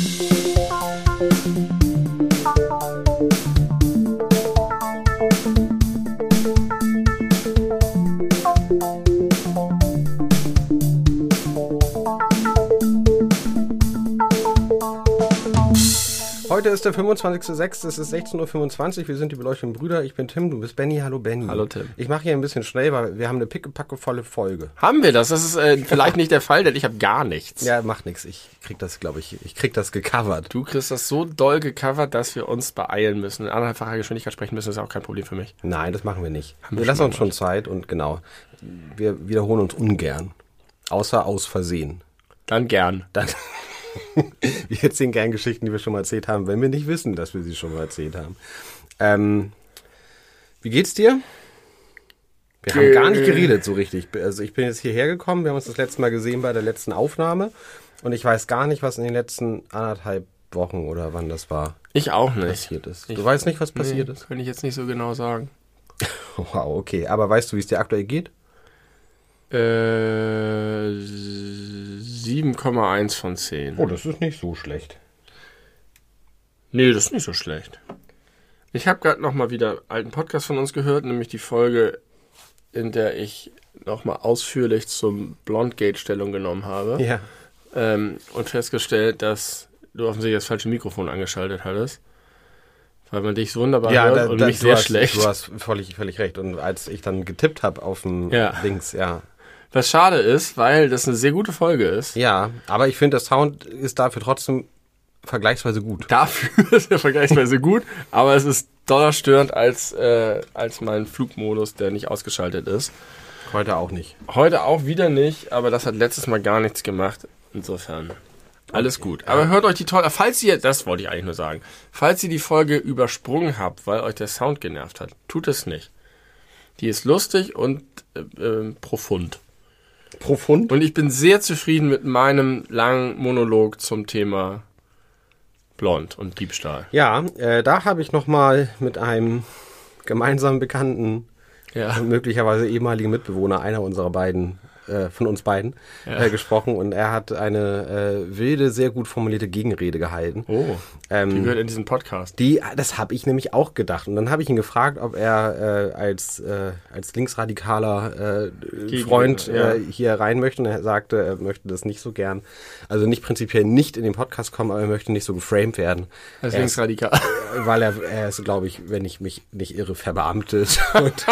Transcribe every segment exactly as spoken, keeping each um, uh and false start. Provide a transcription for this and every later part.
Heute ist der fünfundzwanzigster sechster Es ist sechzehn Uhr fünfundzwanzig. Wir sind die beleuchteten Brüder. Ich bin Tim, du bist Benny. Hallo Benny. Hallo Tim. Ich mache hier ein bisschen schnell, weil wir haben eine pickepackevolle Folge. Haben wir das? Das ist äh, vielleicht nicht der Fall, denn ich habe gar nichts. Ja, macht nichts. Ich krieg das, glaube ich, ich krieg das gecovert. Du kriegst das so doll gecovert, dass wir uns beeilen müssen. In anderthalbfacher Geschwindigkeit sprechen müssen, ist auch kein Problem für mich. Nein, das machen wir nicht. Haben wir wir lassen schon uns schon Zeit und genau, wir wiederholen uns ungern. Außer aus Versehen. Dann gern. Dann wir erzählen gern Geschichten, die wir schon mal erzählt haben, wenn wir nicht wissen, dass wir sie schon mal erzählt haben. Ähm, wie geht's dir? Wir haben gar nicht geredet so richtig. Also ich bin jetzt hierher gekommen, wir haben uns das letzte Mal gesehen bei der letzten Aufnahme und ich weiß gar nicht, was in den letzten anderthalb Wochen oder wann das war. Ich auch nicht. Passiert ist. Du Ich, weißt nicht, was passiert nee, ist? Kann ich jetzt nicht so genau sagen. Wow, okay. Aber weißt du, wie es dir aktuell geht? Äh, sieben Komma eins von zehn. Oh, das ist nicht so schlecht. Nee, das ist nicht so schlecht. Ich habe gerade nochmal wieder einen alten Podcast von uns gehört, nämlich die Folge, in der ich nochmal ausführlich zum Blondgate Stellung genommen habe. Ja. Ähm, und festgestellt, dass du offensichtlich das falsche Mikrofon angeschaltet hattest. Weil man dich wunderbar Ja, hört da, und da, mich du sehr hast, schlecht. Du hast völlig, völlig recht. Und als ich dann getippt habe auf dem Ja. Links, ja. Was schade ist, weil das eine sehr gute Folge ist. Ja, aber ich finde, der Sound ist dafür trotzdem vergleichsweise gut. Dafür ist er vergleichsweise gut, aber es ist doller störend als, äh, als mein Flugmodus, der nicht ausgeschaltet ist. Heute auch nicht. Heute auch wieder nicht, aber das hat letztes Mal gar nichts gemacht. Insofern alles gut. Aber hört euch die tolle, falls ihr, das wollte ich eigentlich nur sagen, falls ihr die Folge übersprungen habt, weil euch der Sound genervt hat, tut es nicht. Die ist lustig und äh, äh, profund. Profund? Und ich bin sehr zufrieden mit meinem langen Monolog zum Thema Blond und Diebstahl. Ja, äh, da habe ich nochmal mit einem gemeinsamen Bekannten, Ja. möglicherweise ehemaligen Mitbewohner einer unserer beiden, äh, von uns beiden, Ja. äh, gesprochen und er hat eine äh, wilde, sehr gut formulierte Gegenrede gehalten. Oh, Ähm, die gehört in diesen Podcast. Die, das habe ich nämlich auch gedacht. Und dann habe ich ihn gefragt, ob er äh, als, äh, als linksradikaler äh, Gegen- Freund ja. äh, hier rein möchte. Und er sagte, er möchte das nicht so gern. Also nicht prinzipiell nicht in den Podcast kommen, aber er möchte nicht so geframed werden. Als Er ist- Linksradikal. Weil er, er ist, glaube ich, wenn ich mich nicht irre, verbeamtet und,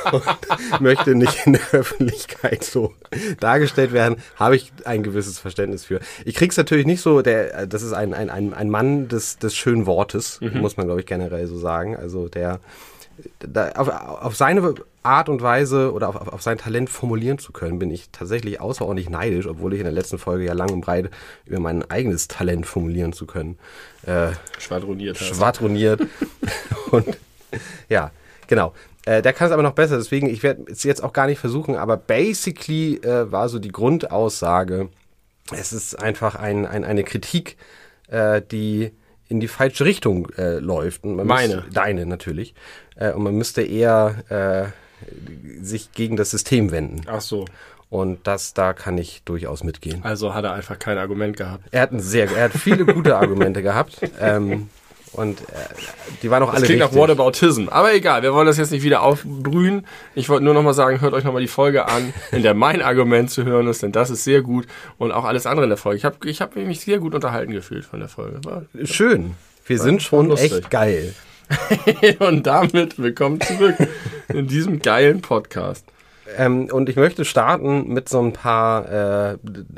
und möchte nicht in der Öffentlichkeit so dargestellt werden, habe ich ein gewisses Verständnis für. Ich krieg's natürlich nicht so, der, das ist ein, ein, ein, ein Mann des, des schönen Wortes, Mhm. muss man, glaube ich, generell so sagen. Also der, da, auf, auf seine Art und Weise oder auf, auf sein Talent formulieren zu können, bin ich tatsächlich außerordentlich neidisch, obwohl ich in der letzten Folge ja lang und breit über mein eigenes Talent formulieren zu können äh, Schwadroniert. hast. schwadroniert. Und ja, genau. Äh, der kann es aber noch besser, deswegen, ich werde es jetzt auch gar nicht versuchen, aber basically äh, war so die Grundaussage, es ist einfach ein, ein, eine Kritik, äh, die in die falsche Richtung äh, läuft. Und man Meine. Müsste, deine natürlich. Äh, und man müsste eher äh, sich gegen das System wenden. Ach so. Und das, da kann ich durchaus mitgehen. Also hat er einfach kein Argument gehabt. Er hat ein sehr, er hat viele gute Argumente gehabt. Ähm, und äh, die waren auch Das alle klingt nach richtig. Whataboutism. Aber egal, wir wollen das jetzt nicht wieder aufbrühen. Ich wollte nur noch mal sagen, hört euch noch mal die Folge an, in der mein Argument zu hören ist, denn das ist sehr gut. Und auch alles andere in der Folge. Ich habe ich hab mich sehr gut unterhalten gefühlt von der Folge. War Schön. Wir War sind schon lustig. echt geil. Und damit willkommen zurück in diesem geilen Podcast. Ähm, und ich möchte starten mit so ein paar äh,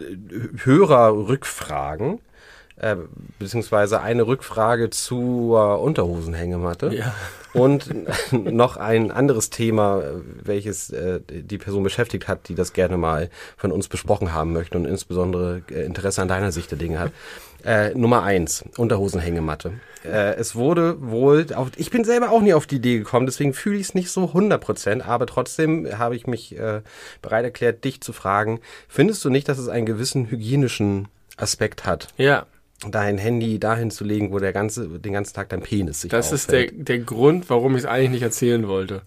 Hörerrückfragen. Äh, beziehungsweise eine Rückfrage zur Unterhosenhängematte. Ja. Und noch ein anderes Thema, welches äh, die Person beschäftigt hat, die das gerne mal von uns besprochen haben möchte und insbesondere äh, Interesse an deiner Sicht der Dinge hat. Äh, Nummer eins, Unterhosenhängematte. Äh, es wurde wohl, auf, ich bin selber auch nie auf die Idee gekommen, deswegen fühle ich es nicht so hundert Prozent, aber trotzdem habe ich mich äh, bereit erklärt, dich zu fragen, findest du nicht, dass es einen gewissen hygienischen Aspekt hat? Ja. Dein Handy dahin zu legen, wo der ganze, den ganzen Tag dein Penis sich Das ist der, auffällt. der Grund, warum ich es eigentlich nicht erzählen wollte.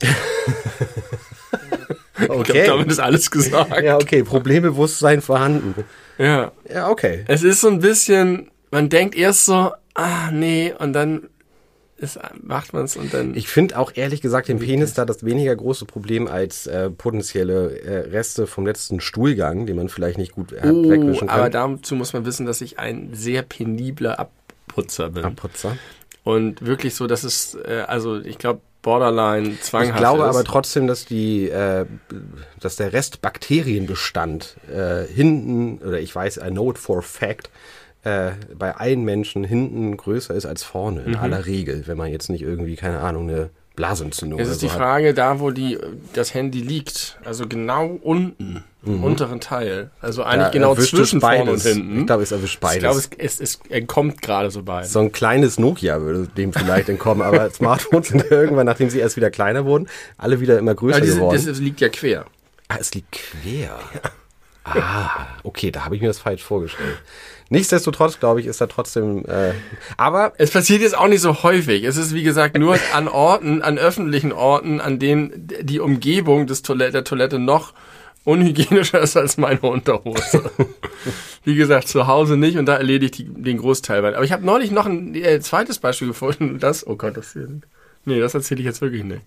Ich Okay. glaube, damit ist alles gesagt. Ja, okay, Problembewusstsein vorhanden. Ja. Ja, okay. Es ist so ein bisschen man denkt erst so, ah, nee, und dann ist, macht man es und dann... Ich finde auch ehrlich gesagt den Penis da das weniger große Problem als äh, potenzielle äh, Reste vom letzten Stuhlgang, den man vielleicht nicht gut äh, oh, wegwischen kann. Aber dazu muss man wissen, dass ich ein sehr penibler Abputzer bin. Abputzer. Und wirklich so, dass es, äh, also ich glaube, borderline zwanghaft Ich glaube ist. aber trotzdem, dass die, äh, dass der Rest Bakterienbestand äh, hinten, oder ich weiß, I know it for a fact, äh, bei allen Menschen hinten größer ist als vorne, in mhm. aller Regel, wenn man jetzt nicht irgendwie, keine Ahnung, eine Blasentzündung oder so hat. Es ist die Frage, da wo die das Handy liegt, also genau unten, mhm. im unteren Teil, also eigentlich ja, genau zwischen vorne und hinten. Ich glaube, es erwischt beides. Ich glaube, es, es, es entkommt gerade so beides. So ein kleines Nokia würde dem vielleicht entkommen, aber Smartphones sind irgendwann, nachdem sie erst wieder kleiner wurden, alle wieder immer größer diese, geworden. Das, das liegt ja quer. Ah, es liegt quer. Ja. Ah, okay, da habe ich mir das falsch vorgestellt. Nichtsdestotrotz, glaube ich, ist da trotzdem, äh, aber... Es passiert jetzt auch nicht so häufig. Es ist, wie gesagt, nur an Orten, an öffentlichen Orten, an denen die Umgebung des Toilette, der Toilette noch unhygienischer ist als meine Unterhose. Wie gesagt, zu Hause nicht und da erledige ich die, den Großteil. Aber ich habe neulich noch ein äh, zweites Beispiel gefunden. Das, oh Gott, das hier... Nee, das erzähle ich jetzt wirklich nicht.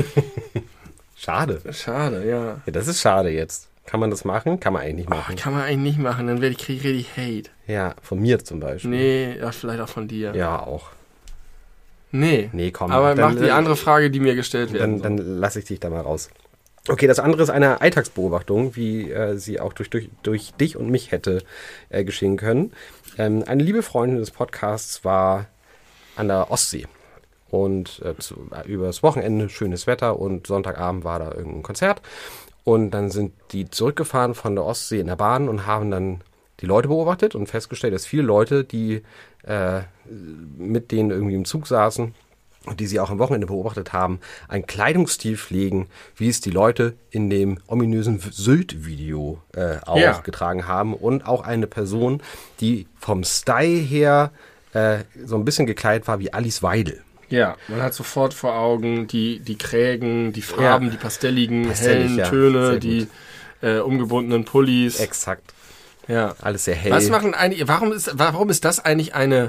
Schade. Schade, ja. Ja, das ist schade jetzt. Kann man das machen? Kann man eigentlich nicht machen. Ach, kann man eigentlich nicht machen, dann werde ich kriege richtig Hate. Ja, von mir zum Beispiel. Nee, ja, vielleicht auch von dir. Ja, auch. Nee. Nee, komm. Aber dann, mach die andere Frage, die mir gestellt wird. Dann, dann lasse ich dich da mal raus. Okay, das andere ist eine Alltagsbeobachtung, wie äh, sie auch durch, durch, durch dich und mich hätte äh, geschehen können. Ähm, eine liebe Freundin des Podcasts war an der Ostsee. Und äh, zu, äh, übers Wochenende schönes Wetter und Sonntagabend war da irgendein Konzert. Und dann sind die zurückgefahren von der Ostsee in der Bahn und haben dann die Leute beobachtet und festgestellt, dass viele Leute, die äh, mit denen irgendwie im Zug saßen und die sie auch am Wochenende beobachtet haben, einen Kleidungsstil pflegen, wie es die Leute in dem ominösen Sylt-Video äh, auch ja. getragen haben. Und auch eine Person, die vom Style her äh, so ein bisschen gekleidet war wie Alice Weidel. Ja, man hat sofort vor Augen die, die Krägen, die Farben, ja. die pastelligen, Pastellig, hellen ja. Töne, die äh, umgebundenen Pullis. Exakt. Ja. Alles sehr hell. Was machen eigentlich, warum ist, warum ist das eigentlich eine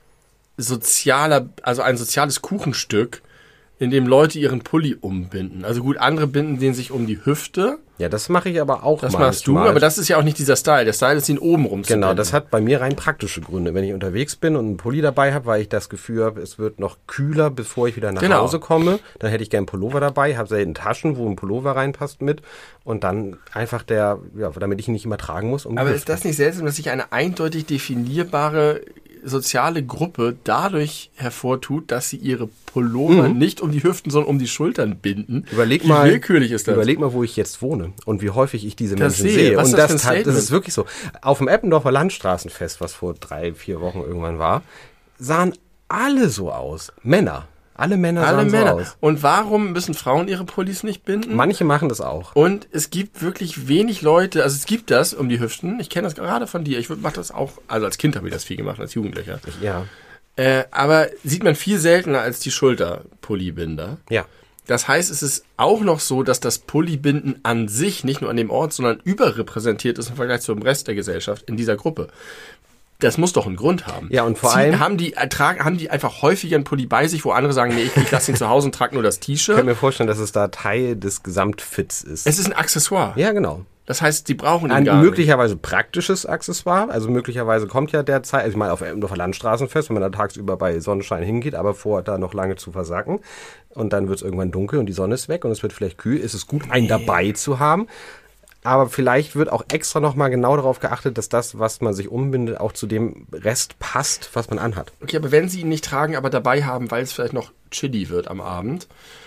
soziale, also ein soziales Kuchenstück, in dem Leute ihren Pulli umbinden? Also gut, andere binden den sich um die Hüfte. Ja, das mache ich aber auch Das manchmal. machst du, aber das ist ja auch nicht dieser Style. Der Style ist, ihn oben rumzubinden. Genau, das hat bei mir rein praktische Gründe. Wenn ich unterwegs bin und einen Pulli dabei habe, weil ich das Gefühl habe, es wird noch kühler, bevor ich wieder nach genau. Hause komme, dann hätte ich gerne einen Pullover dabei, habe selten Taschen, wo ein Pullover reinpasst mit und dann einfach der, ja, damit ich ihn nicht immer tragen muss. Um aber ist das nicht seltsam, dass sich eine eindeutig definierbare soziale Gruppe dadurch hervortut, dass sie ihre Pullover mhm. nicht um die Hüften, sondern um die Schultern binden? Überleg wie mal, willkürlich ist das? Überleg mal, wo ich jetzt wohne und wie häufig ich diese das Menschen sehe. sehe. Was und ist das, das, für ein das, das ist wirklich so. Auf dem Eppendorfer Landstraßenfest, was vor drei, vier Wochen irgendwann war, sahen alle so aus. Männer. Alle Männer Alle sahen Männer. so aus. Und warum müssen Frauen ihre Pullis nicht binden? Manche machen das auch. Und es gibt wirklich wenig Leute, also es gibt das um die Hüften. Ich kenne das gerade von dir. Ich mache das auch, also als Kind habe ich das viel gemacht, als Jugendlicher. Ja. Äh, aber sieht man viel seltener als die Schulterpullibinder. Ja. Das heißt, es ist auch noch so, dass das Pullibinden an sich nicht nur an dem Ort, sondern überrepräsentiert ist im Vergleich zum Rest der Gesellschaft in dieser Gruppe. Das muss doch einen Grund haben. Ja, und vor Sie, allem haben die, tragen, haben die einfach häufiger einen Pulli bei sich, wo andere sagen, nee, ich, ich lasse ihn zu Hause und trage nur das ich T-Shirt. kann mir vorstellen, dass es da Teil des Gesamtfits ist. Es ist ein Accessoire. Ja, genau. Das heißt, die brauchen ihn Ein gar möglicherweise praktisches Accessoire. Also möglicherweise kommt ja der Zeit, also ich meine auf Eppendorfer Landstraßenfest, wenn man da tagsüber bei Sonnenschein hingeht, aber vorhat da noch lange zu versacken. Und dann wird es irgendwann dunkel und die Sonne ist weg und es wird vielleicht kühl. Ist es gut, einen dabei zu haben. Aber vielleicht wird auch extra nochmal genau darauf geachtet, dass das, was man sich umbindet, auch zu dem Rest passt, was man anhat. Okay, aber wenn sie ihn nicht tragen, aber dabei haben, weil es vielleicht noch chilly wird am Abend,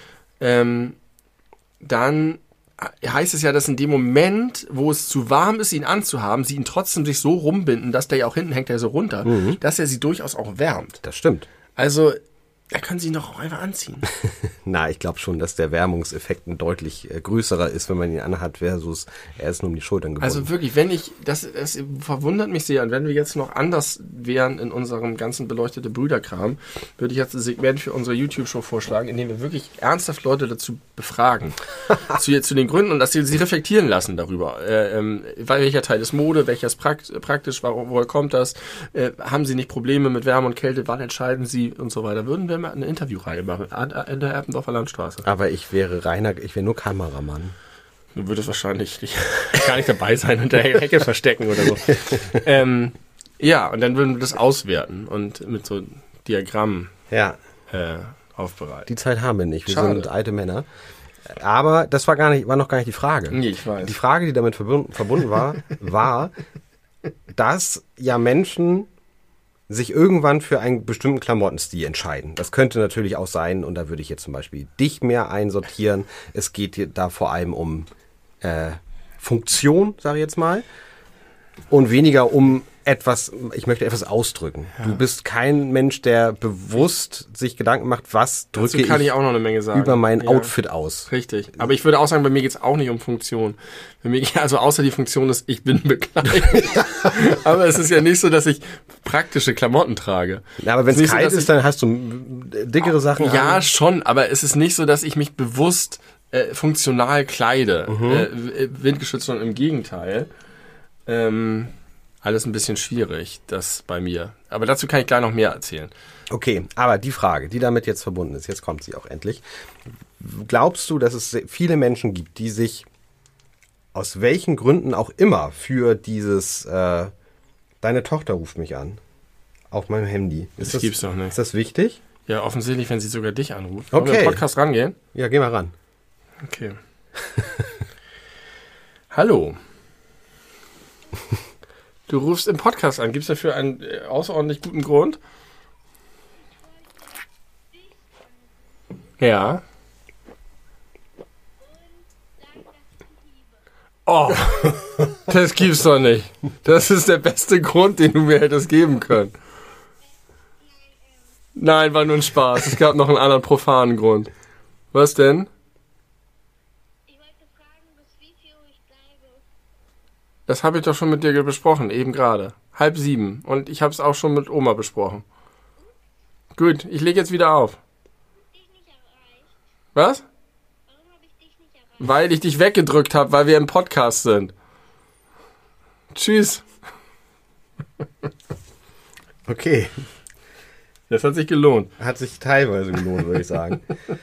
ähm, dann heißt es ja, dass in dem Moment, wo es zu warm ist, ihn anzuhaben, sie ihn trotzdem sich so rumbinden, dass der ja auch hinten hängt, der so runter, mhm. dass er sie durchaus auch wärmt. Das stimmt. Also Da können Sie ihn doch auch einfach anziehen. Na, ich glaube schon, dass der Wärmungseffekt ein deutlich äh, größerer ist, wenn man ihn anhat, versus er ist nur um die Schultern gebunden. Also wirklich, wenn ich, das, das verwundert mich sehr, und wenn wir jetzt noch anders wären in unserem ganzen beleuchtete Brüderkram, würde ich jetzt ein Segment für unsere YouTube-Show vorschlagen, in dem wir wirklich ernsthaft Leute dazu befragen. zu, zu den Gründen und dass sie sie reflektieren lassen darüber. Äh, ähm, welcher Teil ist Mode, welcher ist prakt, praktisch, woher kommt das? Äh, haben sie nicht Probleme mit Wärme und Kälte, wann entscheiden sie und so weiter. Würden wir mal eine Interviewreihe machen an, an der Eppendorfer Landstraße. Aber ich wäre reiner, ich wäre nur Kameramann. Du würdest wahrscheinlich nicht, gar nicht dabei sein und der Hecke verstecken oder so. ähm, ja, und dann würden wir das auswerten und mit so Diagrammen ja. äh, aufbereiten. Die Zeit haben wir nicht, wir Schade. sind alte Männer. Aber das war gar nicht, war noch gar nicht die Frage. Nee, ich weiß. Die Frage, die damit verbunden, verbunden war, war, dass ja Menschen sich irgendwann für einen bestimmten Klamottenstil entscheiden. Das könnte natürlich auch sein, und da würde ich jetzt zum Beispiel dich mehr einsortieren. Es geht da vor allem um äh, Funktion, sage ich jetzt mal, und weniger um etwas, ich möchte etwas ausdrücken. Ja. Du bist kein Mensch, der bewusst sich Gedanken macht, was drücke Dazu kann ich, ich auch noch eine Menge sagen. über mein ja. Outfit aus. Richtig. Aber ich würde auch sagen, bei mir geht es auch nicht um Funktion. Bei mir, also außer die Funktion ist, ich bin bekleidet. Aber es ist ja nicht so, dass ich praktische Klamotten trage. Ja, aber wenn es kalt so, ist, dann hast du dickere Sachen Ja, an. schon. Aber es ist nicht so, dass ich mich bewusst äh, funktional kleide. Mhm. Äh, windgeschützt, sondern im Gegenteil. Ähm... Alles ein bisschen schwierig, das bei mir. Aber dazu kann ich gleich noch mehr erzählen. Okay, aber die Frage, die damit jetzt verbunden ist, jetzt kommt sie auch endlich. Glaubst du, dass es viele Menschen gibt, die sich aus welchen Gründen auch immer für dieses, äh, deine Tochter ruft mich an, auf meinem Handy. Ist das, das gibt's doch nicht. Ist das wichtig? Ja, offensichtlich, wenn sie sogar dich anruft. Okay. Wollen wir im Podcast rangehen? Ja, geh mal ran. Okay. Hallo. Du rufst im Podcast an. Gibt es dafür einen äh, außerordentlich guten Grund? Ja. Oh, das gibt's doch nicht. Das ist der beste Grund, den du mir hättest geben können. Nein, war nur ein Spaß. Es gab noch einen anderen profanen Grund. Was denn? Das habe ich doch schon mit dir besprochen, eben gerade. Halb sieben. Und ich habe es auch schon mit Oma besprochen. Gut, ich lege jetzt wieder auf. Dich nicht erreicht. Was? Warum habe ich dich nicht erreicht? Weil ich dich weggedrückt habe, weil wir im Podcast sind. Tschüss. Okay. Das hat sich gelohnt. Hat sich teilweise gelohnt, würde ich sagen.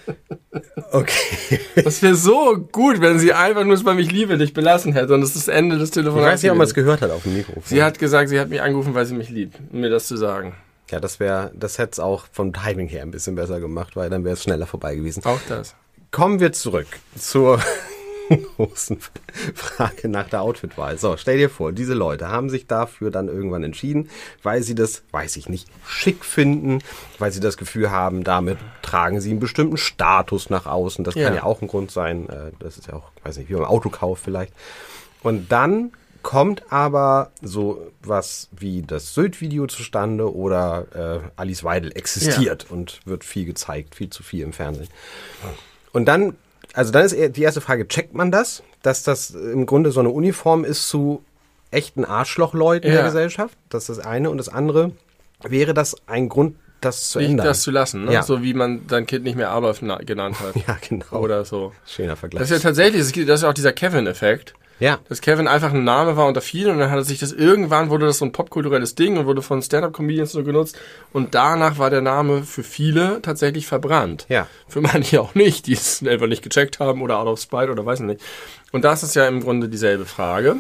Okay. Das wäre so gut, wenn sie einfach nur bei mich liebe dich belassen hätte und das ist das Ende des Ich Telefonats. weiß nicht, ob man es gehört hat auf dem Mikrofon. Sie hat gesagt, sie hat mich angerufen, weil sie mich liebt, um mir das zu sagen. Ja, das wäre, das hätte es auch vom Timing her ein bisschen besser gemacht, weil dann wäre es schneller vorbei gewesen. Auch das. Kommen wir zurück zur großen Frage nach der Outfitwahl. So, stell dir vor, diese Leute haben sich dafür dann irgendwann entschieden, weil sie das, weiß ich nicht, schick finden, weil sie das Gefühl haben, damit tragen sie einen bestimmten Status nach außen. Das Ja. kann ja auch ein Grund sein. Das ist ja auch, weiß nicht, wie beim Autokauf vielleicht. Und dann kommt aber so was wie das Sylt-Video zustande oder äh, Alice Weidel existiert ja. und wird viel gezeigt, viel zu viel im Fernsehen. Und dann, also dann ist die erste Frage, checkt man das, dass das im Grunde so eine Uniform ist zu echten Arschlochleuten ja. der Gesellschaft? Das ist das eine. Und das andere, wäre das ein Grund, das zu Nicht ändern? das zu lassen, ne? Ja. So wie man sein Kind nicht mehr Adolf na- genannt hat. Ja, genau. Oder so. Schöner Vergleich. Das ist ja tatsächlich, das ist ja auch dieser Kevin-Effekt. Ja. Dass Kevin einfach ein Name war unter vielen und dann hat sich das irgendwann, wurde das so ein popkulturelles Ding und wurde von Stand-Up-Comedians so genutzt und danach war der Name für viele tatsächlich verbrannt. Ja. Für manche auch nicht, die es einfach nicht gecheckt haben oder out of spite oder weiß nicht. Und das ist ja im Grunde dieselbe Frage.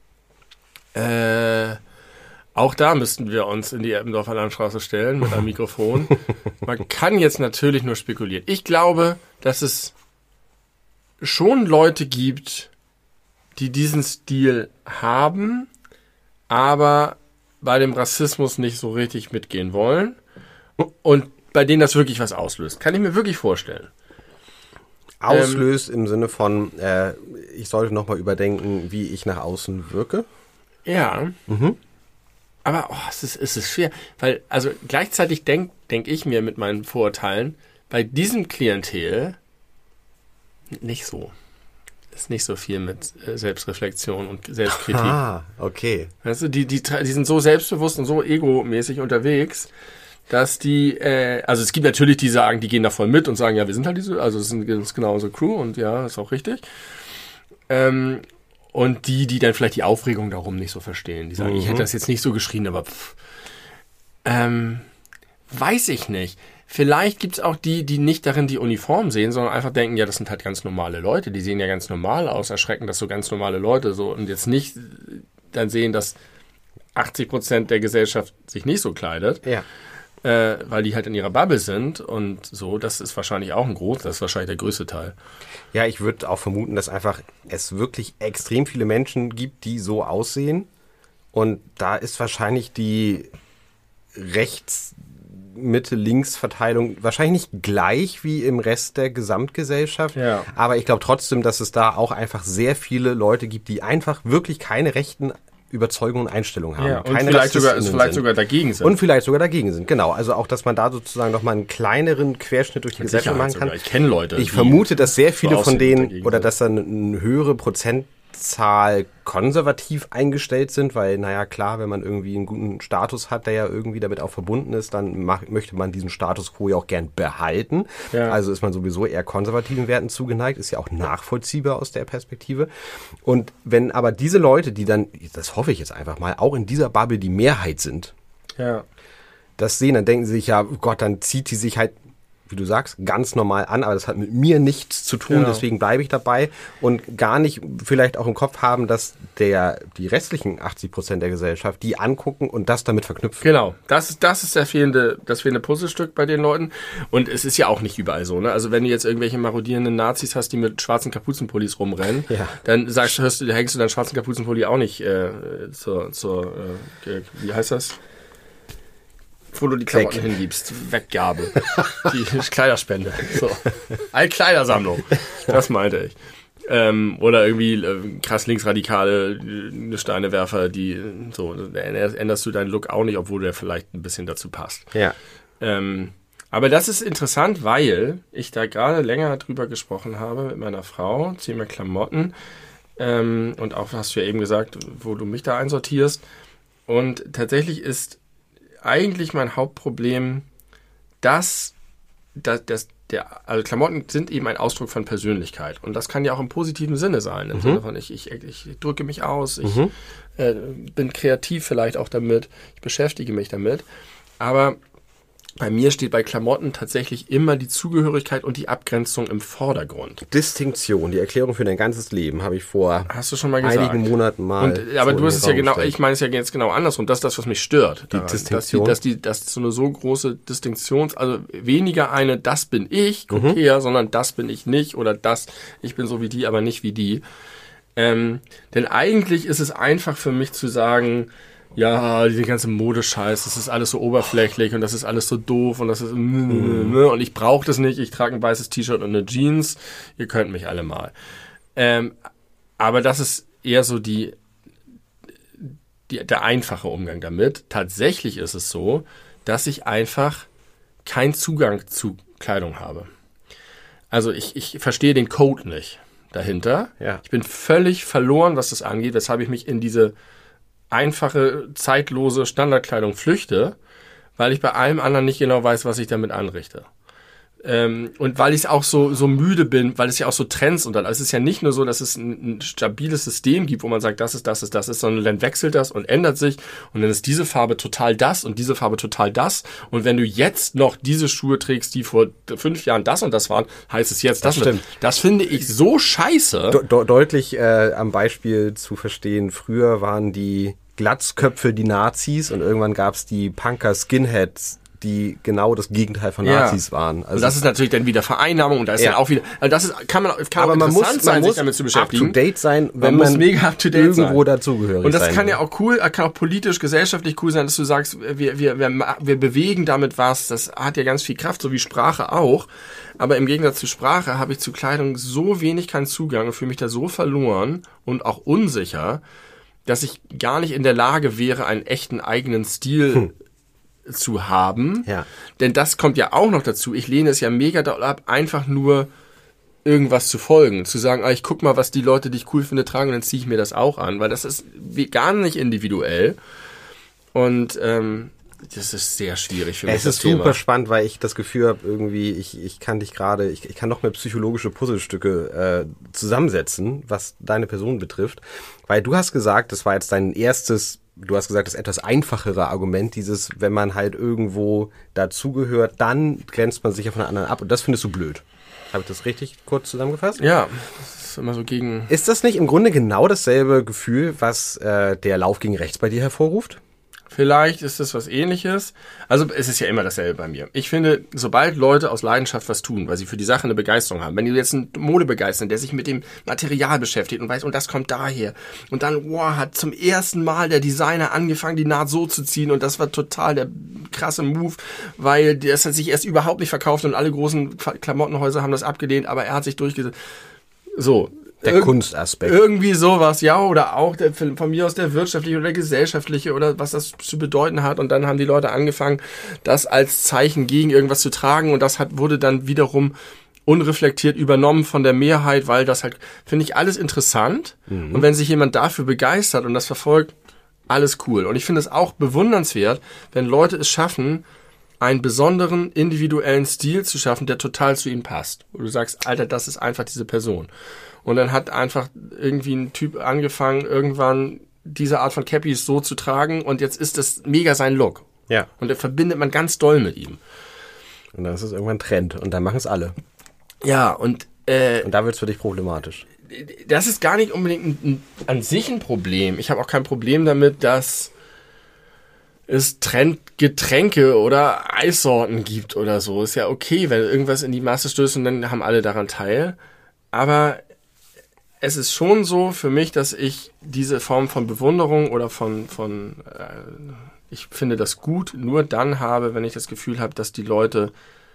Äh, auch da müssten wir uns in die Eppendorfer Landstraße stellen mit einem Mikrofon. Man kann jetzt natürlich nur spekulieren. Ich glaube, dass es schon Leute gibt, die diesen Stil haben, aber bei dem Rassismus nicht so richtig mitgehen wollen und bei denen das wirklich was auslöst. Kann ich mir wirklich vorstellen. Auslöst ähm, im Sinne von, äh, ich sollte nochmal überdenken, wie ich nach außen wirke? Ja. Mhm. Aber oh, es, ist, es ist schwer, weil also gleichzeitig denke denk ich mir mit meinen Vorurteilen, bei diesem Klientel nicht so. Ist nicht so viel mit äh, Selbstreflexion und Selbstkritik. Ah, okay. Weißt du, die, die, die sind so selbstbewusst und so egomäßig unterwegs, dass die, äh, also es gibt natürlich die sagen, die gehen da voll mit und sagen, ja, wir sind halt diese, also es ist, ist genau unsere Crew und ja, ist auch richtig. Ähm, und die, die dann vielleicht die Aufregung darum nicht so verstehen, die sagen, Mhm. ich hätte das jetzt nicht so geschrien, aber pff. Ähm, weiß ich nicht. Vielleicht gibt's auch die, die nicht darin die Uniform sehen, sondern einfach denken, ja, das sind halt ganz normale Leute, die sehen ja ganz normal aus, erschrecken das so ganz normale Leute so und jetzt nicht dann sehen, dass achtzig Prozent der Gesellschaft sich nicht so kleidet, Ja. äh, weil die halt in ihrer Bubble sind und so, das ist wahrscheinlich auch ein groß, das ist wahrscheinlich der größte Teil. Ja, ich würde auch vermuten, dass einfach es wirklich extrem viele Menschen gibt, die so aussehen. Und da ist wahrscheinlich die Rechts-, Mitte-, Links-Verteilung wahrscheinlich nicht gleich wie im Rest der Gesamtgesellschaft. Ja. Aber ich glaube trotzdem, dass es da auch einfach sehr viele Leute gibt, die einfach wirklich keine rechten Überzeugungen und Einstellungen haben. Ja, und keine vielleicht sogar, RassistInnen vielleicht sind. sogar dagegen sind. Und vielleicht sogar dagegen sind, genau. Also auch, dass man da sozusagen nochmal einen kleineren Querschnitt durch die Mit Gesellschaft Sicherheit machen kann. sogar. Ich kenne Leute, Ich die vermute, dass sehr viele so von aussehen und denen dagegen oder sind. dass dann eine höhere Prozentzahl konservativ eingestellt sind, weil, naja, klar, wenn man irgendwie einen guten Status hat, der ja irgendwie damit auch verbunden ist, dann mach, möchte man diesen Status quo ja auch gern behalten. Ja. Also ist man sowieso eher konservativen Werten zugeneigt, ist ja auch nachvollziehbar aus der Perspektive. Und wenn aber diese Leute, die dann, das hoffe ich jetzt einfach mal, auch in dieser Bubble die Mehrheit sind, Ja. das sehen, dann denken sie sich ja, oh Gott, dann zieht die sich halt, wie du sagst, ganz normal an, aber das hat mit mir nichts zu tun, Genau. deswegen bleibe ich dabei und gar nicht vielleicht auch im Kopf haben, dass der die restlichen achtzig Prozent der Gesellschaft die angucken und das damit verknüpfen. Genau, das, das ist der fehlende, das fehlende Puzzlestück bei den Leuten. Und es ist ja auch nicht überall so, ne? Also wenn du jetzt irgendwelche marodierenden Nazis hast, die mit schwarzen Kapuzenpullis rumrennen, Ja. dann sagst, hörst du, hängst du deinen schwarzen Kapuzenpulli auch nicht äh, zur, zur äh, wie heißt das? Wo du die Klamotten Weg. hingibst. Weggabe. Die Kleiderspende. So. Altkleidersammlung. Das meinte ich. Ähm, oder irgendwie äh, krass linksradikale äh, Steinewerfer, die äh, so, da änderst du deinen Look auch nicht, obwohl der vielleicht ein bisschen dazu passt. Ja. Ähm, aber das ist interessant, weil ich da gerade länger drüber gesprochen habe mit meiner Frau, Thema Klamotten. Ähm, und auch hast du ja eben gesagt, wo du mich da einsortierst. Und tatsächlich ist eigentlich mein Hauptproblem, dass, dass, dass der, also Klamotten sind eben ein Ausdruck von Persönlichkeit. Und das kann ja auch im positiven Sinne sein. Im Mhm. Sinne von, ich, ich, ich drücke mich aus, ich Mhm. äh, bin kreativ vielleicht auch damit, ich beschäftige mich damit. Aber bei mir steht bei Klamotten tatsächlich immer die Zugehörigkeit und die Abgrenzung im Vordergrund. Distinktion, die Erklärung für dein ganzes Leben, habe ich vor Hast du schon mal gesagt? einigen Monaten mal. Und, aber so du in hast den es ja Raum genau, gestellt. ich meine es ja jetzt genau andersrum. Das ist das, was mich stört. daran. Distinktion? Dass die, dass die, dass so eine so große Distinktions, also weniger eine, das bin ich, guck Mhm. her, sondern das bin ich nicht oder das, ich bin so wie die, aber nicht wie die. Ähm, denn eigentlich ist es einfach für mich zu sagen, ja, diese ganze Modescheiß, das ist alles so oberflächlich und das ist alles so doof und das ist Mhm. und ich brauche das nicht, ich trage ein weißes T-Shirt und eine Jeans, ihr könnt mich alle mal. Ähm, aber das ist eher so die, die, der einfache Umgang damit. Tatsächlich ist es so, dass ich einfach keinen Zugang zu Kleidung habe. Also ich, ich verstehe den Code nicht dahinter. Ja. Ich bin völlig verloren, was das angeht, weshalb ich mich in diese einfache, zeitlose Standardkleidung flüchte, weil ich bei allem anderen nicht genau weiß, was ich damit anrichte. Ähm, und weil ich auch so so müde bin, weil es ja auch so Trends und dann, also es ist ja nicht nur so, dass es ein, ein stabiles System gibt, wo man sagt, das ist, das ist, das ist, sondern dann wechselt das und ändert sich und dann ist diese Farbe total das und diese Farbe total das und wenn du jetzt noch diese Schuhe trägst, die vor fünf Jahren das und das waren, heißt es jetzt das. Das und das. stimmt. Das finde ich so scheiße. De de deutlich äh, am Beispiel zu verstehen, früher waren die Glatzköpfe die Nazis und irgendwann gab es die Punker-Skinheads, die genau das Gegenteil von Ja. Nazis waren. Also Und das ist natürlich dann wieder Vereinnahmung und da ist Ja. dann auch wieder, also das ist, kann man, kann aber auch man interessant muss, sein, man sich muss damit zu beschäftigen. up-to-date sein, wenn muss man, mega up-to-date irgendwo sein. dazugehörig Und das sein kann will. ja auch cool, kann auch politisch, gesellschaftlich cool sein, dass du sagst, wir, wir, wir, wir bewegen damit was, das hat ja ganz viel Kraft, so wie Sprache auch. Aber im Gegensatz zu Sprache habe ich zu Kleidung so wenig keinen Zugang und fühle mich da so verloren und auch unsicher, dass ich gar nicht in der Lage wäre, einen echten eigenen Stil hm. zu haben. Ja. Denn das kommt ja auch noch dazu. Ich lehne es ja mega doll ab, einfach nur irgendwas zu folgen. Zu sagen, ah, ich guck mal, was die Leute, die ich cool finde, tragen und dann ziehe ich mir das auch an. Weil das ist wie, gar nicht individuell. Und ähm, das ist sehr schwierig für mich. Es ist super Thema. Spannend, weil ich das Gefühl habe, irgendwie, ich, ich kann dich gerade, ich, ich kann noch mehr psychologische Puzzlestücke äh, zusammensetzen, was deine Person betrifft. Weil du hast gesagt, das war jetzt dein erstes, du hast gesagt, das etwas einfachere Argument, dieses, wenn man halt irgendwo dazugehört, dann grenzt man sich ja von den anderen ab. Und das findest du blöd. Habe ich das richtig kurz zusammengefasst? Ja, das ist immer so gegen... Ist das nicht im Grunde genau dasselbe Gefühl, was äh, der Lauf gegen rechts bei dir hervorruft? Vielleicht ist es was Ähnliches. Also es ist ja immer dasselbe bei mir. Ich finde, sobald Leute aus Leidenschaft was tun, weil sie für die Sache eine Begeisterung haben, wenn du jetzt einen Mode begeistern, der sich mit dem Material beschäftigt und weiß, und das kommt daher. Und dann, wow, hat zum ersten Mal der Designer angefangen, die Naht so zu ziehen und das war total der krasse Move, weil das hat sich erst überhaupt nicht verkauft und alle großen Klamottenhäuser haben das abgelehnt, aber er hat sich durchgesetzt. So. Der Irg- Kunstaspekt. Irgendwie sowas, ja, oder auch der, von mir aus der wirtschaftliche oder der gesellschaftliche oder was das zu bedeuten hat. Und dann haben die Leute angefangen, das als Zeichen gegen irgendwas zu tragen. Und das hat, wurde dann wiederum unreflektiert übernommen von der Mehrheit, weil das halt, finde ich, alles interessant. Mhm. Und wenn sich jemand dafür begeistert und das verfolgt, alles cool. Und ich finde es auch bewundernswert, wenn Leute es schaffen, einen besonderen individuellen Stil zu schaffen, der total zu ihnen passt. Wo du sagst, Alter, das ist einfach diese Person. Und dann hat einfach irgendwie ein Typ angefangen, irgendwann diese Art von Cappies so zu tragen und jetzt ist das mega sein Look. Ja. Und der verbindet man ganz doll mit ihm. Und dann ist es irgendwann Trend und dann machen es alle. Ja, und äh, und da wird es für dich problematisch. Das ist gar nicht unbedingt ein, ein, an sich ein Problem. Ich habe auch kein Problem damit, dass es Trendgetränke oder Eissorten gibt oder so. Ist ja okay, wenn irgendwas in die Masse stößt und dann haben alle daran teil. Aber es ist schon so für mich, dass ich diese Form von Bewunderung oder von, von äh, ich finde das gut, nur dann habe, wenn ich das Gefühl habe, dass die Leute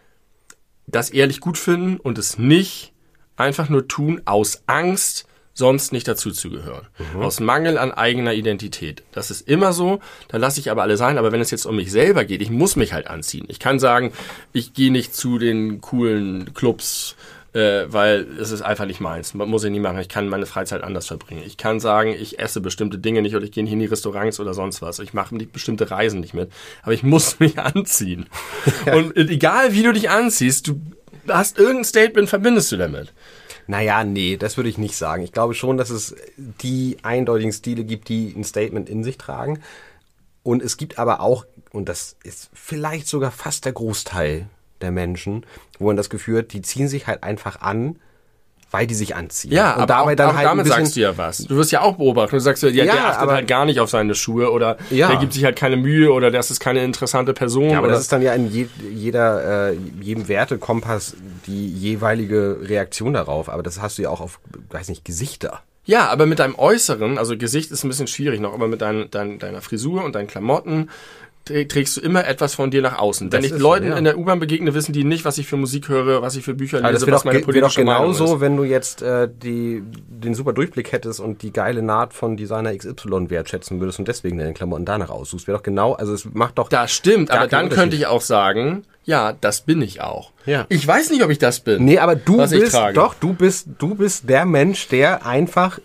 das ehrlich gut finden und es nicht einfach nur tun aus Angst, sonst nicht dazuzugehören. Mhm. Aus Mangel an eigener Identität. Das ist immer so, da lasse ich aber alle sein. Aber wenn es jetzt um mich selber geht, ich muss mich halt anziehen. Ich kann sagen, ich gehe nicht zu den coolen Clubs, äh, weil es ist einfach nicht meins. Man muss ich nie machen. Ich kann meine Freizeit anders verbringen. Ich kann sagen, ich esse bestimmte Dinge nicht oder ich gehe nicht in die Restaurants oder sonst was. Ich mache bestimmte Reisen nicht mit. Aber ich muss mich anziehen. Ja. Und egal wie du dich anziehst, du hast irgendein Statement, verbindest du damit. Naja, nee, das würde ich nicht sagen. Ich glaube schon, dass es die eindeutigen Stile gibt, die ein Statement in sich tragen. Und es gibt aber auch, und das ist vielleicht sogar fast der Großteil der Menschen, wo man das Gefühl hat, die ziehen sich halt einfach an, weil die sich anziehen. Ja, und aber dabei auch, dann auch halt damit ein bisschen, sagst du ja was. Du wirst ja auch beobachten. Du sagst ja, ja, ja der achtet aber, halt gar nicht auf seine Schuhe oder ja. der gibt sich halt keine Mühe oder das ist keine interessante Person. Ja, aber oder das ist dann ja in je, jeder, äh, jedem Wertekompass die jeweilige Reaktion darauf. Aber das hast du ja auch auf, weiß nicht, Gesichter. Ja, aber mit deinem Äußeren, also Gesicht ist ein bisschen schwierig noch, aber mit dein, dein, deiner Frisur und deinen Klamotten trägst du immer etwas von dir nach außen. Wenn ich Leuten so, ja. in der U-Bahn begegne, wissen die nicht, was ich für Musik höre, was ich für Bücher lese, also was meine politische Meinung ist. Das wäre doch genauso, wenn du jetzt äh, die, den super Durchblick hättest und die geile Naht von Designer X Y wertschätzen würdest und deswegen deine Klamotten danach aussuchst. Wäre doch genau, also es macht doch... Das stimmt, aber dann könnte ich auch sagen, ja, das bin ich auch. Ja. Ich weiß nicht, ob ich das bin. Nee, aber du was bist, ich trage. doch, du bist, du bist der Mensch, der einfach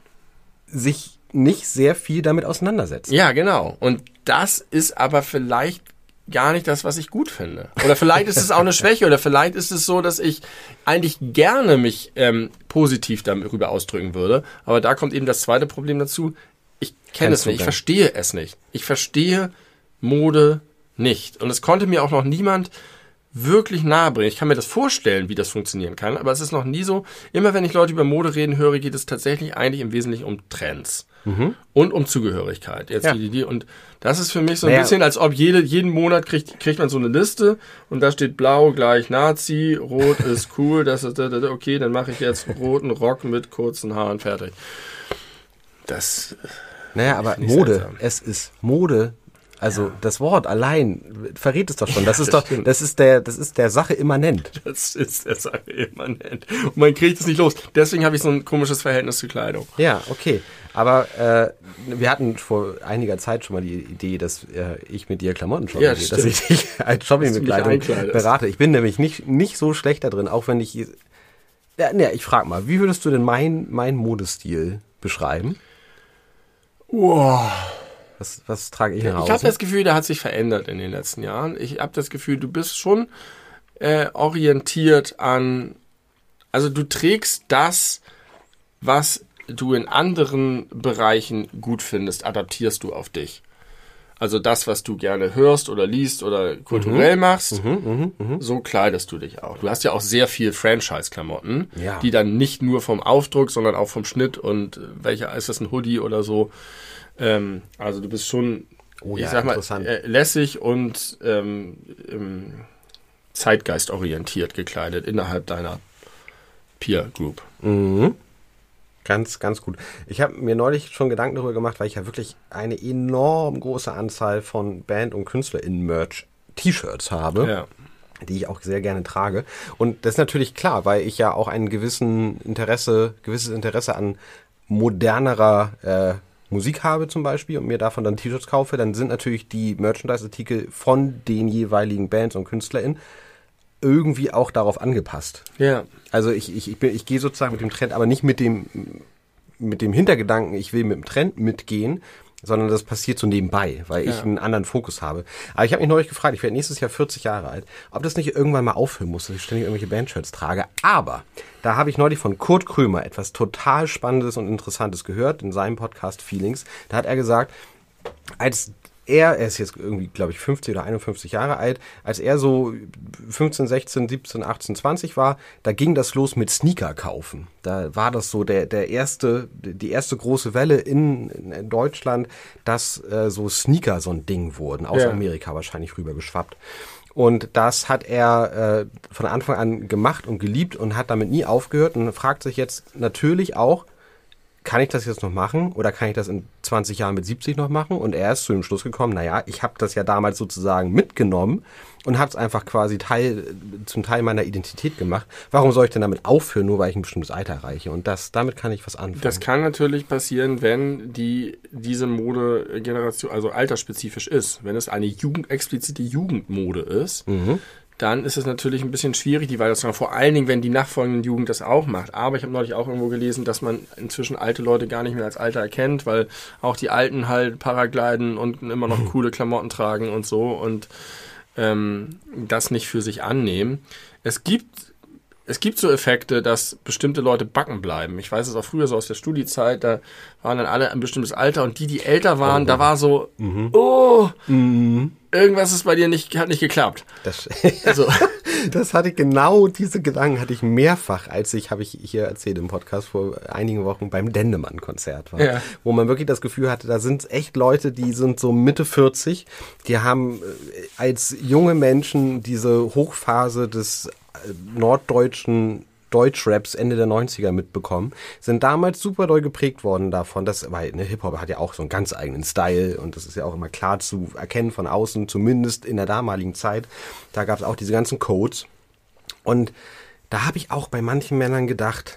sich nicht sehr viel damit auseinandersetzt. Ja, genau. Und das ist aber vielleicht gar nicht das, was ich gut finde. Oder vielleicht ist es auch eine Schwäche oder vielleicht ist es so, dass ich eigentlich gerne mich ähm, positiv darüber ausdrücken würde. Aber da kommt eben das zweite Problem dazu. Ich kenne es nicht, ich verstehe es nicht. Ich verstehe Mode nicht. Und es konnte mir auch noch niemand wirklich nahe bringen. Ich kann mir das vorstellen, wie das funktionieren kann, aber es ist noch nie so. Immer wenn ich Leute über Mode reden höre, geht es tatsächlich eigentlich im Wesentlichen um Trends mhm. und um Zugehörigkeit. Jetzt ja. die, die, und das ist für mich so ein naja. bisschen, als ob jede, jeden Monat kriegt, kriegt man so eine Liste und da steht blau gleich Nazi, rot ist cool, das ist okay, dann mache ich jetzt roten Rock mit kurzen Haaren fertig. Das Naja, aber Mode, seltsam. Es ist Mode. Also ja. das Wort allein verrät es doch schon. Das ja, ist das doch, stimmt. das ist der, das ist der Sache immanent. Das ist der Sache immanent. Und man kriegt es nicht los. Deswegen habe ich so ein komisches Verhältnis zur Kleidung. Ja, okay. Aber äh, wir hatten vor einiger Zeit schon mal die Idee, dass äh, ich mit dir Klamotten shoppen Ja, gehe, stimmt. dass ich dich als Shoppingbegleitung berate. Ich bin nämlich nicht, nicht so schlecht da drin, auch wenn ich... Ja, ne, ich frage mal, wie würdest du denn mein, mein Modestil beschreiben? Wow. Was, was trage ich nach Hause? Ich habe das Gefühl, der hat sich verändert in den letzten Jahren. Ich habe das Gefühl, du bist schon äh, orientiert an... Also du trägst das, was du in anderen Bereichen gut findest, adaptierst du auf dich. Also das, was du gerne hörst oder liest oder kulturell mhm. machst, mhm, mh, mh. so kleidest du dich auch. Du hast ja auch sehr viel Franchise-Klamotten, ja. die dann nicht nur vom Aufdruck, sondern auch vom Schnitt und welcher ist das, ein Hoodie oder so. Ähm, also du bist schon, oh, ich ja, sag mal, äh, lässig und ähm, ähm, zeitgeistorientiert gekleidet innerhalb deiner Peer Group. Mhm. Ganz, ganz gut. Ich habe mir neulich schon Gedanken darüber gemacht, weil ich ja wirklich eine enorm große Anzahl von Band- und KünstlerInnen-Merch-T-Shirts habe, Ja. die ich auch sehr gerne trage. Und das ist natürlich klar, weil ich ja auch ein gewissen Interesse, gewisses Interesse an modernerer äh, Musik habe zum Beispiel und mir davon dann T-Shirts kaufe, dann sind natürlich die Merchandise-Artikel von den jeweiligen Bands und KünstlerInnen irgendwie auch darauf angepasst. Ja. Also ich, ich, ich, bin, ich gehe sozusagen mit dem Trend, aber nicht mit dem, mit dem Hintergedanken, ich will mit dem Trend mitgehen, sondern das passiert so nebenbei, weil Ja. ich einen anderen Fokus habe. Aber ich habe mich neulich gefragt, ich werde nächstes Jahr vierzig Jahre alt, ob das nicht irgendwann mal aufhören muss, dass ich ständig irgendwelche Bandshirts trage. Aber da habe ich neulich von Kurt Krömer etwas total Spannendes und Interessantes gehört in seinem Podcast Feelings. Da hat er gesagt, als er, er ist jetzt irgendwie, glaube ich, fünfzig oder einundfünfzig Jahre alt, als er so fünfzehn, sechzehn, siebzehn, achtzehn, zwanzig war, da ging das los mit Sneaker kaufen. Da war das so der, der erste, die erste große Welle in, in Deutschland, dass äh, so Sneaker so ein Ding wurden, aus Ja. Amerika wahrscheinlich rübergeschwappt. Und das hat er äh, von Anfang an gemacht und geliebt und hat damit nie aufgehört und fragt sich jetzt natürlich auch, kann ich das jetzt noch machen oder kann ich das in zwanzig Jahren mit siebzig noch machen? Und er ist zu dem Schluss gekommen, naja, ich habe das ja damals sozusagen mitgenommen und habe es einfach quasi Teil, zum Teil meiner Identität gemacht. Warum soll ich denn damit aufhören, nur weil ich ein bestimmtes Alter erreiche? Und das, damit kann ich was anfangen. Das kann natürlich passieren, wenn die diese Modegeneration, also altersspezifisch ist. Wenn es eine Jugend, explizite Jugendmode ist, Mhm. dann ist es natürlich ein bisschen schwierig, die Weiterzutragen. Vor allen Dingen, wenn die nachfolgende Jugend das auch macht. Aber ich habe neulich auch irgendwo gelesen, dass man inzwischen alte Leute gar nicht mehr als Alter erkennt, weil auch die Alten halt Paragliden und immer noch coole Klamotten tragen und so und ähm, das nicht für sich annehmen. Es gibt Es gibt so Effekte, dass bestimmte Leute backen bleiben. Ich weiß es auch früher so aus der Studiezeit, da waren dann alle ein bestimmtes Alter und die, die älter waren, da war so, Mhm. oh, Mhm. irgendwas ist bei dir nicht, hat nicht geklappt. Das, Also, das hatte ich genau, diese Gedanken hatte ich mehrfach, als ich, habe ich hier erzählt im Podcast, vor einigen Wochen beim Dendemann-Konzert war. Ja. Wo man wirklich das Gefühl hatte, da sind echt Leute, die sind so Mitte vierzig, die haben äh, als junge Menschen diese Hochphase des äh, norddeutschen Deutschraps Ende der neunziger mitbekommen, sind damals super doll geprägt worden davon, dass, weil ne, Hip-Hop hat ja auch so einen ganz eigenen Style und das ist ja auch immer klar zu erkennen von außen, zumindest in der damaligen Zeit. Da gab es auch diese ganzen Codes und da habe ich auch bei manchen Männern gedacht,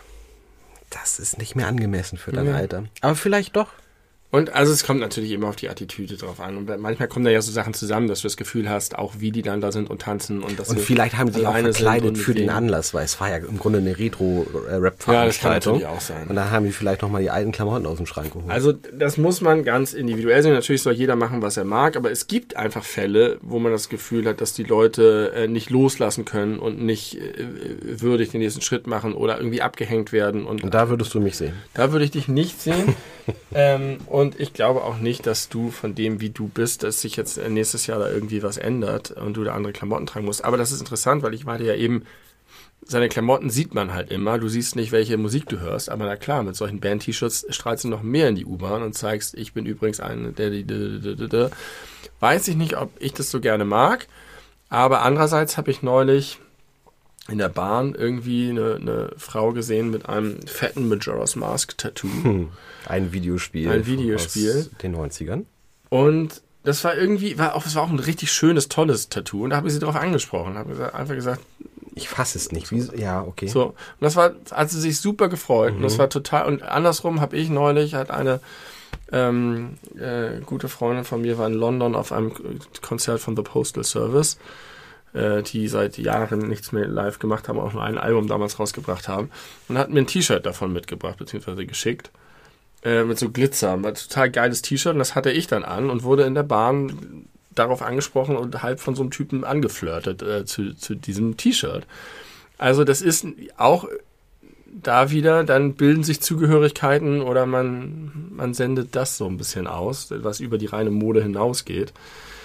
das ist nicht mehr angemessen für dein Ja. Alter. Aber vielleicht doch. und also es kommt natürlich immer auf die Attitüde drauf an. Und manchmal kommen da ja so Sachen zusammen, dass du das Gefühl hast, auch wie die dann da sind und tanzen und dass Und sie vielleicht haben sie sich auch alleine sind verkleidet und für den deswegen- Anlass, weil es war ja im Grunde eine Ja, das kann Retro-Rap-Veranstaltung. natürlich auch sein. Und dann haben die vielleicht nochmal die alten Klamotten aus dem Schrank geholt. Also das muss man ganz individuell sehen. Natürlich soll jeder machen, was er mag, aber es gibt einfach Fälle, wo man das Gefühl hat, dass die Leute äh, nicht loslassen können und nicht äh, würdig den nächsten Schritt machen oder irgendwie abgehängt werden. Und, Und da würdest du mich sehen. da würde ich dich nicht sehen. ähm, und ich glaube auch nicht, dass du von dem, wie du bist, dass sich jetzt nächstes Jahr da irgendwie was ändert und du da andere Klamotten tragen musst. Aber das ist interessant, weil ich meinte ja eben, seine Klamotten sieht man halt immer. Du siehst nicht, welche Musik du hörst. Aber na klar, mit solchen Band-T-Shirts strahlst du noch mehr in die U-Bahn und zeigst, ich bin übrigens ein... Der, der, der, der, der. Weiß ich nicht, ob ich das so gerne mag. Aber andererseits habe ich neulich in der Bahn irgendwie eine, eine Frau gesehen mit einem fetten Majora's Mask-Tattoo. Hm. Ein Videospiel. Ein Videospiel. Aus den neunzigern. Und das war irgendwie, war auch, das war auch ein richtig schönes, tolles Tattoo. Und da habe ich sie darauf angesprochen. Habe gesagt, einfach gesagt, Ich fasse es nicht. Wie, ja, okay. So, und das war, hat sie sich super gefreut. Mhm. Und das war total, und andersrum habe ich neulich, hat eine ähm, äh, gute Freundin von mir war in London auf einem Konzert von The Postal Service, äh, die seit Jahren nichts mehr live gemacht haben, auch nur ein Album damals rausgebracht haben, und hat mir ein T-Shirt davon mitgebracht, beziehungsweise geschickt, äh, mit so Glitzer. Ein total geiles T-Shirt, und das hatte ich dann an und wurde in der Bahn darauf angesprochen und halb von so einem Typen angeflirtet äh, zu, zu diesem T-Shirt. Also das ist auch da wieder, dann bilden sich Zugehörigkeiten oder man, man sendet das so ein bisschen aus, was über die reine Mode hinausgeht.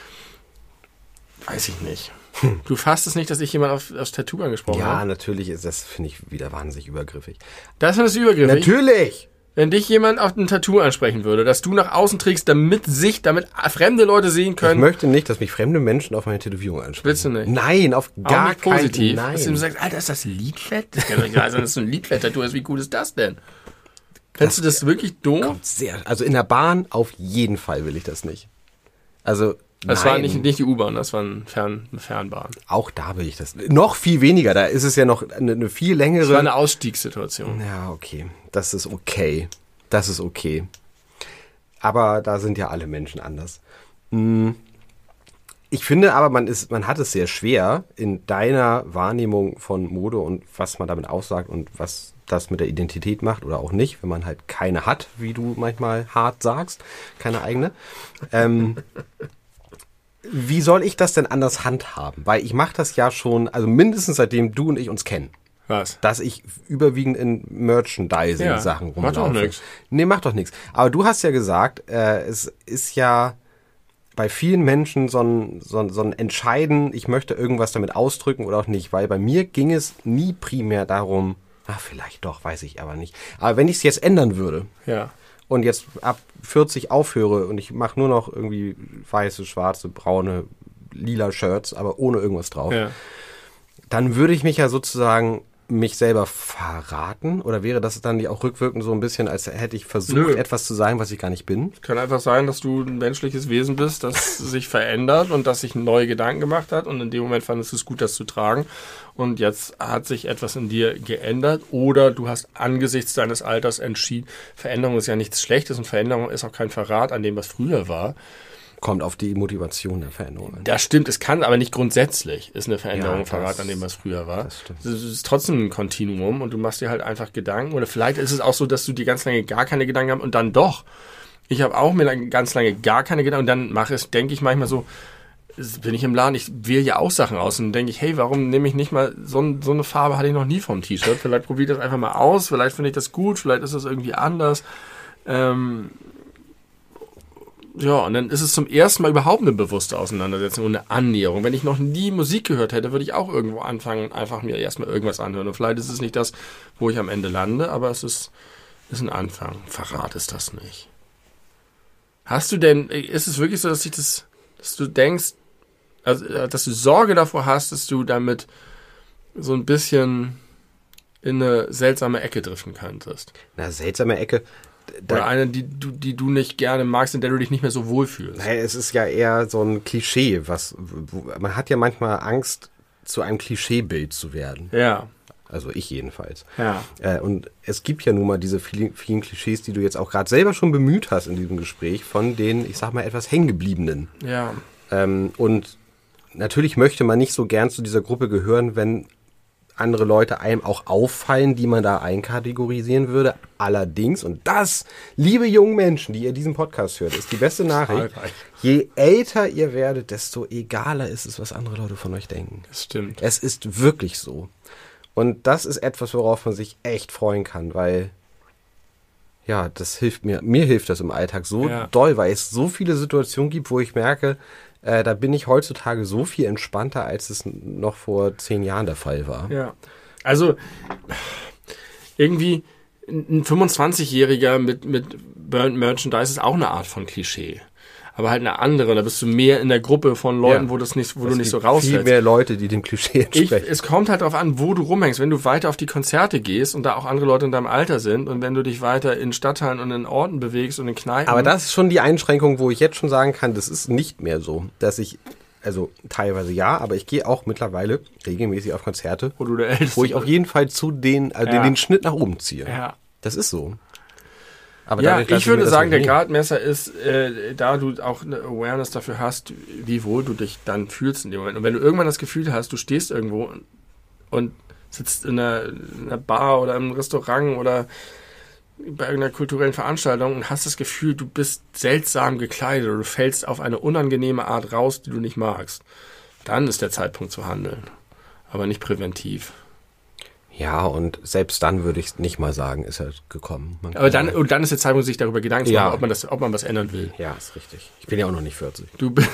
Weiß ich nicht. Du fasst es nicht, dass ich jemand auf, aufs Tattoo angesprochen habe? Ja, natürlich ist das, finde ich, wieder wahnsinnig übergriffig. Das findest du übergriffig? Natürlich! Wenn dich jemand auf ein Tattoo ansprechen würde, dass du nach außen trägst, damit sich, damit fremde Leute sehen können. Ich möchte nicht, dass mich fremde Menschen auf meine Tätowierung ansprechen. Willst du nicht? Nein, auf gar keinen Fall. Positiv. Nein. Dass du sagst, Alter, ist das Lidfett? Das kann doch nicht sein, dass du ein Lidfett-Tattoo hast. Wie gut ist das denn? Findest du das wirklich doof? Kommt sehr, also in der Bahn auf jeden Fall will ich das nicht. Also, das nein. war nicht, nicht die U-Bahn, das war ein Fern, eine Fernbahn. Auch da will ich das. Noch viel weniger, da ist es ja noch eine, eine viel längere. Das war eine Ausstiegssituation. Ja, okay. Das ist okay. Das ist okay. Aber da sind ja alle Menschen anders. Ich finde aber, man ist, man hat es sehr schwer in deiner Wahrnehmung von Mode und was man damit aussagt und was das mit der Identität macht oder auch nicht, wenn man halt keine hat, wie du manchmal hart sagst, keine eigene. Ähm, wie soll ich das denn anders handhaben? Weil ich mache das ja schon, also mindestens seitdem du und ich uns kennen. Was? Dass ich überwiegend in Merchandising-Sachen ja, rumlaufe. Macht doch nichts. Nee, macht doch nichts. Aber du hast ja gesagt, äh, es ist ja bei vielen Menschen so ein, so, ein, so ein Entscheiden, ich möchte irgendwas damit ausdrücken oder auch nicht. Weil bei mir ging es nie primär darum, ach, vielleicht doch, weiß ich aber nicht. Aber wenn ich es jetzt ändern würde ja. und jetzt ab vierzig aufhöre und ich mache nur noch irgendwie weiße, schwarze, braune, lila Shirts, aber ohne irgendwas drauf, ja. dann würde ich mich ja sozusagen mich selber verraten? Oder wäre das dann auch rückwirkend so ein bisschen, als hätte ich versucht, Nö. etwas zu sein, was ich gar nicht bin? Kann einfach sein, dass du ein menschliches Wesen bist, das sich verändert und das sich neue Gedanken gemacht hat und in dem Moment fandest du es gut, das zu tragen und jetzt hat sich etwas in dir geändert oder du hast angesichts deines Alters entschieden, Veränderung ist ja nichts Schlechtes und Veränderung ist auch kein Verrat an dem, was früher war. Kommt auf die Motivation der Veränderung an. Das stimmt, es kann aber nicht grundsätzlich, ist eine Veränderung Ja, ein Verrat das- an dem, was früher war. das stimmt. Es ist trotzdem ein Kontinuum und du machst dir halt einfach Gedanken oder vielleicht ist es auch so, dass du dir ganz lange gar keine Gedanken hast und dann doch. Ich habe auch mir lang- ganz lange gar keine Gedanken und dann mache es, denke ich manchmal so, es- bin ich im Laden, ich wähle ja auch Sachen aus und dann denke ich, hey, warum nehme ich nicht mal, so, ein- so eine Farbe hatte ich noch nie vom T-Shirt, vielleicht probiere ich das einfach mal aus, vielleicht finde ich das gut, vielleicht ist das irgendwie anders. Ähm, Ja, und dann ist es zum ersten Mal überhaupt eine bewusste Auseinandersetzung und eine Annäherung. Wenn ich noch nie Musik gehört hätte, würde ich auch irgendwo anfangen, einfach mir erstmal irgendwas anhören. Und vielleicht ist es nicht das, wo ich am Ende lande, aber es ist, ist ein Anfang. Verrat ist das nicht. Hast du denn, ist es wirklich so, dass ich das, dass du denkst, also, dass du Sorge davor hast, dass du damit so ein bisschen in eine seltsame Ecke driften könntest? Na, seltsame Ecke. Oder Da, eine, die du, die du nicht gerne magst, in der du dich nicht mehr so wohlfühlst. naja, es ist ja eher so ein Klischee, was, wo, man hat ja manchmal Angst, zu einem Klischeebild zu werden. Ja, Also ich jedenfalls. ja. Äh, und es gibt ja nun mal diese vielen, vielen Klischees, die du jetzt auch gerade selber schon bemüht hast in diesem Gespräch, von den, ich sag mal, etwas hängengebliebenen. Ja, Ähm, und natürlich möchte man nicht so gern zu dieser Gruppe gehören, wenn andere Leute einem auch auffallen, die man da einkategorisieren würde. Allerdings, und das, liebe jungen Menschen, die ihr diesen Podcast hört, ist die beste Nachricht. Zahlreich. Je älter ihr werdet, desto egaler ist es, was andere Leute von euch denken. das stimmt. Es ist wirklich so. Und das ist etwas, worauf man sich echt freuen kann, weil, ja, das hilft mir, mir hilft das im Alltag so Ja. doll, weil es so viele Situationen gibt, wo ich merke, äh, da bin ich heutzutage so viel entspannter, als es noch vor zehn Jahren der Fall war. Ja. Also, irgendwie ein fünfundzwanzigjähriger mit, mit Burnt Merchandise ist auch eine Art von Klischee. Aber halt eine andere. Da bist du mehr in der Gruppe von Leuten, Ja. wo, das nicht, wo Es du nicht so gibt viel rausfällst. mehr Leute, die dem Klischee Ich, entsprechen. es kommt halt darauf an, wo du rumhängst. Wenn du weiter auf die Konzerte gehst und da auch andere Leute in deinem Alter sind und wenn du dich weiter in Stadtteilen und in Orten bewegst und in Kneipen. Aber das ist schon die Einschränkung, wo ich jetzt schon sagen kann, das ist nicht mehr so, dass ich also teilweise ja, aber ich gehe auch mittlerweile regelmäßig auf Konzerte, Wo du der Älteste wo ich auf bist. jeden Fall zu den, also Ja. den, den Schnitt nach oben ziehe. Ja. Das ist so. Aber Ja, dadurch, dass ich würde mir das sagen, der nicht- Gradmesser ist, äh, da du auch eine Awareness dafür hast, wie wohl du dich dann fühlst in dem Moment. Und wenn du irgendwann das Gefühl hast, du stehst irgendwo und, und sitzt in einer, in einer Bar oder im Restaurant oder bei irgendeiner kulturellen Veranstaltung und hast das Gefühl, du bist seltsam gekleidet oder du fällst auf eine unangenehme Art raus, die du nicht magst, dann ist der Zeitpunkt zu handeln. Aber nicht präventiv. Ja, und selbst dann würde ich nicht mal sagen, ist er gekommen. Man Aber kann dann, mal- und dann ist der Zeitpunkt, sich darüber Gedanken zu Ja. machen, ob man, das, ob man was ändern will. Ja, ist richtig. Ich bin ja auch noch nicht vierzig. Du bist.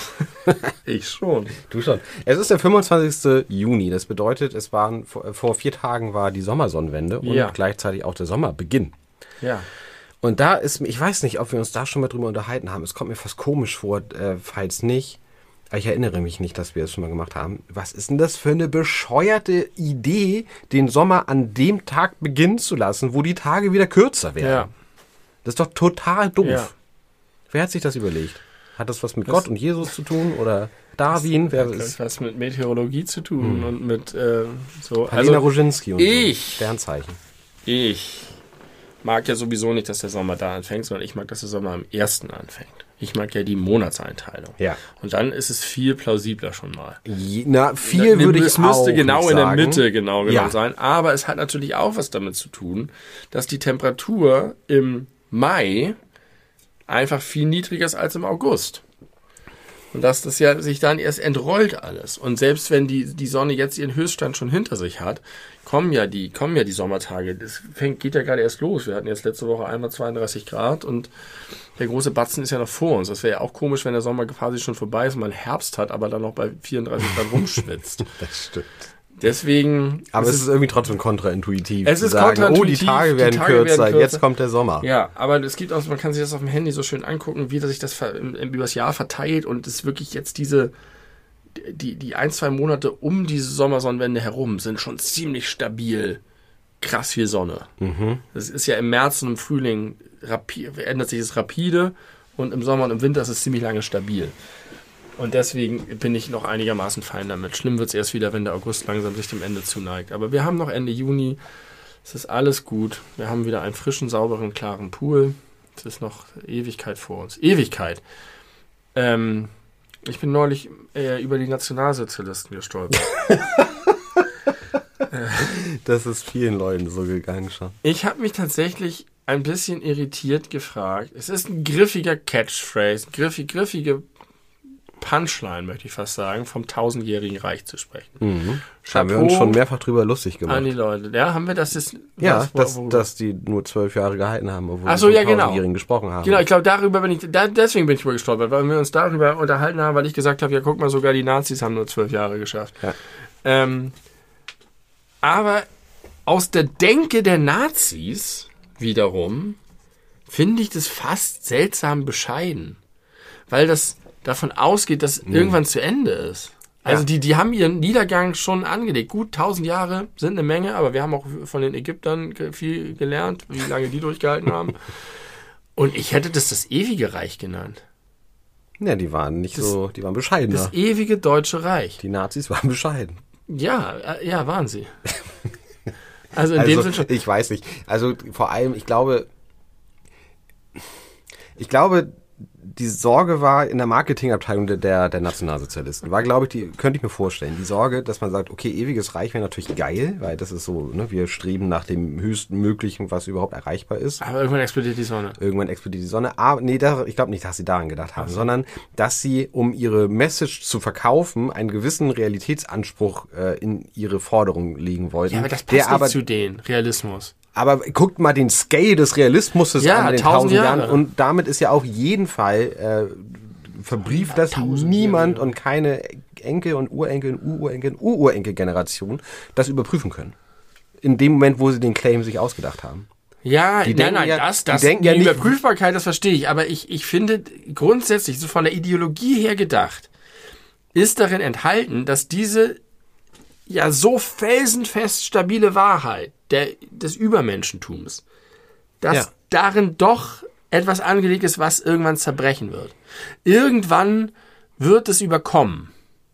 Ich schon. Du schon. Es ist der fünfundzwanzigste Juni. Das bedeutet, es waren vor, vor vier Tagen war die Sommersonnenwende und Ja. gleichzeitig auch der Sommerbeginn. Ja. Und da ist, ich weiß nicht, ob wir uns da schon mal drüber unterhalten haben. Es kommt mir fast komisch vor, äh, falls nicht. Aber ich erinnere mich nicht, dass wir es schon mal gemacht haben. Was ist denn das für eine bescheuerte Idee, den Sommer an dem Tag beginnen zu lassen, wo die Tage wieder kürzer werden? Ja. Das ist doch total doof. Ja. Wer hat sich das überlegt? Hat das was mit Das- Gott und Jesus zu tun oder Darwin? Wer Das ist? hat was mit Meteorologie zu tun und mit äh, so. Palina Also Roginski und ich- so. Sternzeichen. ich mag ja sowieso nicht, dass der Sommer da anfängt, sondern ich mag, dass der Sommer am ersten anfängt. Ich mag ja die Monatseinteilung. Ja. Und dann ist es viel plausibler schon mal. Je, na, viel würde ich Es müsste auch genau nicht in der sagen. Mitte genau genau Ja. sein. Aber es hat natürlich auch was damit zu tun, dass die Temperatur im Mai einfach viel niedriger ist als im August. Und dass das ja sich dann erst entrollt alles. Und selbst wenn die, die Sonne jetzt ihren Höchststand schon hinter sich hat, kommen ja die, kommen ja die Sommertage. Das fängt, geht ja gerade erst los. Wir hatten jetzt letzte Woche einmal zweiunddreißig Grad und der große Batzen ist ja noch vor uns. Das wäre ja auch komisch, wenn der Sommer quasi schon vorbei ist und man Herbst hat, aber dann noch bei vierunddreißig Grad rumschwitzt. Das stimmt. Deswegen. Aber ist es ist irgendwie trotzdem kontraintuitiv. Es zu ist sagen, oh, die kontraintuitiv, Tage die werden, Tage kürzer, werden kürzer. jetzt kommt der Sommer. Ja, aber es gibt auch, man kann sich das auf dem Handy so schön angucken, wie das sich das ver- im- im- übers Jahr verteilt und es wirklich jetzt diese, die, die ein, zwei Monate um diese Sommersonnenwende herum sind schon ziemlich stabil. Krass viel Sonne. Das ist ja im März und im Frühling rapi- ändert sich das rapide und im Sommer und im Winter ist es ziemlich lange stabil. Und deswegen bin ich noch einigermaßen fein damit. Schlimm wird es erst wieder, wenn der August langsam sich dem Ende zuneigt. Aber wir haben noch Ende Juni. Es ist alles gut. Wir haben wieder einen frischen, sauberen, klaren Pool. Es ist noch Ewigkeit vor uns. Ewigkeit. Ähm, ich bin neulich äh, über die Nationalsozialisten gestolpert. Das ist vielen Leuten so gegangen schon. Ich habe mich tatsächlich ein bisschen irritiert gefragt. Es ist ein griffiger Catchphrase, griffig, griffige Punchline, möchte ich fast sagen, vom tausendjährigen Reich zu sprechen. Mhm. Haben wir uns schon mehrfach drüber lustig gemacht. an die Leute. Ja, haben wir das jetzt? Ja, was, dass, worüber- dass die nur zwölf Jahre gehalten haben, obwohl Ach so, sie ja, von genau. tausendjährigen gesprochen haben. Genau, ich glaube, darüber bin ich, da, deswegen bin ich drüber gestolpert, weil wir uns darüber unterhalten haben, weil ich gesagt habe, ja, guck mal, sogar die Nazis haben nur zwölf Jahre geschafft. Ja. Ähm, aber aus der Denke der Nazis wiederum finde ich das fast seltsam bescheiden, weil das davon ausgeht, dass irgendwann zu Ende ist. Also Ja. die, die haben ihren Niedergang schon angelegt. Gut, tausend Jahre sind eine Menge, aber wir haben auch von den Ägyptern ge- viel gelernt, wie lange die durchgehalten haben. Und ich hätte das das ewige Reich genannt. Ja, die waren nicht Das- so, die waren bescheidener. Das ewige Deutsche Reich. Die Nazis waren bescheiden. Ja, äh, ja, waren sie. Also in dem Also, Sinne schon. ich weiß nicht. Also vor allem, ich glaube, ich glaube, die Sorge war in der Marketingabteilung der, der, der Nationalsozialisten. War, glaube ich, die, könnte ich mir vorstellen. Die Sorge, dass man sagt, okay, ewiges Reich wäre natürlich geil, weil das ist so, ne, wir streben nach dem höchsten Möglichen, was überhaupt erreichbar ist. Aber irgendwann explodiert die Sonne. Irgendwann explodiert die Sonne. Aber nee, da, ich glaube nicht, dass sie daran gedacht haben, sondern dass sie, um ihre Message zu verkaufen, einen gewissen Realitätsanspruch äh, in ihre Forderung legen wollten. Ja, aber das passt der nicht aber, zu denen. Realismus. aber guckt mal den Scale des Realismus Ja, an in den tausend tausend Jahren. Jahre. Und damit ist ja auf jeden Fall äh, verbrieft, dass tausend niemand Jahre. und keine Enkel und Urenkel und Ururenkel und Ururenkel-Generation das überprüfen können. In dem Moment, wo sie den Claim sich ausgedacht haben. Ja, Die nein, denken nein, ja- das, die das, denken die ja nicht- Überprüfbarkeit, das verstehe ich, aber ich, ich finde grundsätzlich, so von der Ideologie her gedacht, ist darin enthalten, dass diese ja so felsenfest stabile Wahrheit der, des Übermenschentums, dass Ja. darin doch etwas angelegt ist, was irgendwann zerbrechen wird. Irgendwann wird es überkommen.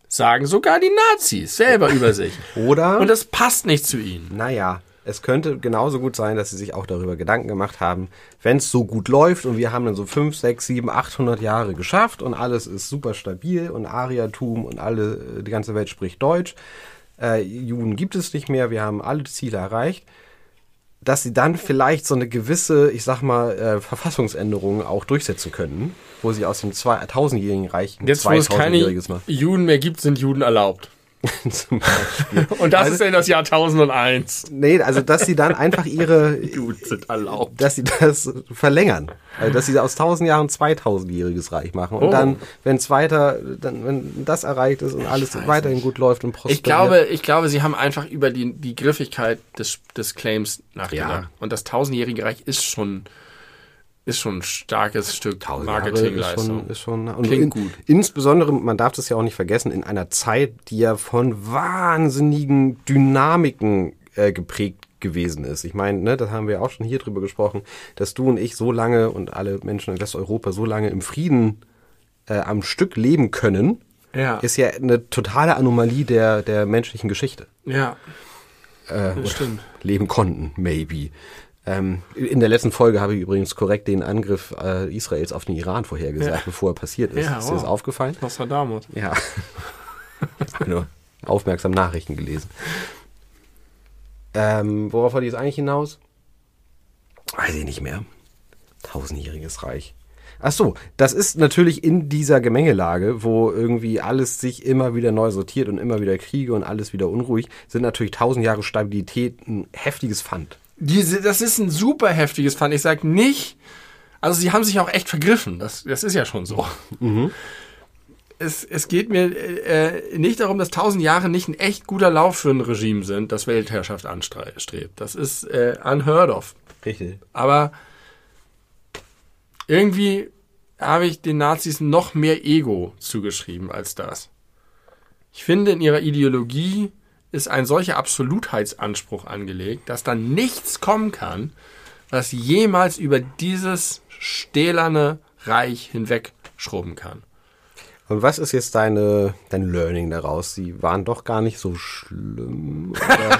sagen sogar die Nazis selber über sich. Oder? Und das passt nicht zu ihnen. Naja, es könnte genauso gut sein, dass sie sich auch darüber Gedanken gemacht haben, wenn es so gut läuft und wir haben dann so fünf, sechs, sieben, achthundert Jahre geschafft und alles ist super stabil und Ariertum und alle, die ganze Welt spricht Deutsch, äh, Juden gibt es nicht mehr, wir haben alle Ziele erreicht, dass sie dann vielleicht so eine gewisse, ich sag mal, äh, Verfassungsänderung auch durchsetzen können, wo sie aus dem tausendjährigen Reich ein Jetzt, wo es keine zweitausendjähriges machen. Juden mehr gibt, sind Juden erlaubt. Zum Beispiel. Und das Also- ist ja das Jahr tausendundeins. Nee, also dass sie dann einfach ihre, Juden sind erlaubt. dass sie das verlängern. Also dass sie aus tausend Jahren zweitausendjähriges Reich machen. Und Oh. dann, wenn es weiter, dann, wenn das erreicht ist und alles weiterhin gut läuft und prosperiert. Ich glaube, ich glaube, sie haben einfach über die, die Griffigkeit des, des Claims nachgedacht. Ja. Und das tausendjährige Reich ist schon, ist schon ein starkes Stück Jahre ist Marketingleistung. schon, ist schon und Klingt in, gut. Insbesondere, man darf das ja auch nicht vergessen, in einer Zeit, die ja von wahnsinnigen Dynamiken äh, geprägt gewesen ist. Ich meine, ne, das haben wir auch schon hier drüber gesprochen, dass du und ich so lange und alle Menschen in Westeuropa so lange im Frieden äh, am Stück leben können, Ja. ist ja eine totale Anomalie der, der menschlichen Geschichte. Ja, Äh, das stimmt. leben konnten, maybe. Ähm, in der letzten Folge habe ich übrigens korrekt den Angriff äh, Israels auf den Iran vorhergesagt, Ja. bevor er passiert ist. Ja, ist dir das wow. aufgefallen? Nostradamus. Ja. Ich habe nur aufmerksam Nachrichten gelesen. Ähm, worauf wollte ich jetzt eigentlich hinaus? Weiß ich nicht mehr. Tausendjähriges Reich. Ach so, das ist natürlich in dieser Gemengelage, wo irgendwie alles sich immer wieder neu sortiert und immer wieder Kriege und alles wieder unruhig, sind natürlich tausend Jahre Stabilität ein heftiges Pfand. Diese, das ist ein super heftiges Pfand. Ich sag nicht, also sie haben sich auch echt vergriffen. Das, das ist ja schon so. Es, es geht mir äh, nicht darum, dass tausend Jahre nicht ein echt guter Lauf für ein Regime sind, das Weltherrschaft anstrebt. Das ist äh, unheard of. Richtig. Aber irgendwie habe ich den Nazis noch mehr Ego zugeschrieben als das. Ich finde, in ihrer Ideologie ist ein solcher Absolutheitsanspruch angelegt, dass da nichts kommen kann, was jemals über dieses stählerne Reich hinwegschrubben kann. Und was ist jetzt deine, dein Learning daraus? Sie waren doch gar nicht so schlimm. Oder?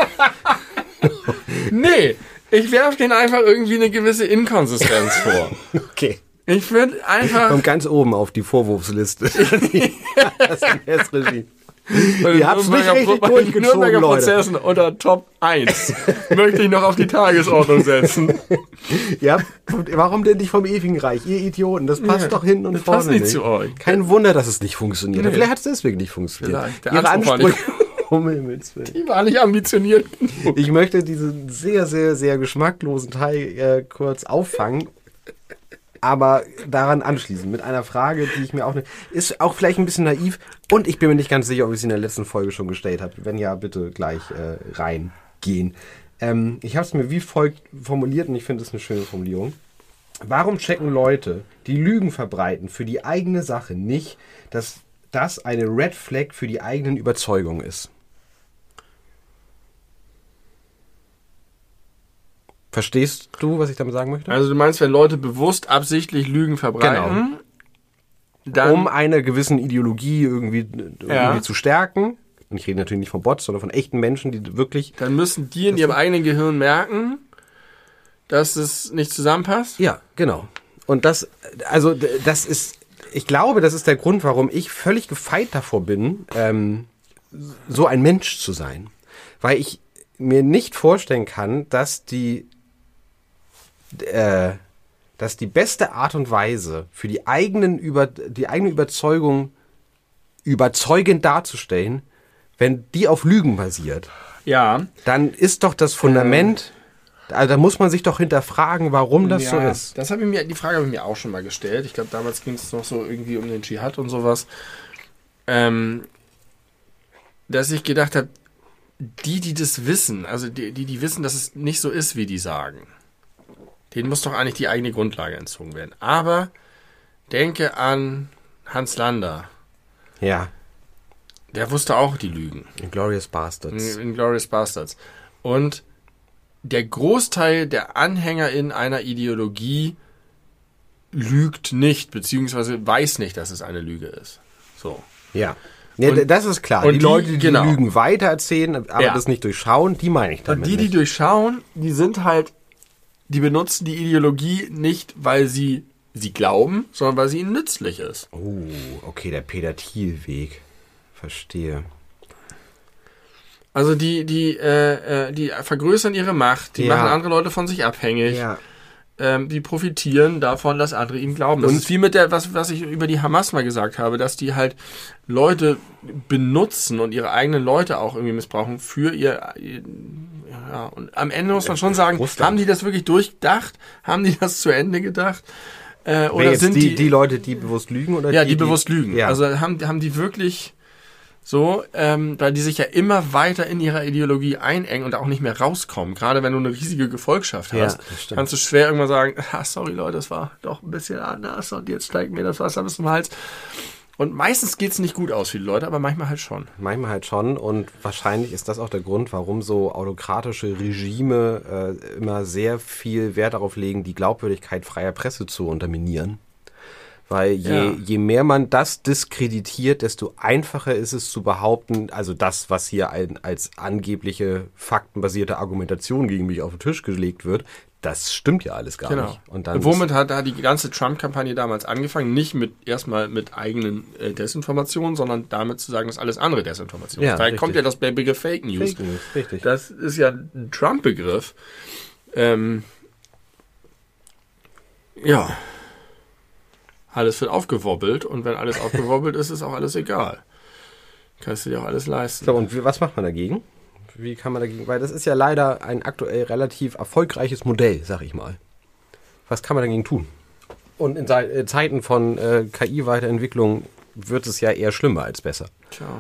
Nee, ich werfe denen einfach irgendwie eine gewisse Inkonsistenz vor. Okay. Ich würde einfach... Kommt ganz oben auf die Vorwurfsliste. Das ist das Regime. Bei den Ihr habt's nicht Nürnberger- richtig bei den durchgezogen, Nürnberger Leute. Prozessen unter Top eins möchte ich noch auf die Tagesordnung setzen. Ja, warum denn nicht vom ewigen Reich? Ihr Idioten, das passt Ja, doch hinten und das vorne passt nicht zu euch. Kein Wunder, dass es nicht funktioniert. Nee. Vielleicht hat es deswegen nicht funktioniert. Vielleicht. Der Ihre Anspruch war nicht- Ansprüche. Um Himmels Willen. Die war nicht ambitioniert genug. Ich möchte diesen sehr, sehr, sehr geschmacklosen Teil äh, kurz auffangen, aber daran anschließen mit einer Frage, die ich mir auch ne, ist auch vielleicht ein bisschen naiv und ich bin mir nicht ganz sicher, ob ich sie in der letzten Folge schon gestellt habe. Wenn ja, bitte gleich äh, reingehen. Ähm, ich habe es mir wie folgt formuliert und ich finde es eine schöne Formulierung. Warum checken Leute, die Lügen verbreiten für die eigene Sache nicht, dass das eine Red Flag für die eigenen Überzeugungen ist? Verstehst du, was ich damit sagen möchte? Also du meinst, wenn Leute bewusst absichtlich Lügen verbreiten, dann... Um einer gewissen Ideologie irgendwie, irgendwie Ja. zu stärken. Und ich rede natürlich nicht von Bots, sondern von echten Menschen, die wirklich... dann müssen die in ihrem eigenen Gehirn merken, dass es nicht zusammenpasst. Ja, genau. Und das, also d- das ist, ich glaube, das ist der Grund, warum ich völlig gefeit davor bin, ähm, so ein Mensch zu sein. Weil ich mir nicht vorstellen kann, dass die, äh, dass die beste Art und Weise für die eigenen über, die eigene Überzeugung überzeugend darzustellen, wenn die auf Lügen basiert, Ja. dann ist doch das Fundament, also da muss man sich doch hinterfragen, warum das so ist. Das habe ich mir, die Frage habe ich mir auch schon mal gestellt. Ich glaube, damals ging es noch so irgendwie um den Dschihad und sowas. Ähm, dass ich gedacht habe, die, die das wissen, also die, die, die wissen, dass es nicht so ist, wie die sagen, denen muss doch eigentlich die eigene Grundlage entzogen werden. Aber denke an Hans Lander. Ja, Der wusste auch die Lügen. Inglourious Bastards. In Inglourious Bastards. Und der Großteil der Anhänger in einer Ideologie lügt nicht, beziehungsweise weiß nicht, dass es eine Lüge ist. So. Ja. Nee, Und- das ist klar. und die, die- Leute, die genau. Lügen weitererzählen, aber Ja. das nicht durchschauen, die meine ich Und damit die, die nicht. durchschauen, die sind halt, die benutzen die Ideologie nicht, weil sie sie glauben, sondern weil sie ihnen nützlich ist. Oh, okay, der Peter Thiel-Weg. Verstehe. Also die, die, äh, äh, die vergrößern ihre Macht, die Ja. machen andere Leute von sich abhängig. Ja. Ähm, die profitieren davon, dass andere ihnen glauben. Das Und- ist wie mit der, was, was ich über die Hamas mal gesagt habe, dass die halt Leute benutzen und ihre eigenen Leute auch irgendwie missbrauchen für ihr, ihr ja, und am Ende muss man schon sagen, Russland. haben die das wirklich durchdacht? Haben die das zu Ende gedacht? Äh, Wer oder jetzt sind die, die, die Leute, die bewusst lügen? Oder ja, die, die bewusst lügen. Ja. Also haben, haben die wirklich so, ähm, weil die sich ja immer weiter in ihrer Ideologie einengen und auch nicht mehr rauskommen. Gerade wenn du eine riesige Gefolgschaft Ja, hast, das stimmt. kannst du schwer irgendwann sagen, ah, sorry Leute, das war doch ein bisschen anders und jetzt steigt mir das Wasser bis zum Hals. Und meistens geht's nicht gut aus für die Leute, aber manchmal halt schon. Manchmal halt schon, und wahrscheinlich ist das auch der Grund, warum so autokratische Regime äh, immer sehr viel Wert darauf legen, die Glaubwürdigkeit freier Presse zu unterminieren. Weil je, Ja. je mehr man das diskreditiert, desto einfacher ist es zu behaupten, also das, was hier ein, als angebliche faktenbasierte Argumentation gegen mich auf den Tisch gelegt wird, das stimmt ja alles gar Genau. nicht. Und dann Womit hat da die ganze Trump-Kampagne damals angefangen? Nicht mit erstmal mit eigenen äh, Desinformationen, sondern damit zu sagen, dass alles andere Desinformation Ja, ist. Daher richtig. kommt ja das der Begriff Fake News. Fake News, richtig. Das ist ja ein Trump-Begriff. Ähm, ja. Alles wird aufgewobbelt und wenn alles aufgewobbelt ist, ist auch alles egal. Kannst du dir auch alles leisten. So, und wie, was macht man dagegen? Wie kann man dagegen? Weil das ist ja leider ein aktuell relativ erfolgreiches Modell, sag ich mal. Was kann man dagegen tun? Und in Zei- äh, Zeiten von äh, K I-Weiterentwicklung wird es ja eher schlimmer als besser. Tja.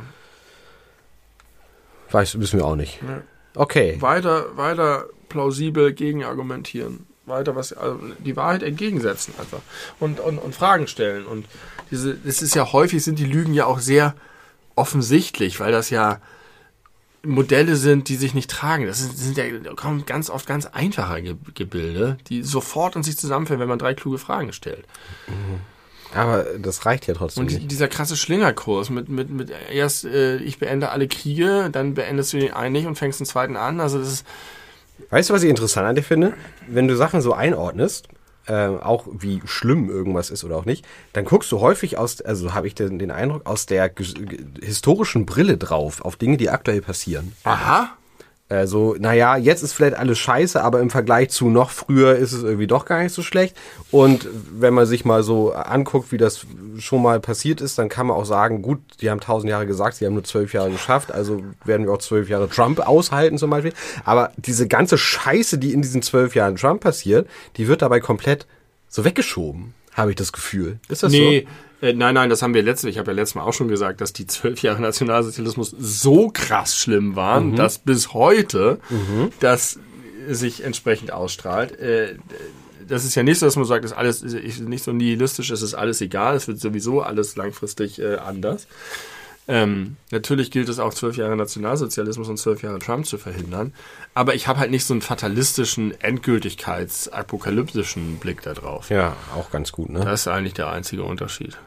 Weiß, wissen wir auch nicht. Ja. Okay. Weiter, weiter plausibel gegenargumentieren. Weiter was, also die Wahrheit entgegensetzen einfach. Und, und, und Fragen stellen. Und diese, es ist ja häufig, sind die Lügen ja auch sehr offensichtlich, weil das ja Modelle sind, die sich nicht tragen. Das sind, sind ja kommen ganz oft ganz einfache Ge- Gebilde, die sofort in sich zusammenfällen, wenn man drei kluge Fragen stellt. Aber das reicht ja trotzdem Und die, nicht. dieser krasse Schlingerkurs mit, mit, mit erst äh, ich beende alle Kriege, dann beendest du den einen nicht und fängst den zweiten an. Also das ist Weißt du, was ich interessant an dir finde? Wenn du Sachen so einordnest, äh, auch wie schlimm irgendwas ist oder auch nicht, dann guckst du häufig aus, also habe ich den, den Eindruck, aus der ges- ge- historischen Brille drauf, auf Dinge, die aktuell passieren. aha. Also, naja, jetzt ist vielleicht alles scheiße, aber im Vergleich zu noch früher ist es irgendwie doch gar nicht so schlecht. Und wenn man sich mal so anguckt, wie das schon mal passiert ist, dann kann man auch sagen, gut, die haben tausend Jahre gesagt, sie haben nur zwölf Jahre geschafft, also werden wir auch zwölf Jahre Trump aushalten zum Beispiel. Aber diese ganze Scheiße, die in diesen zwölf Jahren Trump passiert, die wird dabei komplett so weggeschoben, habe ich das Gefühl. Ist das Nee, äh, nein, nein, das haben wir letztes, ich habe ja letztes Mal auch schon gesagt, dass die zwölf Jahre Nationalsozialismus so krass schlimm waren, dass bis heute das sich entsprechend ausstrahlt. Äh, das ist ja nicht so, dass man sagt, das ist alles ist nicht so nihilistisch, es ist alles egal, es wird sowieso alles langfristig äh, anders. Ähm, natürlich gilt es auch, zwölf Jahre Nationalsozialismus und zwölf Jahre Trump zu verhindern. Aber ich habe halt nicht so einen fatalistischen, endgültigkeits-apokalyptischen Blick da drauf. so? Ja, auch ganz gut, ne? Das ist eigentlich der einzige Unterschied.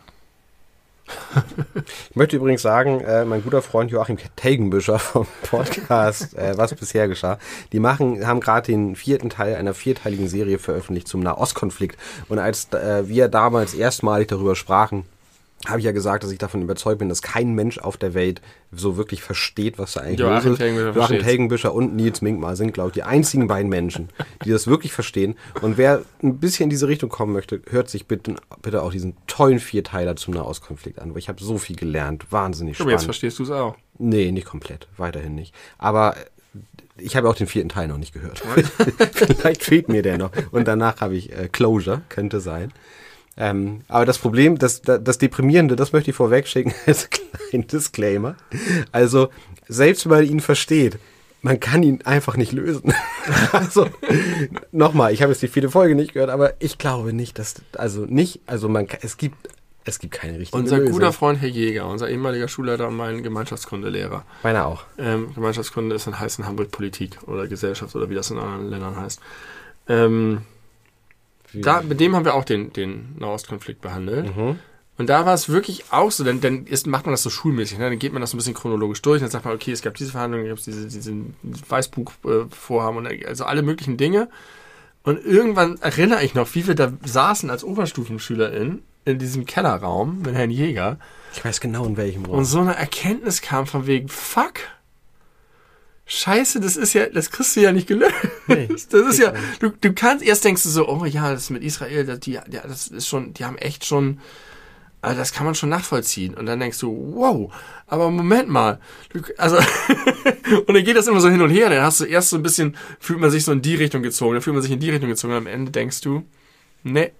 Ich möchte übrigens sagen, äh, mein guter Freund Joachim Telgenbüscher vom Podcast äh, Was bisher geschah, die machen, haben gerade den vierten Teil einer vierteiligen Serie veröffentlicht zum Nahostkonflikt. Und als äh, wir damals erstmalig darüber sprachen, habe ich ja gesagt, dass ich davon überzeugt bin, dass kein Mensch auf der Welt so wirklich versteht, was da eigentlich Joachim los ist. Telgenbüscher Joachim versteht's. Telgenbüscher und Nils Minkmar sind, glaube ich, die einzigen beiden Menschen, die das wirklich verstehen. Und wer ein bisschen in diese Richtung kommen möchte, hört sich bitte, bitte auch diesen tollen Vierteiler zum Nahostkonflikt an, weil ich habe so viel gelernt. Wahnsinnig Aber jetzt spannend. verstehst du es auch. Nee, nicht komplett. Weiterhin nicht. Aber ich habe auch den vierten Teil noch nicht gehört. Vielleicht fehlt mir der noch. Und danach habe ich äh, Closure, könnte sein. Ähm, aber das Problem, das, das, das Deprimierende, das möchte ich vorweg schicken als kleinen Disclaimer. Also, selbst wenn man ihn versteht, man kann ihn einfach nicht lösen. Also, nochmal, ich habe jetzt die vierte Folge nicht gehört, aber ich glaube nicht, dass, also nicht, also man kann, es gibt, es gibt keine richtige Unser Lösung. guter Freund Herr Jäger, unser ehemaliger Schulleiter und mein Gemeinschaftskundelehrer. Meiner auch. Ähm, Gemeinschaftskunde ist in heißt in Hamburg Politik oder Gesellschaft oder wie das in anderen Ländern heißt. Ähm, Wie- da, mit dem haben wir auch den, den Nahostkonflikt behandelt. Mhm. Und da war es wirklich auch so, dann, dann ist, macht man das so schulmäßig, ne? Dann geht man das so ein bisschen chronologisch durch, dann sagt man, okay, es gab diese Verhandlungen, es gab diese, diese Weißbuch-Vorhaben und also alle möglichen Dinge. Und irgendwann erinnere ich noch, wie wir da saßen als OberstufenschülerInnen in diesem Kellerraum mit Herrn Jäger. Ich weiß genau, in welchem Raum. Und so eine Erkenntnis kam von wegen, fuck, Scheiße, das ist ja, das kriegst du ja nicht gelöst. Nee, das ist ja, du, du kannst, erst denkst du so, oh ja, das mit Israel, das, die, ja, das ist schon, die haben echt schon, also das kann man schon nachvollziehen. Und dann denkst du, wow, aber Moment mal. Du, also und dann geht das immer so hin und her. Dann hast du erst so ein bisschen, fühlt man sich so in die Richtung gezogen, dann fühlt man sich in die Richtung gezogen. Und am Ende denkst du, nee.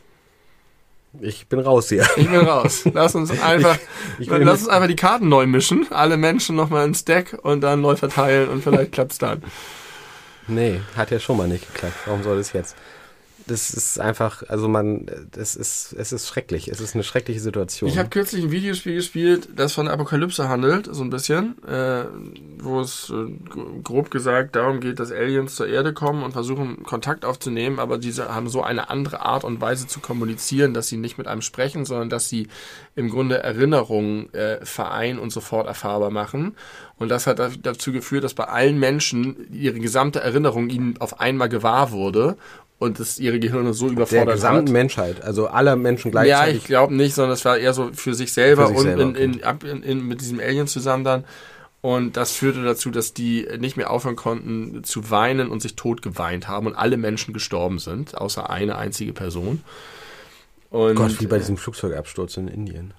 Ich bin raus hier. Ich bin raus. Lass uns einfach, ich, ich lass uns einfach die Karten neu mischen, alle Menschen nochmal ins Deck und dann neu verteilen und vielleicht klappt's dann. Nee, hat ja schon mal nicht geklappt. Warum soll das jetzt? Das ist einfach, also man, das ist, es ist schrecklich. Es ist eine schreckliche Situation. Ich habe kürzlich ein Videospiel gespielt, das von der Apokalypse handelt, so ein bisschen, äh, wo es äh, grob gesagt darum geht, dass Aliens zur Erde kommen und versuchen, Kontakt aufzunehmen, aber diese haben so eine andere Art und Weise zu kommunizieren, dass sie nicht mit einem sprechen, sondern dass sie im Grunde Erinnerungen äh, vereinen und sofort erfahrbar machen. Und das hat dazu geführt, dass bei allen Menschen ihre gesamte Erinnerung ihnen auf einmal gewahr wurde. Und das ihre Gehirne so überfordert hat. Der gesamten hat. Menschheit, also aller Menschen gleichzeitig. Ja, ich glaube nicht, sondern es war eher so für sich selber für sich und selber, in, okay. in, ab, in, in, mit diesem Alien zusammen dann. Und das führte dazu, dass die nicht mehr aufhören konnten zu weinen und sich tot geweint haben und alle Menschen gestorben sind, außer eine einzige Person. Und Gott, wie bei diesem Flugzeugabsturz in Indien.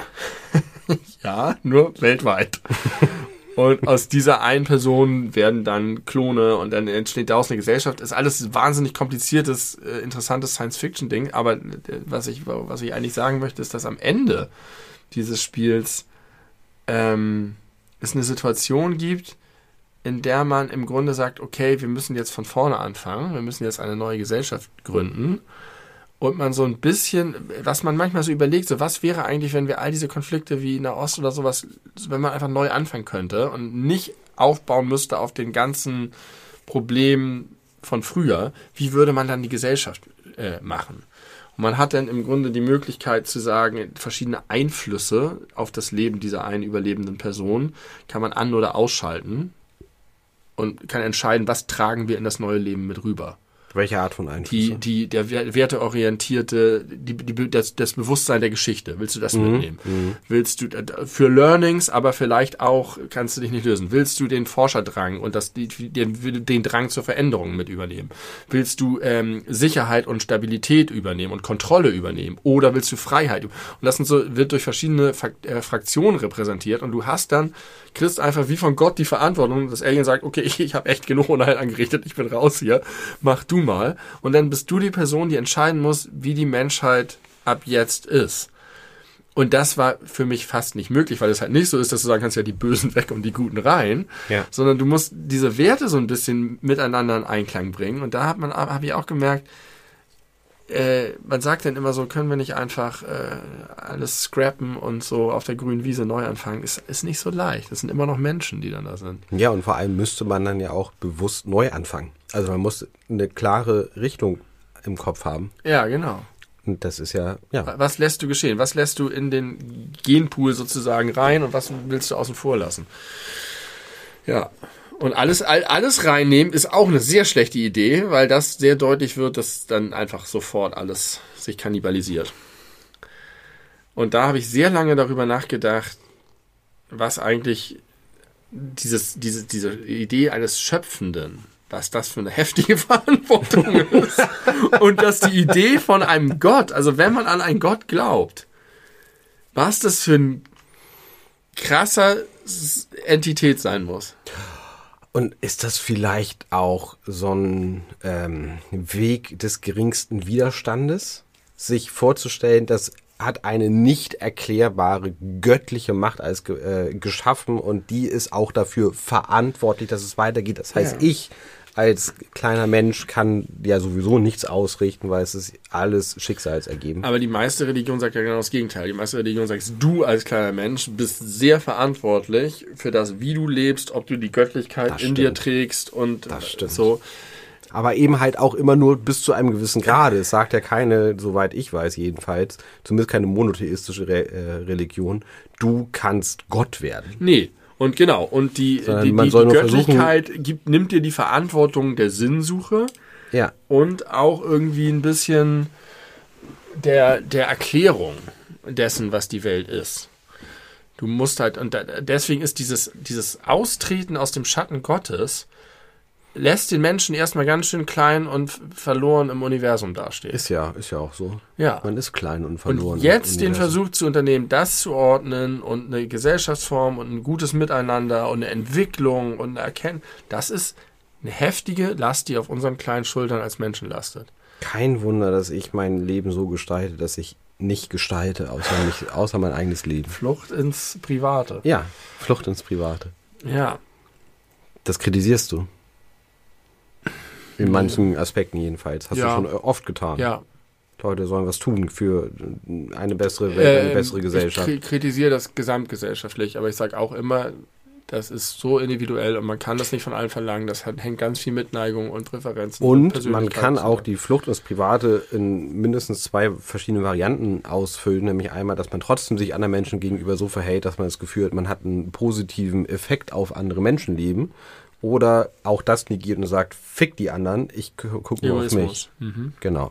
Ja, nur weltweit. Und aus dieser einen Person werden dann Klone und dann entsteht daraus eine Gesellschaft. Ist alles wahnsinnig kompliziertes, äh, interessantes Science-Fiction-Ding. Aber äh, was ich, was ich eigentlich sagen möchte, ist, dass am Ende dieses Spiels ähm, es eine Situation gibt, in der man im Grunde sagt, okay, wir müssen jetzt von vorne anfangen. Wir müssen jetzt eine neue Gesellschaft gründen. Und man so ein bisschen, was man manchmal so überlegt, so was wäre eigentlich, wenn wir all diese Konflikte wie in der Ost oder sowas, wenn man einfach neu anfangen könnte und nicht aufbauen müsste auf den ganzen Problemen von früher, wie würde man dann die Gesellschaft äh, machen? Und man hat dann im Grunde die Möglichkeit zu sagen, verschiedene Einflüsse auf das Leben dieser einen überlebenden Person kann man an- oder ausschalten und kann entscheiden, was tragen wir in das neue Leben mit rüber. Welche Art von Einflüsse? Die, die, der werteorientierte, die, die, das, das Bewusstsein der Geschichte. Willst du das mhm. mitnehmen? Mhm. Willst du, für Learnings, aber vielleicht auch, kannst du dich nicht lösen. Willst du den Forscherdrang und das, die, den, den Drang zur Veränderung mit übernehmen? Willst du ähm, Sicherheit und Stabilität übernehmen und Kontrolle übernehmen? Oder willst du Freiheit? Und das sind so, wird durch verschiedene Fak- äh, Fraktionen repräsentiert und du hast dann, kriegst einfach wie von Gott die Verantwortung, dass Alien sagt, okay, ich, ich habe echt genug Unheil angerichtet, ich bin raus hier, mach du mal. Und dann bist du die Person, die entscheiden muss, wie die Menschheit ab jetzt ist. Und das war für mich fast nicht möglich, weil es halt nicht so ist, dass du sagen kannst, ja, die Bösen weg und die Guten rein, ja. Sondern du musst diese Werte so ein bisschen miteinander in Einklang bringen. Und da hat man, habe ich auch gemerkt, äh, man sagt dann immer so, können wir nicht einfach äh, alles scrappen und so auf der grünen Wiese neu anfangen? Ist, ist nicht so leicht. Das sind immer noch Menschen, die dann da sind. Ja, und vor allem müsste man dann ja auch bewusst neu anfangen. Also man muss eine klare Richtung im Kopf haben. Ja, genau. Und das ist ja, ja. Was lässt du geschehen? Was lässt du in den Genpool sozusagen rein und was willst du außen vor lassen? Ja. Und alles, alles reinnehmen ist auch eine sehr schlechte Idee, weil das sehr deutlich wird, dass dann einfach sofort alles sich kannibalisiert. Und da habe ich sehr lange darüber nachgedacht, was eigentlich dieses, diese, diese Idee eines Schöpfenden, was das für eine heftige Verantwortung ist. Und dass die Idee von einem Gott, also wenn man an einen Gott glaubt, was das für ein krasser Entität sein muss. Und ist das vielleicht auch so ein ähm, Weg des geringsten Widerstandes, sich vorzustellen, das hat eine nicht erklärbare göttliche Macht als äh, geschaffen und die ist auch dafür verantwortlich, dass es weitergeht. Das heißt, ja. ich als kleiner Mensch kann ja sowieso nichts ausrichten, weil es ist alles schicksalsergeben. Aber die meiste Religion sagt ja genau das Gegenteil. Die meiste Religion sagt, du als kleiner Mensch bist sehr verantwortlich für das, wie du lebst, ob du die Göttlichkeit in dir trägst und das stimmt. so. Aber eben halt auch immer nur bis zu einem gewissen Grade. Es sagt ja keine, soweit ich weiß jedenfalls, zumindest keine monotheistische Re- äh, Religion, du kannst Gott werden. Nee. Und genau, und die, Sondern die, man die, soll die nur Göttlichkeit gibt, nimmt dir die Verantwortung der Sinnsuche Ja. und auch irgendwie ein bisschen der, der Erklärung dessen, was die Welt ist. Du musst halt, und da, deswegen ist dieses, dieses Austreten aus dem Schatten Gottes, lässt den Menschen erstmal ganz schön klein und verloren im Universum dastehen. Ist ja, ist ja auch so. Ja. Man ist klein und verloren. Und jetzt im den Universum. Versuch zu unternehmen, das zu ordnen und eine Gesellschaftsform und ein gutes Miteinander und eine Entwicklung und eine Erkenntnis, das ist eine heftige Last, die auf unseren kleinen Schultern als Menschen lastet. Kein Wunder, dass ich mein Leben so gestalte, dass ich nicht gestalte, außer, mich, außer mein eigenes Leben. Flucht ins Private. Ja, Flucht ins Private. Ja. Das kritisierst du. In manchen Aspekten jedenfalls. Hast Ja. du schon oft getan. Ja. Leute sollen was tun für eine bessere Welt, eine Ähm, bessere Gesellschaft. Ich kri- kritisiere das gesamtgesellschaftlich, aber ich sage auch immer, das ist so individuell und man kann das nicht von allen verlangen. Das hat, hängt ganz viel mit Neigung und Präferenzen. Und man Persönlichkeit kann auch zusammen. die Flucht ins Private in mindestens zwei verschiedenen Varianten ausfüllen. Nämlich einmal, dass man trotzdem sich anderen Menschen gegenüber so verhält, dass man das Gefühl hat, man hat einen positiven Effekt auf andere Menschenleben. Oder auch das negiert und sagt, fick die anderen, ich gu- guck nur auf mich. Egoismus. Mhm. Genau.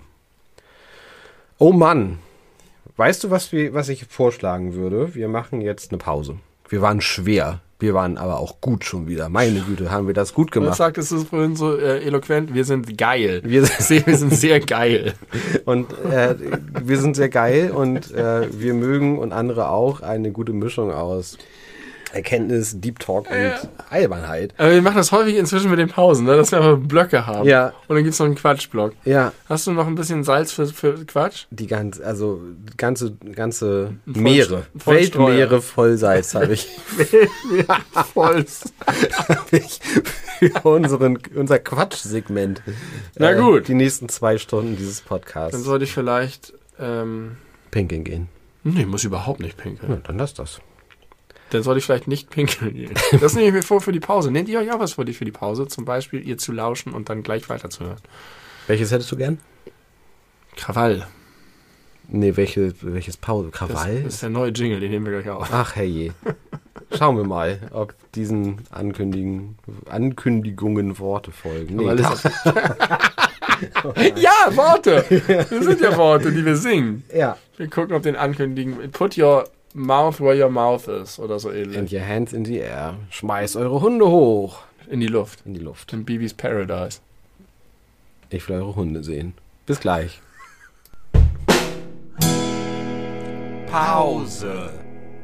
Oh Mann. Weißt du, was, wir, was ich vorschlagen würde? Wir machen jetzt eine Pause. Wir waren schwer. Wir waren aber auch gut schon wieder. Meine Güte, haben wir das gut Was gemacht. sagtest du vorhin so äh, eloquent? Wir sind geil. Wir sind, Wir sind sehr geil. und äh, wir sind sehr geil und äh, wir mögen und andere auch eine gute Mischung aus Erkenntnis, Deep Talk und Ja. Albernheit. Aber wir machen das häufig inzwischen mit den Pausen, ne? dass wir einfach Blöcke haben. Ja. Und dann gibt's noch einen Quatschblock. Ja, Hast du noch ein bisschen Salz für, für Quatsch? die ganze, also ganze, ganze Voll- Meere, Vollstreuer. Weltmeere voll Salz habe ich, Voll. hab ich für unseren, unser Quatschsegment. Na gut. Die nächsten zwei Stunden dieses Dann Podcasts sollte ich vielleicht... Ähm, pinkeln gehen. nee, muss überhaupt nicht pinkeln. Ja, dann lass das. Dann sollte ich vielleicht nicht pinkeln gehen. Das nehme ich mir vor für die Pause. Nehmt ihr euch auch was vor für die Pause? Zum Beispiel ihr zu lauschen und dann gleich weiterzuhören. Welches hättest du gern? Krawall. Nee, welche, welches Pause? Das, Krawall? das ist der neue Jingle, den nehmen wir gleich auf. Ach herrje. Schauen wir mal, ob diesen Ankündigen, Ankündigungen Worte folgen. Nee, Krawall ist ja, Worte! Das sind ja Worte, die wir singen. ja. Wir gucken, ob den Ankündigen. Put your mouth where your mouth is oder so ähnlich. And your hands in the air. Schmeißt eure Hunde hoch. In die Luft. In die Luft. In Bibis Paradise. Ich will eure Hunde sehen. Bis gleich. Pause.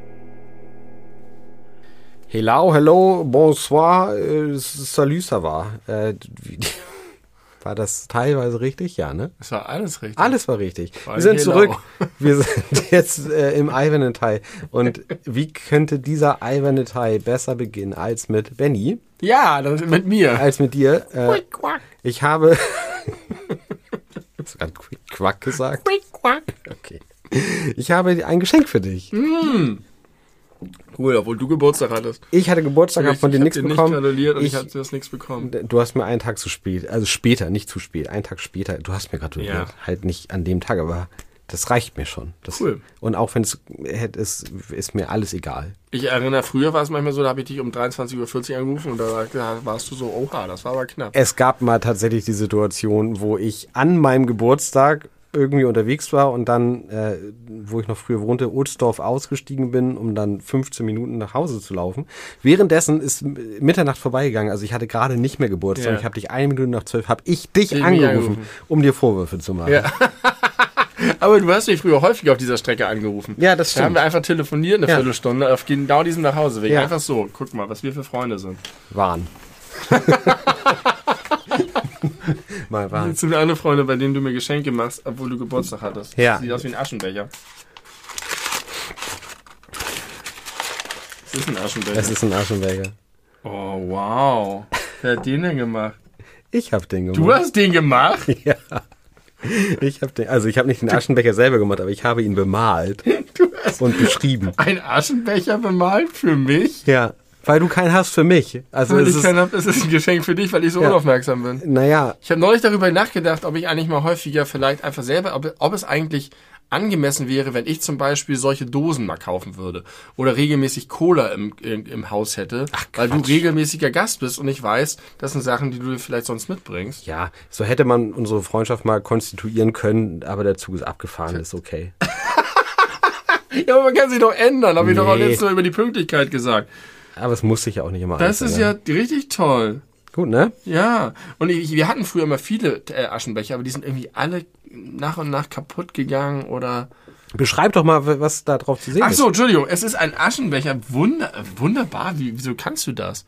Hello, hello, bonsoir, äh, salut, ça va. Äh, wie- war das teilweise richtig? Ja, ne? Das war alles richtig. Alles war richtig. Vor Wir allem sind hello. zurück. Wir sind jetzt äh, im eisernen Teil. Und wie könnte dieser eiserne Teil besser beginnen als mit Benny, Ja, das mit mir. als mit dir? Äh, Quick quack. ich habe... Hast du gerade Quick Quack gesagt? Quick quack. Okay. Ich habe ein Geschenk für dich. Cool, obwohl du Geburtstag hattest. Ich hatte Geburtstag, habe von dir ich nichts hab dir bekommen. nicht gratuliert und ich, Ich- habe das nichts bekommen. Du hast mir einen Tag zu spät, also später, nicht zu spät, einen Tag später, du hast mir gratuliert. Ja. Halt nicht an dem Tag, aber das reicht mir schon. Das, Cool. Und auch wenn es hätte, ist, ist mir alles egal. Ich erinnere, früher war es manchmal so, da habe ich dich um dreiundzwanzig Uhr vierzig angerufen und da war- da warst du so, oha, das war aber knapp. Es gab mal tatsächlich die Situation, wo ich an meinem Geburtstag irgendwie unterwegs war und dann, äh, wo ich noch früher wohnte, Ohlsdorf ausgestiegen bin, um dann fünfzehn Minuten nach Hause zu laufen. Währenddessen ist Mitternacht vorbeigegangen, also ich hatte gerade nicht mehr Geburtstag. Ja. Ich habe dich eine Minute nach zwölf, habe ich dich Ich mich angerufen, angerufen. um dir Vorwürfe zu machen. Ja. Aber du hast mich früher häufig auf dieser Strecke angerufen. Ja, das Da haben stimmt. wir einfach telefoniert eine Ja. Viertelstunde auf genau diesem Nachhauseweg. Ja. Einfach so, guck mal, was wir für Freunde sind. Waren. Mal waren. Jetzt sind wir andere Freunde, bei denen du mir Geschenke machst, obwohl du Geburtstag hattest. Ja. Sieht aus wie ein Aschenbecher. Das ist ein Aschenbecher. Das ist ein Aschenbecher. Oh, wow. Wer hat den denn gemacht? Ich habe den gemacht. Du hast den gemacht? Ja. Ich habe den, also ich habe nicht den Aschenbecher selber gemacht, aber ich habe ihn bemalt Du hast und beschrieben. einen Aschenbecher bemalt für mich? Ja, Weil du keinen hast für mich. Also Weil es ich ist, keinen hab, es ist ein Geschenk für dich, weil ich so Ja. unaufmerksam bin. naja, Ich habe neulich darüber nachgedacht, ob ich eigentlich mal häufiger vielleicht einfach selber, ob, ob es eigentlich angemessen wäre, wenn ich zum Beispiel solche Dosen mal kaufen würde oder regelmäßig Cola im, im, im Haus hätte, weil du regelmäßiger Gast bist und ich weiß, das sind Sachen, die du dir vielleicht sonst mitbringst. ja, so hätte man unsere Freundschaft mal konstituieren können, aber der Zug ist abgefahren, ist okay. Ja, aber man kann sich doch ändern, habe ich doch auch Nee. letztes Mal über die Pünktlichkeit gesagt. Aber es muss sich ja auch nicht immer Das alles ist ja ändern. richtig toll. Gut, ne? Ja, und ich, wir hatten früher immer viele äh, Aschenbecher, aber die sind irgendwie alle nach und nach kaputt gegangen oder... Beschreib doch mal, was da drauf zu sehen Ach ist. so, Entschuldigung, es ist ein Aschenbecher, wunder, wunderbar, wie, wieso kannst du das?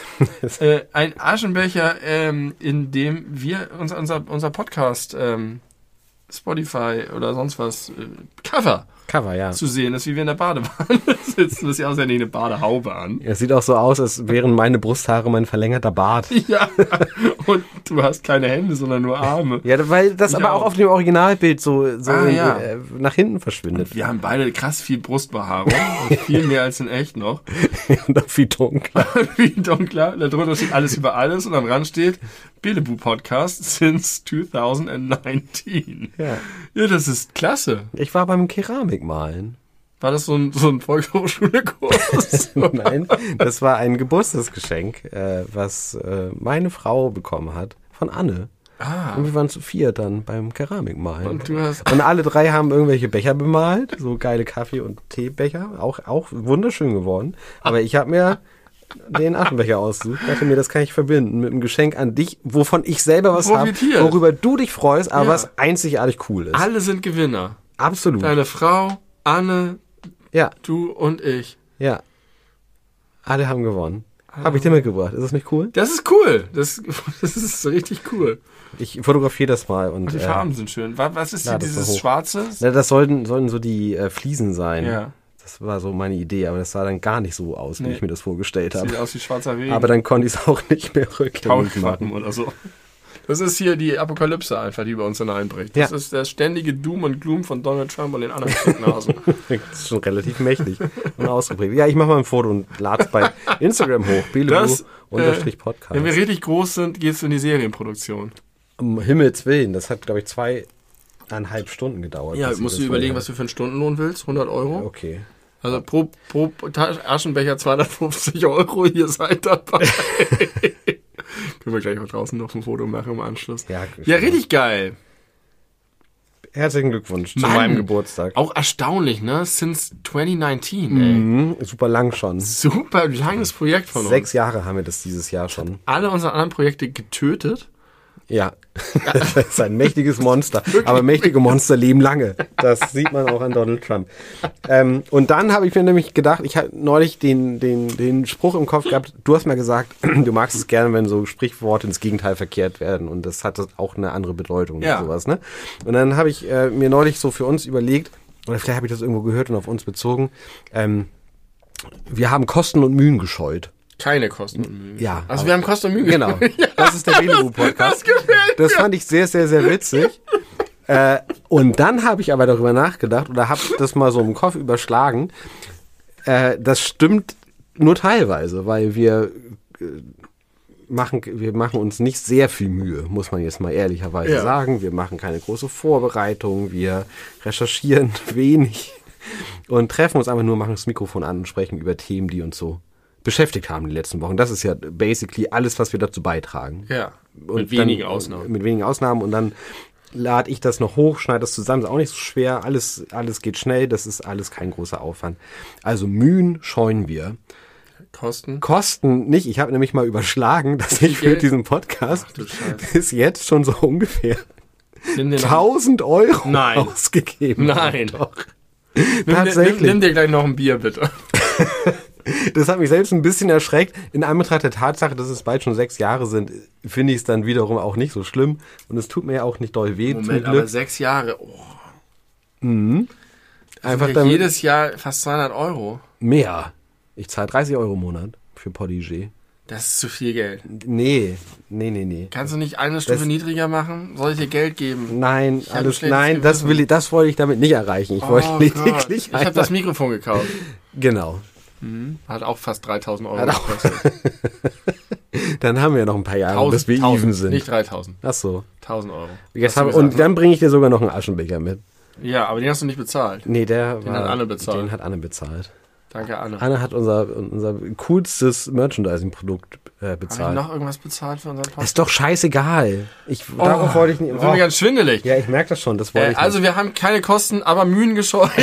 äh, ein Aschenbecher, ähm, in dem wir, unser, unser, unser Podcast, ähm, Spotify oder sonst was, äh, Cover Cover, ja. zu sehen ist, wie wir in der Badewanne sitzen. Das ist ja auch sehr eine Badehaube an. Es sieht auch so aus, als wären meine Brusthaare mein verlängerter Bart. Ja, und du hast keine Hände, sondern nur Arme. Ja, weil das Ich aber auch auch. auf dem Originalbild so, so Ah, ja. äh, nach hinten verschwindet. Wir haben beide krass viel Brustbehaarung und viel mehr als in echt noch. Und auch viel dunkler. Wie dunkler. Darunter steht alles über alles und am Rand steht Belebu Podcast since twenty nineteen. Ja. Ja, das ist klasse. Ich war beim Keramikmalen. War das so ein, so ein Volkshochschule-Kurs? Nein, das war ein Geburtstagsgeschenk, äh, was äh, meine Frau bekommen hat von Anne. Ah. Und wir waren zu viert dann beim Keramikmalen. Und du hast... Und alle drei haben irgendwelche Becher bemalt, so geile Kaffee- und Teebecher, auch, auch wunderschön geworden. Aber ich habe mir den Aschenbecher ausgesucht, dachte mir, das kann ich verbinden mit einem Geschenk an dich, wovon ich selber was habe, Profitiert. worüber du dich freust, aber Ja. was einzigartig cool ist. Alle sind Gewinner. Absolut. Deine Frau, Anne, Ja, du und ich. ja. Alle haben gewonnen. Habe ich dir mitgebracht. Ist das nicht cool? Das ist cool. Das, das ist richtig cool. Ich fotografiere das mal und, Und die äh, Farben sind schön. Was, was ist hier lade das mal dieses hoch. Schwarze? na, das sollten, sollten so die äh, Fliesen sein. Ja. Das war so meine Idee, aber das sah dann gar nicht so aus, wie Nee. ich mir das vorgestellt habe. Sieht aus wie schwarzer Regen. Aber dann konnte ich es auch nicht mehr rückgängig Kaulquappen machen. oder so. Das ist hier die Apokalypse einfach, die bei uns hineinbricht. Das Ja. ist der ständige Doom und Gloom von Donald Trump und den anderen Nasen. Das ist schon relativ mächtig und ausgeprägt. Ja, ich mache mal ein Foto und lade es bei Instagram hoch. Das, Belebu-Podcast. Wenn wir richtig groß sind, geht's in die Serienproduktion. Um Himmels Willen, das hat, glaube ich, zweieinhalb Stunden gedauert. Ja, bis ich musst das du überlegen, vorher- was du für einen Stundenlohn willst? hundert Euro? Okay. Also pro, pro Aschenbecher zweihundertfünfzig Euro, ihr seid dabei. Können wir gleich auch draußen noch ein Foto machen im Anschluss. Ja, Ja, richtig geil. Herzlichen Glückwunsch Mann. zu meinem Geburtstag. Auch erstaunlich, ne? Since twenty nineteen, ey. Mhm, super lang schon. Super langes Projekt von uns. Sechs Jahre haben wir das dieses Jahr schon. Alle unsere anderen Projekte getötet. Ja, das ist ein mächtiges Monster. Aber mächtige Monster leben lange. Das sieht man auch an Donald Trump. Ähm, und dann habe ich mir nämlich gedacht, ich habe neulich den, den, den Spruch im Kopf gehabt, du hast mal gesagt, du magst es gerne, wenn so Sprichworte ins Gegenteil verkehrt werden. Und das hat auch eine andere Bedeutung Ja. und sowas. Ne? Und dann habe ich äh, mir neulich so für uns überlegt, oder vielleicht habe ich das irgendwo gehört und auf uns bezogen, ähm, wir haben Kosten und Mühen gescheut. Keine Kosten und Mühen. Ja. Also wir haben Kosten und Mühen Genau. gescheut. Ja, Das ist der Belebu-Podcast. das gefällt Das fand ich sehr, sehr, sehr witzig. äh, und dann habe ich aber darüber nachgedacht oder habe das mal so im Kopf überschlagen. Äh, das stimmt nur teilweise, weil wir äh, machen, wir machen uns nicht sehr viel Mühe, muss man jetzt mal ehrlicherweise Ja. sagen. Wir machen keine große Vorbereitung, wir recherchieren wenig und treffen uns einfach nur, machen das Mikrofon an und sprechen über Themen, die uns so beschäftigt haben die letzten Wochen. Das ist ja basically alles, was wir dazu beitragen. Ja, Und mit wenigen dann, Ausnahmen. Mit wenigen Ausnahmen und dann lade ich das noch hoch, schneide das zusammen, ist auch nicht so schwer, alles, alles geht schnell, das ist alles kein großer Aufwand. Also Mühen scheuen wir. Kosten? Kosten nicht, ich habe nämlich mal überschlagen, dass ich für Geld? diesen Podcast Ach du Scheiße. bis jetzt schon so ungefähr Nimm dir noch, tausend Euro Nein. ausgegeben Nein. habe. Doch. nimm, dir- Tatsächlich. nimm, nimm dir gleich noch ein Bier, bitte. Das hat mich selbst ein bisschen erschreckt. In Anbetracht der Tatsache, dass es bald schon sechs Jahre sind, finde ich es dann wiederum auch nicht so schlimm. Und es tut mir ja auch nicht doll weh, Moment, zum aber Glück. sechs Jahre. Oh, Einfach ja damit, jedes Jahr fast zweihundert Euro. mehr. Ich zahle dreißig Euro im Monat für Podigé. Das ist zu viel Geld. Nee, nee, nee, nee. Kannst du nicht eine Stufe Das- niedriger machen? Soll ich dir Geld geben? Nein, hab ein alles, schlechtes nein, das Gewissen. will ich, das wollte ich damit nicht erreichen. Ich wollte Oh lediglich Gott. Ich habe das Mikrofon gekauft. genau. Mhm. Hat auch fast dreitausend Euro Hat auch- gekostet. Dann haben wir ja noch ein paar Jahre, bis wir tausend, even sind. Nicht dreitausend. Ach so. tausend Euro. Jetzt Hast du hab, gesagt, und ne? dann bringe ich dir sogar noch einen Aschenbecher mit. Ja, aber den hast du nicht bezahlt. Nee, der Den war, hat Anne bezahlt. Den hat Anne bezahlt. Danke, Anne. Anne hat unser, unser coolstes Merchandising-Produkt äh, Habe ich bezahlt. noch irgendwas bezahlt für unseren Podcast? Ist doch scheißegal. Ich, darauf wollte ich nicht. Bin mir ganz schwindelig. Ja, ich merke das schon. Das wollte Äh, ich also wir haben keine Kosten, aber Mühen gescheut.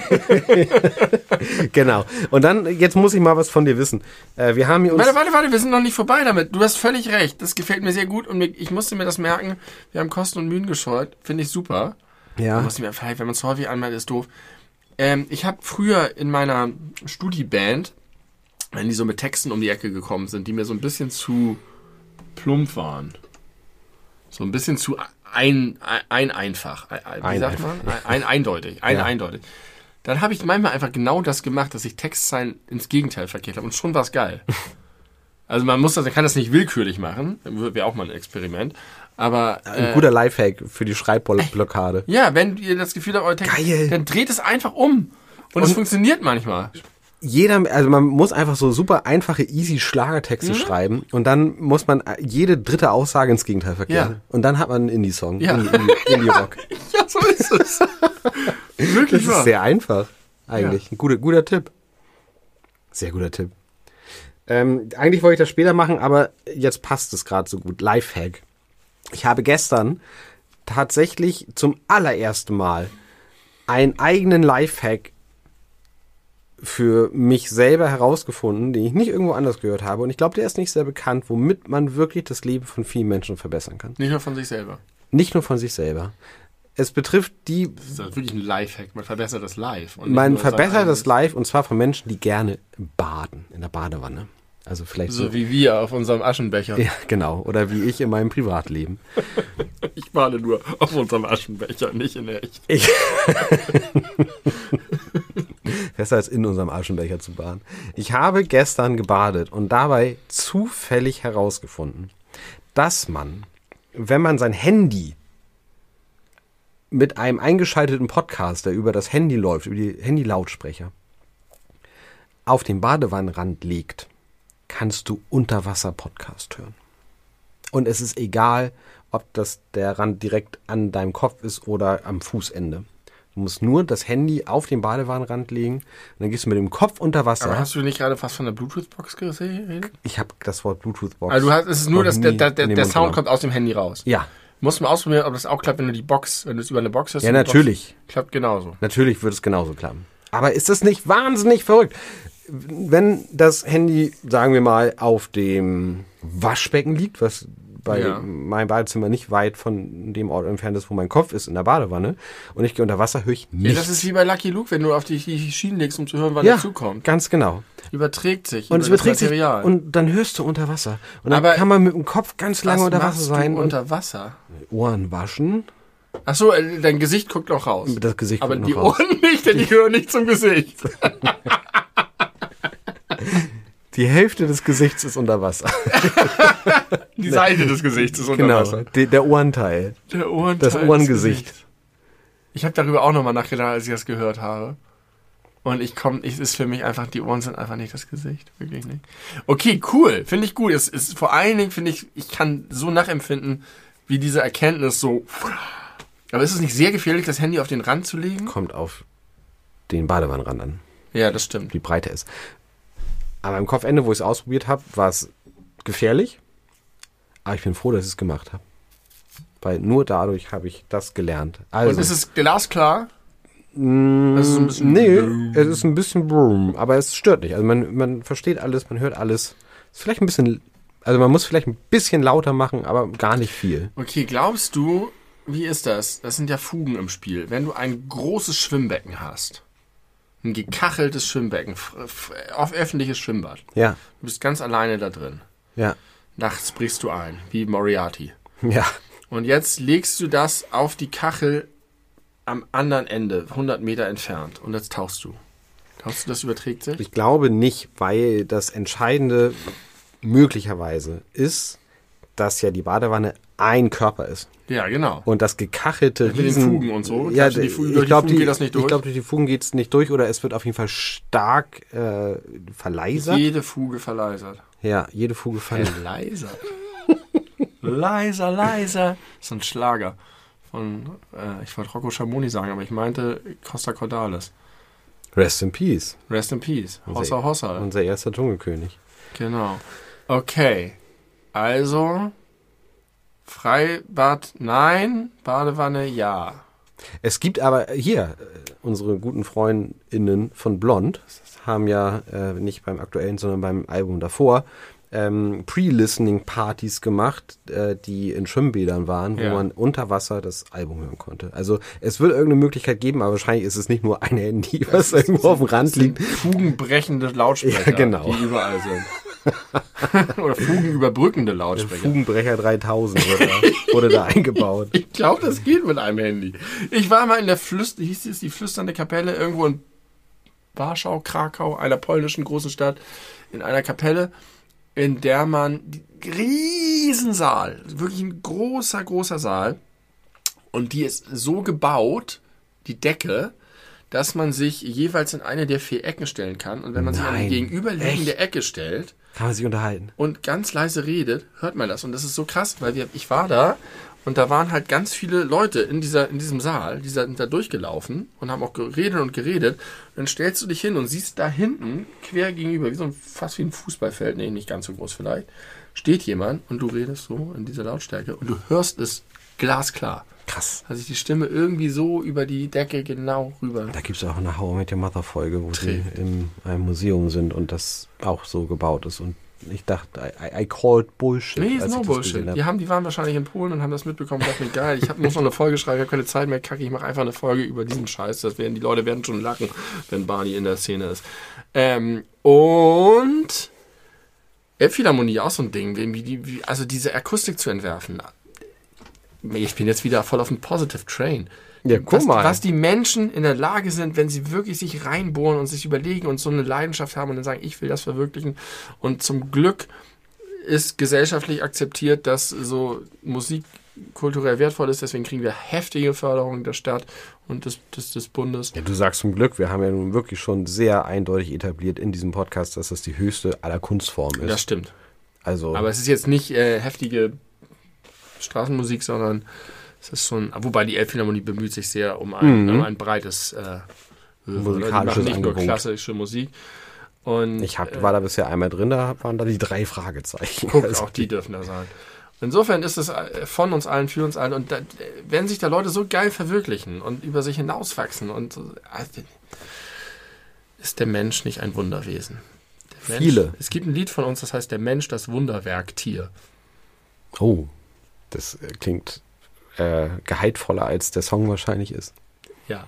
nicht. Genau. Und dann, jetzt muss ich mal was von dir wissen. Äh, wir haben hier uns... warte, warte, warte, wir sind noch nicht vorbei damit. Du hast völlig recht. Das gefällt mir sehr gut und mir, ich musste mir das merken. Wir haben Kosten und Mühen gescheut. Finde ich super. Ja. Du musst mir, vielleicht, wenn man es häufig anmeldet, ist doof. Ähm, ich habe früher in meiner Studi-Band, wenn die so mit Texten um die Ecke gekommen sind, die mir so ein bisschen zu plump waren. So ein bisschen zu ein, ein einfach. Ein, wie Ein sagt man? Ein, ein eindeutig. Ein Ja. eindeutig. Dann habe ich manchmal einfach genau das gemacht, dass ich Textzeilen ins Gegenteil verkehrt habe. Und schon war es geil. Also man muss das, man kann das nicht willkürlich machen. Wäre auch mal ein Experiment. Aber Ein äh, guter Lifehack für die Schreibblockade. ja, wenn ihr das Gefühl habt, euer Text, Geil. dann dreht es einfach um. Und, es funktioniert manchmal. Jeder, also man muss einfach so super einfache, easy Schlagertexte Mhm. schreiben und dann muss man jede dritte Aussage ins Gegenteil verkehren. Ja. Und dann hat man einen Indie-Song, Ja. Indie- Indie- Indie-Rock. Ja, so ist es. Das Wirklich ist wahr. sehr einfach, eigentlich. Ein guter, guter Tipp. Sehr guter Tipp. Ähm, eigentlich wollte ich das später machen, aber jetzt passt es gerade so gut. Lifehack. Ich habe gestern tatsächlich zum allerersten Mal einen eigenen Lifehack für mich selber herausgefunden, den ich nicht irgendwo anders gehört habe. Und ich glaube, der ist nicht sehr bekannt, womit man wirklich das Leben von vielen Menschen verbessern kann. Nicht nur von sich selber. Nicht nur von sich selber. Es betrifft die, Das ist wirklich ein Lifehack. Man verbessert das live. Und nicht man nur sein verbessert das eigenes. live und zwar von Menschen, die gerne baden, in der Badewanne. Also vielleicht so. So wie wir auf unserem Aschenbecher. Ja, genau. Oder wie ich in meinem Privatleben. Ich bade nur auf unserem Aschenbecher, nicht in echt. Ich Besser als in unserem Aschenbecher zu baden. Ich habe gestern gebadet und dabei zufällig herausgefunden, dass man, wenn man sein Handy mit einem eingeschalteten Podcast, der über das Handy läuft, über die Handy-Lautsprecher, auf den Badewannenrand legt, kannst du Unterwasser-Podcast hören. Und es ist egal, ob das der Rand direkt an deinem Kopf ist oder am Fußende. Du musst nur das Handy auf den Badewannenrand legen und dann gehst du mit dem Kopf unter Wasser. Aber hast du nicht gerade fast von der Bluetooth-Box geredet? Ich habe das Wort Bluetooth-Box. Also du hast, es ist nur, noch dass der, nie der, der, in den der Mund Sound genommen. kommt aus dem Handy raus. Ja, Muss man ausprobieren, ob das auch klappt, wenn du die Box, wenn du es über eine Box hast. Ja, und die Box natürlich. Klappt genauso. natürlich wird es genauso klappen. Aber ist das nicht wahnsinnig verrückt? Wenn das Handy, sagen wir mal, auf dem Waschbecken liegt, was bei Ja. meinem Badezimmer nicht weit von dem Ort entfernt ist, wo mein Kopf ist, in der Badewanne, und ich gehe unter Wasser, höre ich Ja, nichts. das ist wie bei Lucky Luke, wenn du auf die, die Schienen legst, um zu hören, wann ja, er zukommt. ganz genau. Überträgt sich. Und es über das überträgt sich Material. und dann hörst du unter Wasser. Und dann Aber kann man mit dem Kopf ganz lange Was unter Wasser machst sein du und unter Wasser. Ohren waschen. Ach so, äh, dein Gesicht guckt noch raus. Das Gesicht Aber guckt die noch raus. Ohren nicht, denn die hören nicht zum Gesicht. Die Hälfte des Gesichts ist unter Wasser. Die Seite des Gesichts ist unter Genau, Wasser. die, der Ohrenteil. Der Ohrenteil Das des Ohrengesicht. Gesichts. Ich habe darüber auch nochmal nachgedacht, als ich das gehört habe. Und ich komme, es ist für mich einfach, die Ohren sind einfach nicht das Gesicht. Wirklich nicht. Okay, cool. Finde ich gut. Es ist vor allen Dingen, finde ich, ich kann so nachempfinden, wie diese Erkenntnis so. Aber ist es nicht sehr gefährlich, das Handy auf den Rand zu legen? Kommt auf den Badewannenrand an, Ja, das stimmt. wie breit er ist. Aber am Kopfende, wo ich es ausprobiert habe, war es gefährlich. Aber ich bin froh, dass ich es gemacht habe. Weil nur dadurch habe ich das gelernt. Also, Und ist es glasklar? mh, das ist so ein bisschen- nee, es ist ein bisschen brumm, aber es stört nicht. Also man, man versteht alles, man hört alles. Ist vielleicht ein bisschen, also man muss vielleicht ein bisschen lauter machen, aber gar nicht viel. Okay, glaubst du, wie ist das? Das sind ja Fugen im Spiel. Wenn du ein großes Schwimmbecken hast, ein gekacheltes Schwimmbecken, f- f- auf öffentliches Schwimmbad, Ja, du bist ganz alleine da drin. ja, Nachts brichst du ein, wie Moriarty. ja. Und jetzt legst du das auf die Kachel am anderen Ende, hundert Meter entfernt. Und jetzt tauchst du. Glaubst du, das überträgt sich? Ich glaube nicht, weil das Entscheidende möglicherweise ist, dass ja die Badewanne ein Körper ist. Ja, genau. Und das gekachelte Mit den Riesen... Fugen und so. Ja, Die Fugen, ich durch die glaube, Fugen geht das nicht durch? Ich glaube, durch die Fugen geht es nicht durch oder es wird auf jeden Fall stark äh, verleisert. Jede Fuge verleisert. Ja, jede Fuge verleisert. Leiser. leiser, leiser. Das ist ein Schlager von, äh, ich wollte Rocco Schamoni sagen, aber ich meinte Costa Cordalis. Rest in Peace. Rest in Peace. Unser- Hossa, hossa. Unser erster Dschungelkönig. Genau. Okay. Also, Freibad nein, Badewanne ja. Es gibt aber hier, äh, unsere guten FreundInnen von Blond haben ja äh, nicht beim aktuellen, sondern beim Album davor ähm, Pre-Listening-Partys gemacht, äh, die in Schwimmbädern waren, wo Ja. man unter Wasser das Album hören konnte. Also es wird irgendeine Möglichkeit geben, aber wahrscheinlich ist es nicht nur ein Handy, was irgendwo auf dem Rand liegt. Fugenbrechende Lautsprecher, Ja, genau. die überall sind. Oder fugenüberbrückende Lautsprecher. Fugenbrecher dreitausend wurde da, wurde da eingebaut. Ich glaube, das geht mit einem Handy. Ich war mal in der Flüster, hieß es die Flüsternde Kapelle, irgendwo in Warschau, Krakau, einer polnischen großen Stadt, in einer Kapelle, in der man die Riesensaal, wirklich ein großer, großer Saal, und die ist so gebaut, die Decke, dass man sich jeweils in eine der vier Ecken stellen kann. Und wenn man sich an die Nein. gegenüberliegende Ecke stellt Kann man sich unterhalten. und ganz leise redet, hört man das. Und das ist so krass, weil wir, ich war da und da waren halt ganz viele Leute in dieser, in diesem Saal, die sind da durchgelaufen und haben auch geredet und geredet. Und dann stellst du dich hin und siehst da hinten, quer gegenüber, wie so ein, fast wie ein Fußballfeld, nee, nicht ganz so groß vielleicht, steht jemand und du redest so in dieser Lautstärke und du hörst es glasklar. Krass. Also die Stimme irgendwie so über die Decke genau rüber. Da gibt es auch eine How I Met Your Mother Folge, wo sie Trägt. in einem Museum sind und das auch so gebaut ist. Und ich dachte, I, I called Bullshit. Nee, ist als no ich das Bullshit. gesehen hab. Die, haben, die waren wahrscheinlich in Polen und haben das mitbekommen und dachten mir, geil, ich hab, muss noch eine Folge schreiben, ich habe keine Zeit mehr, kacke, ich mache einfach eine Folge über diesen Scheiß. Das werden, die Leute werden schon lachen, wenn Barney in der Szene ist. Ähm, und Elbphilharmonie, auch so ein Ding, wie, wie, wie, also diese Akustik zu entwerfen. Ich bin jetzt wieder voll auf dem Positive Train. Ja, guck was, mal. was die Menschen in der Lage sind, wenn sie wirklich sich reinbohren und sich überlegen und so eine Leidenschaft haben und dann sagen, ich will das verwirklichen. Und zum Glück ist gesellschaftlich akzeptiert, dass so Musik kulturell wertvoll ist. Deswegen kriegen wir heftige Förderung der Stadt und des, des, des Bundes. Ja, du sagst zum Glück, wir haben ja nun wirklich schon sehr eindeutig etabliert in diesem Podcast, dass das die höchste aller Kunstformen ist. Das stimmt. Also, Aber es ist jetzt nicht äh, heftige Straßenmusik, sondern es ist schon, wobei die Elbphilharmonie bemüht sich sehr um ein, Mhm. um ein breites äh, Musikalisches die machen nicht nur Angebot. klassische Musik. Und ich hab, war da bisher einmal drin, da waren da die drei Fragezeichen. guck, Also, auch die dürfen da sein. Insofern ist es äh, von uns allen, für uns allen. Und da, wenn sich da Leute so geil verwirklichen und über sich hinauswachsen, und so, äh, ist der Mensch nicht ein Wunderwesen? Der Mensch, Viele. Es gibt ein Lied von uns, das heißt Der Mensch, das Wunderwerktier. Oh, das äh, klingt äh, gehaltvoller, als der Song wahrscheinlich ist. Ja.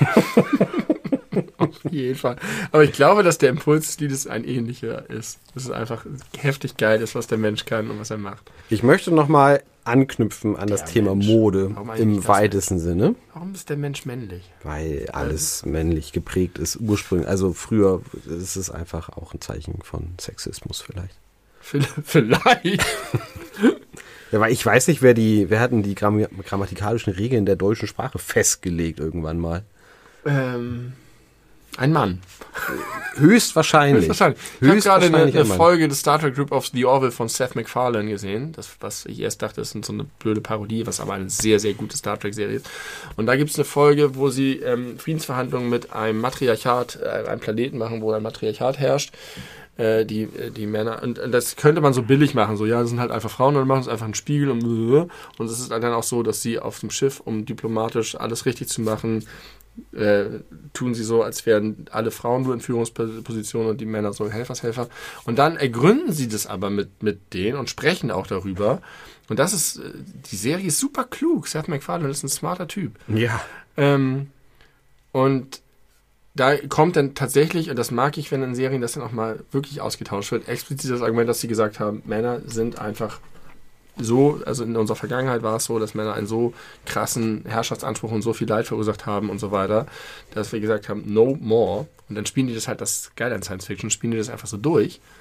Auf jeden Fall. Aber ich glaube, dass der Impuls des Liedes ein ähnlicher ist. Dass es einfach heftig geil ist, was der Mensch kann und was er macht. Ich möchte nochmal anknüpfen an das Der Thema Mensch. Mode Warum eigentlich im das weitesten Sinne, Warum ist der Mensch männlich? weil alles männlich geprägt ist, ursprünglich. Also früher ist es einfach auch ein Zeichen von Sexismus vielleicht. Vielleicht. Ja, weil ich weiß nicht, wer die, wer hatten die Gramm grammatikalischen Regeln der deutschen Sprache festgelegt irgendwann mal. ähm, ein Mann. Höchstwahrscheinlich. Höchstwahrscheinlich. Ich habe gerade eine, Höchstwahrscheinlich eine ein Mann. Folge des Star Trek Group of the Orville von Seth MacFarlane gesehen. Das, was ich erst dachte, ist so eine blöde Parodie, was aber eine sehr, sehr gute Star Trek-Serie ist. Und da gibt es eine Folge, wo sie ähm, Friedensverhandlungen mit einem Matriarchat, äh, einem Planeten machen, wo ein Matriarchat herrscht. Äh, die, die Männer, und das könnte man so billig machen, so, ja, das sind halt einfach Frauen und dann machen sie einfach einen Spiegel und und es ist dann auch so, dass sie auf dem Schiff, um diplomatisch alles richtig zu machen, äh, tun sie so, als wären alle Frauen nur in Führungspositionen und die Männer so Helfershelfer. Und dann ergründen sie das aber mit, mit denen und sprechen auch darüber. Und das ist, äh, die Serie ist super klug. Seth MacFarlane ist ein smarter Typ. Ja. Ähm, und da kommt dann tatsächlich, und das mag ich, wenn in Serien das dann auch mal wirklich ausgetauscht wird, explizit das Argument, dass sie gesagt haben, Männer sind einfach so, also in unserer Vergangenheit war es so, dass Männer einen so krassen Herrschaftsanspruch und so viel Leid verursacht haben und so weiter, dass wir gesagt haben, no more. Und dann spielen die das halt, das ist geil an Science Fiction, spielen die das einfach so durch.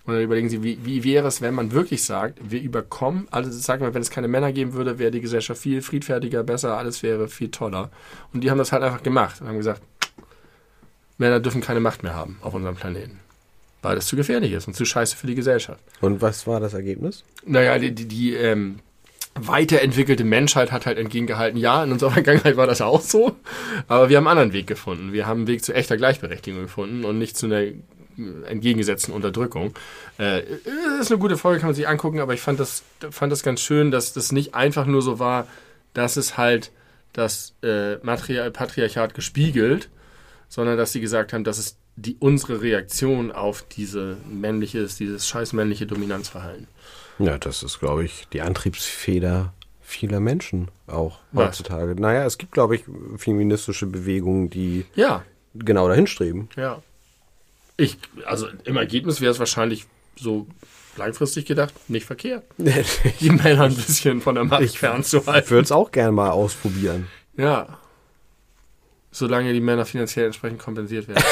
Und dann überlegen Sie, wie, wie wäre es, wenn man wirklich sagt, wir überkommen, also sagen wir, wenn es keine Männer geben würde, wäre die Gesellschaft viel friedfertiger, besser, alles wäre viel toller. Und die haben das halt einfach gemacht und haben gesagt, Männer dürfen keine Macht mehr haben auf unserem Planeten. Weil das zu gefährlich ist und zu scheiße für die Gesellschaft. Und was war das Ergebnis? Naja, die, die, die ähm, weiterentwickelte Menschheit hat halt entgegengehalten, ja, in unserer Vergangenheit war das auch so, aber wir haben einen anderen Weg gefunden. Wir haben einen Weg zu echter Gleichberechtigung gefunden und nicht zu einer entgegengesetzten Unterdrückung. Äh, ist eine gute Folge, kann man sich angucken, aber ich fand das, fand das ganz schön, dass das nicht einfach nur so war, dass es halt das äh, Matri- Patriarchat gespiegelt, sondern dass sie gesagt haben, das ist die unsere Reaktion auf diese männliches, dieses scheiß männliche Dominanzverhalten. Ja, das ist, glaube ich, die Antriebsfeder vieler Menschen auch Was? heutzutage. Naja, es gibt, glaube ich, feministische Bewegungen, die Ja, genau dahin streben. ja. Ich, also im Ergebnis wäre es wahrscheinlich so langfristig gedacht nicht verkehrt, die Männer ein bisschen von der Macht Ich fernzuhalten. würde es auch gerne mal ausprobieren. Ja. Solange die Männer finanziell entsprechend kompensiert werden.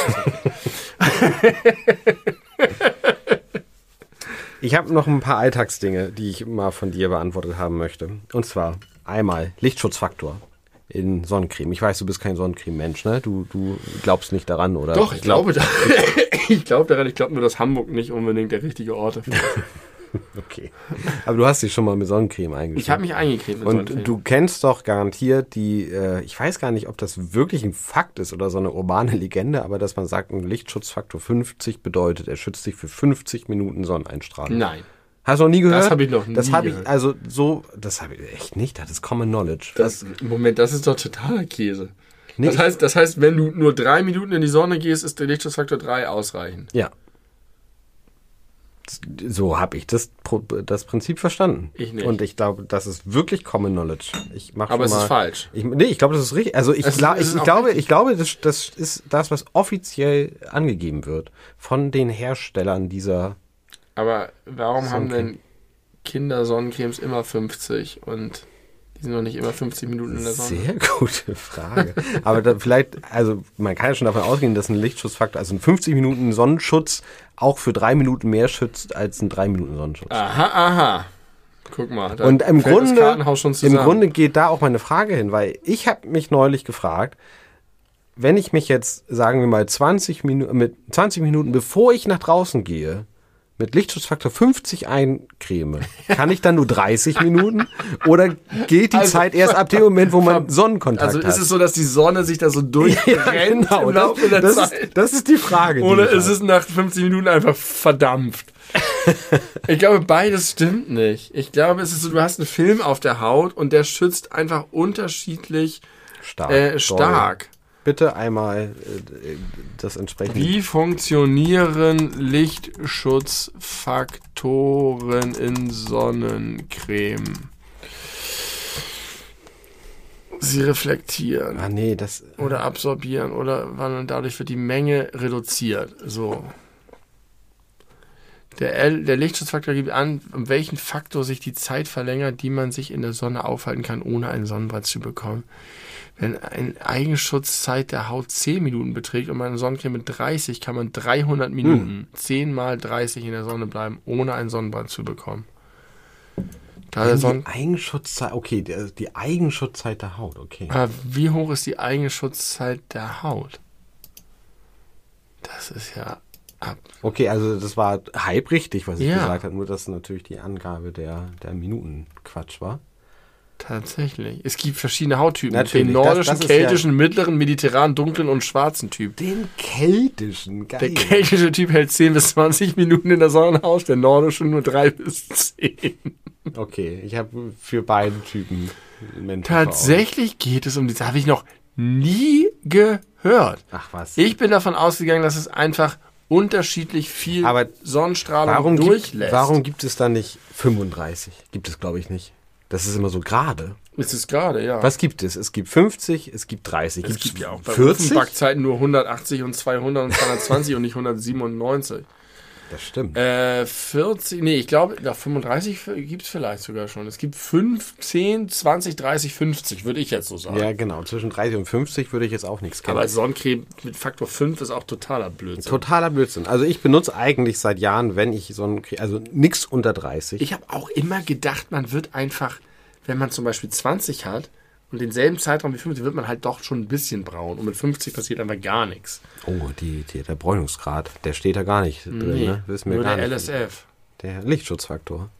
Ich habe noch ein paar Alltagsdinge, die ich mal von dir beantwortet haben möchte. Und zwar einmal Lichtschutzfaktor in Sonnencreme. Ich weiß, du bist kein Sonnencreme-Mensch, ne? Du, du glaubst nicht daran, oder? Doch, ich glaube da, ich glaube daran, ich glaube nur, dass Hamburg nicht unbedingt der richtige Ort ist. Okay. Aber du hast dich schon mal mit Sonnencreme eingeschrieben. Ich habe mich eingecremt mit Und Sonnencreme. du kennst doch garantiert die, äh, ich weiß gar nicht, ob das wirklich ein Fakt ist oder so eine urbane Legende, aber dass man sagt, ein Lichtschutzfaktor fünfzig bedeutet, er schützt dich für fünfzig Minuten Sonneneinstrahlung. Nein. Hast du noch nie gehört? Das habe ich noch nie Das habe ich, gehört. also so, das habe ich echt nicht, das ist Common Knowledge. Das, Moment, das ist doch totaler Käse. Nee, Das heißt, das heißt, wenn du nur drei Minuten in die Sonne gehst, ist der Lichtschutzfaktor drei ausreichend. Ja. So habe ich das, Pro- das Prinzip verstanden. Ich nicht. Und ich glaube, das ist wirklich Common Knowledge. Ich mach Aber schon es mal, ist falsch. Ich, nee, ich glaube, das ist richtig. Also ich, Es ist- gla- es ich, ist ich auch glaube, richtig. ich glaube, das, das ist das, was offiziell angegeben wird von den Herstellern dieser. Aber warum haben Sonnencreme. denn Kinder Sonnencremes immer fünfzig und die sind noch nicht immer fünfzig Minuten in der Sonne? Sehr gute Frage. Aber da vielleicht, also man kann ja schon davon ausgehen, dass ein Lichtschutzfaktor, also ein fünfzig Minuten Sonnenschutz auch für drei Minuten mehr schützt als ein drei Minuten Sonnenschutz. Aha, aha. Guck mal, da Und im fällt das Grunde, Kartenhaus schon im zusammen. Grunde geht da auch meine Frage hin, weil ich habe mich neulich gefragt, wenn ich mich jetzt, sagen wir mal, zwanzig Minuten, mit zwanzig Minuten, bevor ich nach draußen gehe, mit Lichtschutzfaktor fünfzig eincreme, kann ich dann nur dreißig Minuten oder geht die Also, Zeit erst ab dem Moment, wo man Sonnenkontakt Also hat? ist es so, dass die Sonne sich da so durchbrennt genau, im Laufe der das, Zeit? ist, das ist die Frage. die Oder ich ist habe. es nach fünfzig Minuten einfach verdampft? Ich glaube, beides stimmt nicht. Ich glaube, es ist so, du hast einen Film auf der Haut und der schützt einfach unterschiedlich stark? äh, Doll. stark. Bitte einmal äh, das entsprechende. Wie funktionieren Lichtschutzfaktoren in Sonnencreme? Sie reflektieren Ah nee, das. oder absorbieren oder wandeln, dadurch wird die Menge reduziert. So. Der, L, der Lichtschutzfaktor gibt an, um welchen Faktor sich die Zeit verlängert, die man sich in der Sonne aufhalten kann, ohne einen Sonnenbrand zu bekommen. Wenn eine Eigenschutzzeit der Haut zehn Minuten beträgt und man eine Sonnencreme mit dreißig, kann man dreihundert Minuten, zehn mal dreißig in der Sonne bleiben, ohne einen Sonnenbrand zu bekommen. Da der Sonnen Die Eigenschutzzeit, okay, die, die Eigenschutzzeit der Haut, okay. Aber wie hoch ist die Eigenschutzzeit der Haut? Das ist ja ab. Okay, also das war halb richtig, was ich Ja. gesagt habe, nur dass natürlich die Angabe der, der Minuten Quatsch war. Tatsächlich. Es gibt verschiedene Hauttypen. Natürlich, Den das- nordischen, das ist keltischen, mittleren, mediterranen, dunklen und schwarzen Typ. Den keltischen, geil. Der keltische Typ hält zehn bis zwanzig Minuten in der Sonne aus, der nordische nur drei bis zehn. Okay, ich habe für beide Typen Menschen vor Augen. Tatsächlich geht es um die. Das habe ich noch nie gehört. Ach was. Ich bin davon ausgegangen, dass es einfach unterschiedlich viel Aber Sonnenstrahlung warum, gibt, durchlässt. warum gibt es da nicht fünfunddreißig? Gibt es, glaube ich, nicht. Das ist immer so gerade. ist es gerade, ja. Was gibt es? Es gibt fünfzig, es gibt dreißig. Es Gibt's gibt ja auch bei vierzig? Backzeiten nur hundertachtzig und zweihundert und zweihundertzwanzig und nicht hundertsiebenundneunzig. Das stimmt. Äh, vierzig, nee, ich glaube, na, fünfunddreißig gibt es vielleicht sogar schon. Es gibt fünf, zehn, zwanzig, dreißig, fünfzig, würde ich jetzt so sagen. Ja, genau. Zwischen dreißig und fünfzig würde ich jetzt auch nichts kennen. Aber Sonnencreme mit Faktor fünf ist auch totaler Blödsinn. Totaler Blödsinn. Also ich benutze eigentlich seit Jahren, wenn ich Sonnencreme, also nichts unter dreißig. Ich habe auch immer gedacht, man wird einfach, wenn man zum Beispiel zwanzig hat und denselben Zeitraum wie fünfzig, wird man halt doch schon ein bisschen braun. Und mit fünfzig passiert einfach gar nichts. Oh, die, die, der Bräunungsgrad, der steht da gar nicht drin, Nee, ne? Wissen wir nur gar der nicht. L S F. Der Lichtschutzfaktor.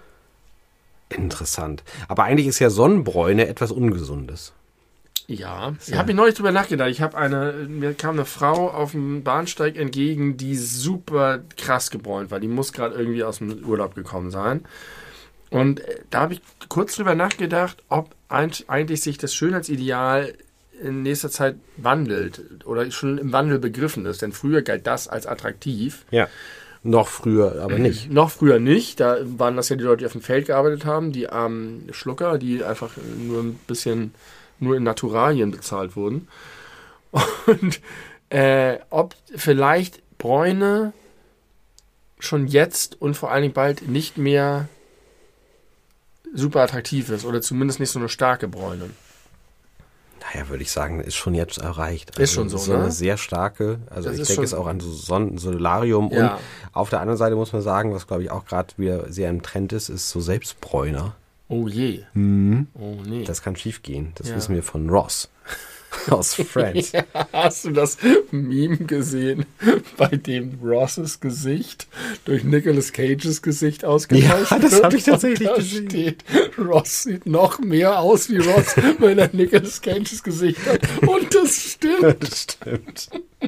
Interessant. Aber eigentlich ist ja Sonnenbräune etwas Ungesundes. Ja, ich habe mir neulich drüber nachgedacht. Ich habe eine, mir kam eine Frau auf dem Bahnsteig entgegen, die super krass gebräunt war. Die muss gerade irgendwie aus dem Urlaub gekommen sein. Und da habe ich kurz drüber nachgedacht, ob eigentlich sich das Schönheitsideal in nächster Zeit wandelt oder schon im Wandel begriffen ist. Denn früher galt das als attraktiv. Ja. Noch früher, aber nicht. Noch früher nicht. Da waren das ja die Leute, die auf dem Feld gearbeitet haben, die armen Schlucker, die einfach nur ein bisschen nur in Naturalien bezahlt wurden. Und äh, ob vielleicht Bräune schon jetzt und vor allen Dingen bald nicht mehr super attraktiv ist oder zumindest nicht so eine starke Bräune. Naja, würde ich sagen, ist schon jetzt erreicht. Ist schon so, so ne? eine sehr starke, also Das ich ist denke schon- es auch an so Sonnen Solarium. Ja. Und auf der anderen Seite muss man sagen, was glaube ich auch gerade wieder sehr im Trend ist, ist so Selbstbräuner. Oh je. Oh nee. Das kann schief gehen. Das Ja. wissen wir von Ross aus Friends. Ja, hast du das Meme gesehen, bei dem Rosses Gesicht durch Nicolas Cages Gesicht ausgetauscht Ja, das wird? hab ich tatsächlich Und da gesehen. steht, Ross sieht noch mehr aus wie Ross, wenn er Nicolas Cages Gesicht hat. Und das stimmt. Das stimmt.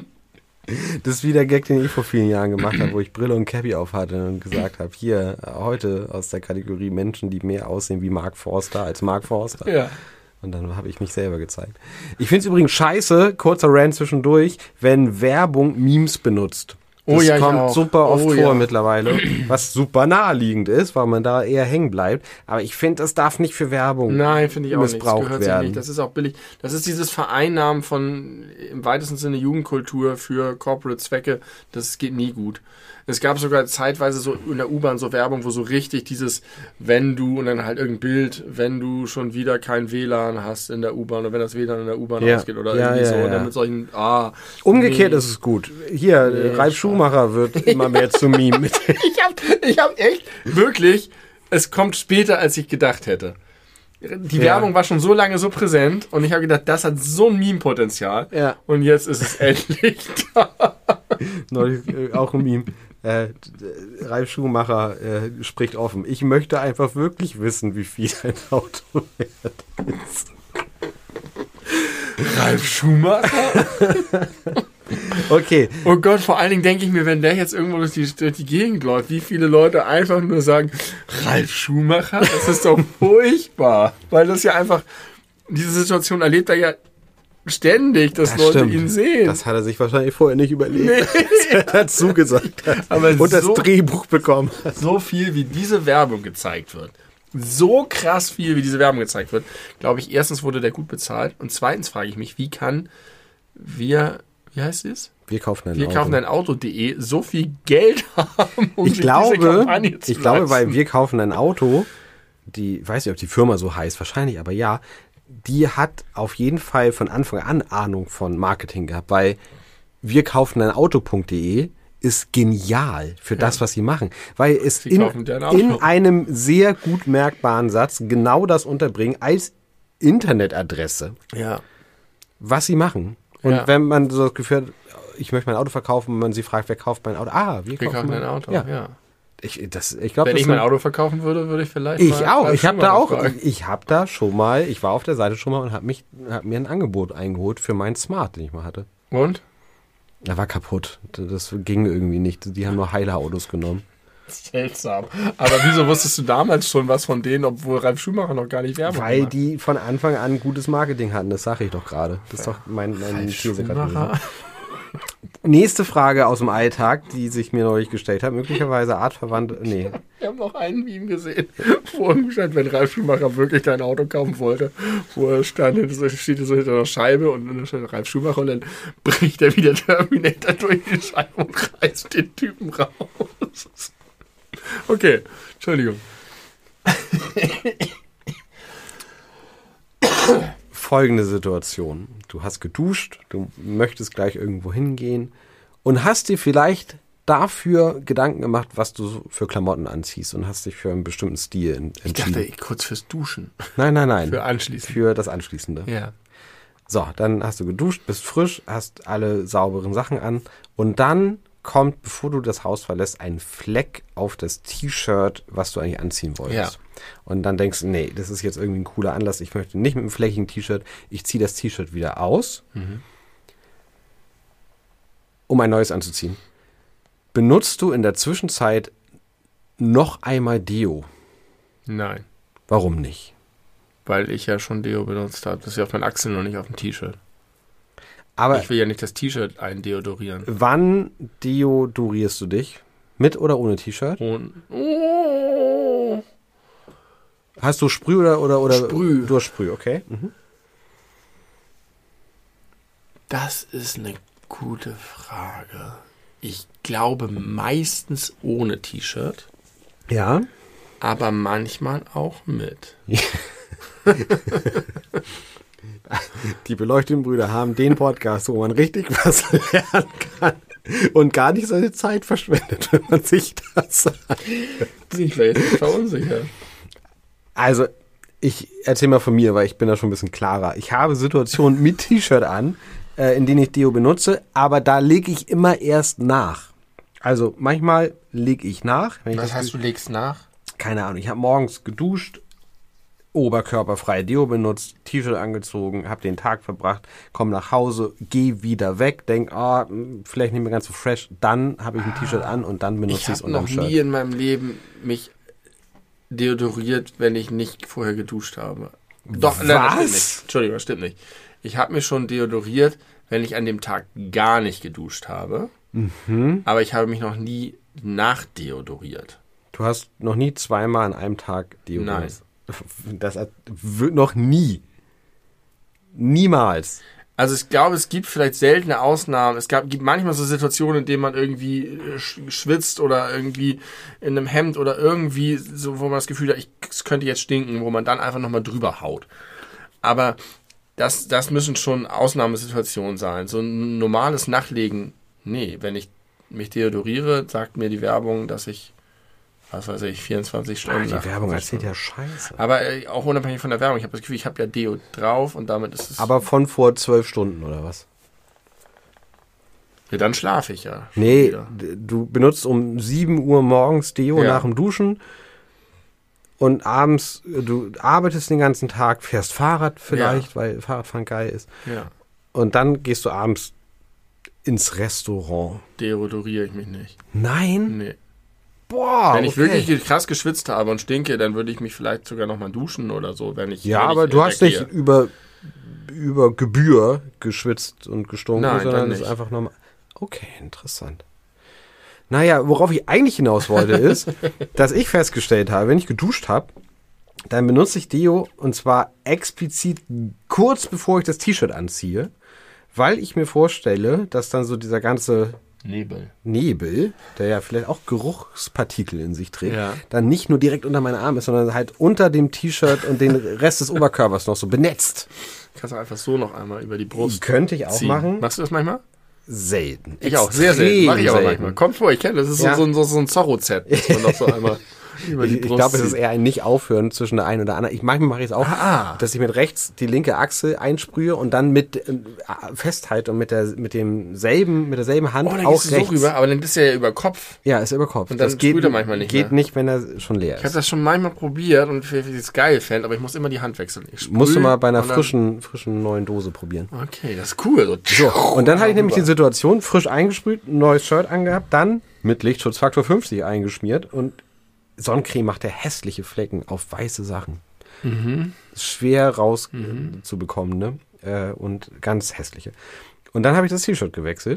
Das ist wie der Gag, den ich vor vielen Jahren gemacht habe, wo ich Brille und Cappy auf hatte und gesagt habe, hier, heute aus der Kategorie Menschen, die mehr aussehen wie Mark Forster als Mark Forster. Ja. Und dann habe ich mich selber gezeigt. Ich finde es übrigens scheiße, kurzer Rant zwischendurch, wenn Werbung Memes benutzt. Das Oh ja, ich kommt auch. super oft Oh vor ja. mittlerweile, was super naheliegend ist, weil man da eher hängen bleibt. Aber ich finde, das darf nicht für Werbung Nein, finde ich auch nicht. Das missbraucht gehört sich werden. nicht. Das ist auch billig. Das ist dieses Vereinnahmen von im weitesten Sinne Jugendkultur für Corporate Zwecke. Das geht nie gut. Es gab sogar zeitweise so in der U-Bahn so Werbung, wo so richtig dieses, wenn du, und dann halt irgendein Bild, wenn du schon wieder kein W L A N hast in der U-Bahn oder wenn das W L A N in der U-Bahn Ja. ausgeht oder Ja, irgendwie ja, so. ja. Und dann mit solchen, ah. Umgekehrt nee. ist es gut. Hier, Nee, Ralf Schumacher wird immer mehr zum Meme. Mit Ich hab, ich hab echt, wirklich, es kommt später, als ich gedacht hätte. Die Ja. Werbung war schon so lange so präsent und ich habe gedacht, das hat so ein Meme-Potenzial. Ja. Und jetzt ist es endlich da. Neulich, äh, auch ein Meme. Äh, Ralf Schumacher äh, spricht offen. Ich möchte einfach wirklich wissen, wie viel ein Auto wert ist. Ralf Schumacher? Okay, Oh Gott, vor allen Dingen denke ich mir, wenn der jetzt irgendwo durch die, durch die Gegend läuft, wie viele Leute einfach nur sagen, Ralf Schumacher? Das ist doch furchtbar. Weil das ja einfach, diese Situation erlebt er ja ständig, dass das Leute stimmt. ihn sehen. Das hat er sich wahrscheinlich vorher nicht überlegt, Nee. als er dazu gesagt hat. Aber Und das so- Drehbuch bekommen hat. So viel, wie diese Werbung gezeigt wird, so krass viel, wie diese Werbung gezeigt wird, glaube ich, erstens wurde der gut bezahlt und zweitens frage ich mich, wie kann wir, wie heißt es? Wir kaufen ein Wir Auto. kaufen ein Auto.de so viel Geld haben, um ich sich glaube, diese Kampagne zu ich glaube, leisten. weil wir kaufen ein Auto, die, ich weiß nicht, ob die Firma so heißt, wahrscheinlich, aber ja, die hat auf jeden Fall von Anfang an Ahnung von Marketing gehabt, weil wir kaufen ein Auto.de ist genial für das, was sie machen, weil es Sie in, kaufen dir ein Auto. in einem sehr gut merkbaren Satz genau das unterbringen als Internetadresse, Ja. was sie machen. Und Ja. wenn man so das Gefühl hat, ich möchte mein Auto verkaufen, und man sie fragt, wer kauft mein Auto? Ah, wir, Wir kaufen mein ein Auto, Ja. ja. Ich, das, ich glaube, Wenn das ich ist mein ein- Auto verkaufen würde, würde ich vielleicht Ich mal auch. Ralf Ich habe da Schumacher auch. fragen. Ich habe da schon mal. Ich war auf der Seite schon mal und habe mich, habe mir ein Angebot eingeholt für meinen Smart, den ich mal hatte. Und? Er war kaputt. Das ging irgendwie nicht. Die haben nur heile Autos genommen. Seltsam. Aber wieso wusstest du damals schon was von denen, obwohl Ralf Schumacher noch gar nicht Werbung Weil gemacht? die von Anfang an gutes Marketing hatten. Das sage ich doch gerade. Das ist doch mein, mein These gerade gewesen. Schumacher? Nächste Frage aus dem Alltag, die sich mir neulich gestellt hat. Möglicherweise artverwandt. Nee. Ich habe noch einen Meme gesehen, wo irgendwie stand, wenn Ralf Schumacher wirklich dein Auto kaufen wollte, wo er stand, steht so hinter einer Scheibe und dann steht Ralf Schumacher und dann bricht er wie der Terminator durch die Scheibe und reißt den Typen raus. Okay, Entschuldigung. Folgende Situation. Du hast geduscht, du möchtest gleich irgendwo hingehen und hast dir vielleicht dafür Gedanken gemacht, was du so für Klamotten anziehst und hast dich für einen bestimmten Stil en- Ich entschieden. dachte, kurz fürs Duschen. nein, nein, nein. Für anschließend. Für das Anschließende. Ja. So, dann hast du geduscht, bist frisch, hast alle sauberen Sachen an und dann kommt, bevor du das Haus verlässt, ein Fleck auf das T-Shirt, was du eigentlich anziehen wolltest. Ja. Und dann denkst du, nee, das ist jetzt irgendwie ein cooler Anlass, ich möchte nicht mit einem fleckigen T-Shirt, ich ziehe das T-Shirt wieder aus, Mhm. um ein neues anzuziehen. Benutzt du in der Zwischenzeit noch einmal Deo? Nein, Warum nicht? weil ich ja schon Deo benutzt habe. Das ist ja auf meinen Achseln und nicht auf dem T-Shirt. Aber Ich will ja nicht das T-Shirt eindeodorieren. wann deodorierst du dich? Mit oder ohne T-Shirt? Und oh, Hast du Sprüh oder, oder, oder? Sprüh. Du hast Sprüh, okay. Mhm. das ist eine gute Frage. Ich glaube meistens ohne T-Shirt, Ja. aber manchmal auch mit. Die beleuchteten Brüder haben den Podcast, wo man richtig was lernen kann und gar nicht seine Zeit verschwendet, wenn man sich das sagt. Bin ich vielleicht jetzt verunsichert. Also, ich erzähle mal von mir, weil ich bin da schon ein bisschen klarer. Ich habe Situationen mit T-Shirt an, äh, in denen ich Deo benutze, aber da lege ich immer erst nach. Also, manchmal lege ich nach. Wenn ich Was das heißt, du legst nach? Keine Ahnung, ich habe morgens geduscht, oberkörperfrei Deo benutzt, T-Shirt angezogen, habe den Tag verbracht, komme nach Hause, gehe wieder weg, denk, ah, mh, vielleicht nicht mehr ganz so fresh, dann habe ich ein T-Shirt an und dann benutze Ich ich es habe noch unterm Shirt. nie in meinem Leben mich deodoriert, wenn ich nicht vorher geduscht habe. Doch, nein, das stimmt Was? nicht. Entschuldigung, das stimmt nicht. Ich habe mich schon deodoriert, wenn ich an dem Tag gar nicht geduscht habe. Mhm. Aber ich habe mich noch nie nachdeodoriert. Du hast noch nie zweimal an einem Tag Deo Nein. benutzt. Das hat- wird noch nie. Niemals. Also ich glaube, es gibt vielleicht seltene Ausnahmen. Es gab, gibt manchmal so Situationen, in denen man irgendwie äh, sch- schwitzt oder irgendwie in einem Hemd oder irgendwie, so, wo man das Gefühl hat, ich, es könnte jetzt stinken, wo man dann einfach nochmal drüber haut. Aber das, das müssen schon Ausnahmesituationen sein. So ein normales Nachlegen, nee. Wenn ich mich deodoriere, sagt mir die Werbung, dass ich, was weiß ich, vierundzwanzig Stunden... Ah, die Werbung achtundzwanzig erzählt ja Stunden. Scheiße. Aber äh, auch unabhängig von der Werbung. Ich habe das Gefühl, ich habe ja Deo drauf und damit ist es... Aber von vor zwölf Stunden oder was? ja, dann schlafe ich ja. schon Nee, wieder. d- du benutzt um sieben Uhr morgens Deo Ja. nach dem Duschen und abends, äh, du arbeitest den ganzen Tag, fährst Fahrrad vielleicht, Ja. weil Fahrradfahren geil ist. Ja. Und dann gehst du abends ins Restaurant. Deodoriere ich mich nicht. Nein? Nee. Boah, Wenn ich okay. wirklich krass geschwitzt habe und stinke, dann würde ich mich vielleicht sogar nochmal duschen oder so, wenn ich. Ja, wenn aber ich, du äh, hast nicht weggehe. über, über Gebühr geschwitzt und gestunken, Nein, sondern dann es ist nicht. einfach normal. Okay, interessant. Naja, worauf ich eigentlich hinaus wollte, ist, dass ich festgestellt habe, wenn ich geduscht habe, dann benutze ich Deo und zwar explizit kurz bevor ich das T-Shirt anziehe, weil ich mir vorstelle, dass dann so dieser ganze Nebel. Nebel, der ja vielleicht auch Geruchspartikel in sich trägt, Ja. dann nicht nur direkt unter meinen Arm ist, sondern halt unter dem T-Shirt und den Rest des Oberkörpers noch so benetzt. Kannst du einfach so noch einmal über die Brust Könnte ich auch ziehen. machen. Machst du das manchmal? Selten. Ich auch, sehr selten. Extrem Mach ich aber selten. manchmal. Kommt vor, ich kenne das. Das ist Ja. so, so, so, so ein Zorro-Set, das man noch so einmal über die Ich, ich Brust glaube, es ist zieht. eher ein Nicht-Aufhören zwischen der einen und der anderen. Ich, manchmal mache ich es auch, Ah. dass ich mit rechts die linke Achsel einsprühe und dann mit äh, festhalte und mit der mit demselben mit derselben Hand Oh, dann auch gehst du so rechts. rüber, aber dann ist er ja über Kopf. Ja, ist über Kopf. Und dann das geht, sprüht er manchmal nicht geht mehr. nicht, wenn er schon leer Ich habe ist. das schon manchmal probiert und ich es geil fände, aber ich muss immer die Hand wechseln. Ich sprüh Musst du mal bei einer und dann- frischen frischen neuen Dose probieren. Okay, das ist cool. So, und dann hatte ich nämlich die rüber. Situation, frisch eingesprüht, ein neues Shirt angehabt, dann mit Lichtschutzfaktor fünfzig eingeschmiert und Sonnencreme macht ja hässliche Flecken auf weiße Sachen. Ist schwer raus äh, zu bekommen, ne? Äh, und ganz hässliche. Und dann habe ich das T-Shirt gewechselt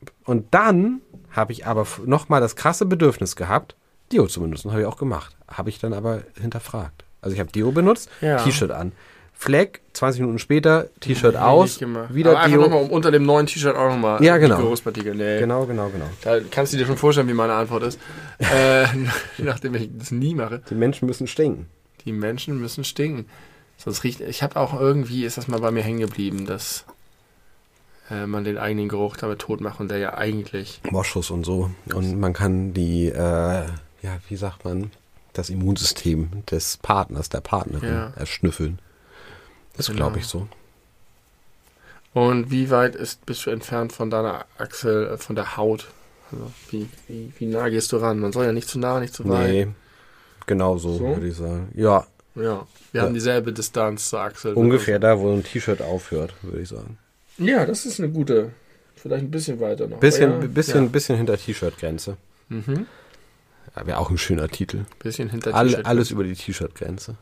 Und dann habe ich aber nochmal das krasse Bedürfnis gehabt, Deo zu benutzen. Habe ich auch gemacht. Habe ich dann aber hinterfragt. Also ich habe Deo benutzt, Ja. T-Shirt an. Fleck, zwanzig Minuten später, T-Shirt Nee, aus, nicht gemacht. wieder Aber einfach Deo. nochmal um unter dem neuen T-Shirt auch nochmal Ja, genau. die Geruchspartikel. Nee. Genau, genau, genau. Da kannst du dir schon vorstellen, wie meine Antwort ist. äh, nachdem ich das nie mache. Die Menschen müssen stinken. Die Menschen müssen stinken. Sonst riecht. Ich habe auch irgendwie, ist das mal bei mir hängen geblieben, dass äh, man den eigenen Geruch damit tot macht und der ja eigentlich. Moschus und so. Und man kann die, äh, ja, wie sagt man, das Immunsystem des Partners, der Partnerin Ja. erschnüffeln. Das Genau. glaube ich so. Und wie weit ist, bist du entfernt von deiner Achsel, äh, von der Haut? Also wie, wie, wie nah gehst du ran? Man soll ja nicht zu nah, nicht zu weit. Nee, genau so, So? würde ich sagen. Ja, Ja, wir Ja. haben dieselbe Distanz zur Achsel. ungefähr da, wo ein T-Shirt aufhört, würde ich sagen. Ja, das ist eine gute. Vielleicht ein bisschen weiter noch. Bisschen, Aber ja, bisschen, Ja. bisschen hinter T-Shirt-Grenze. Mhm. Ja, wäre auch ein schöner Titel. Bisschen hinter All, T-Shirt. alles über die T-Shirt-Grenze.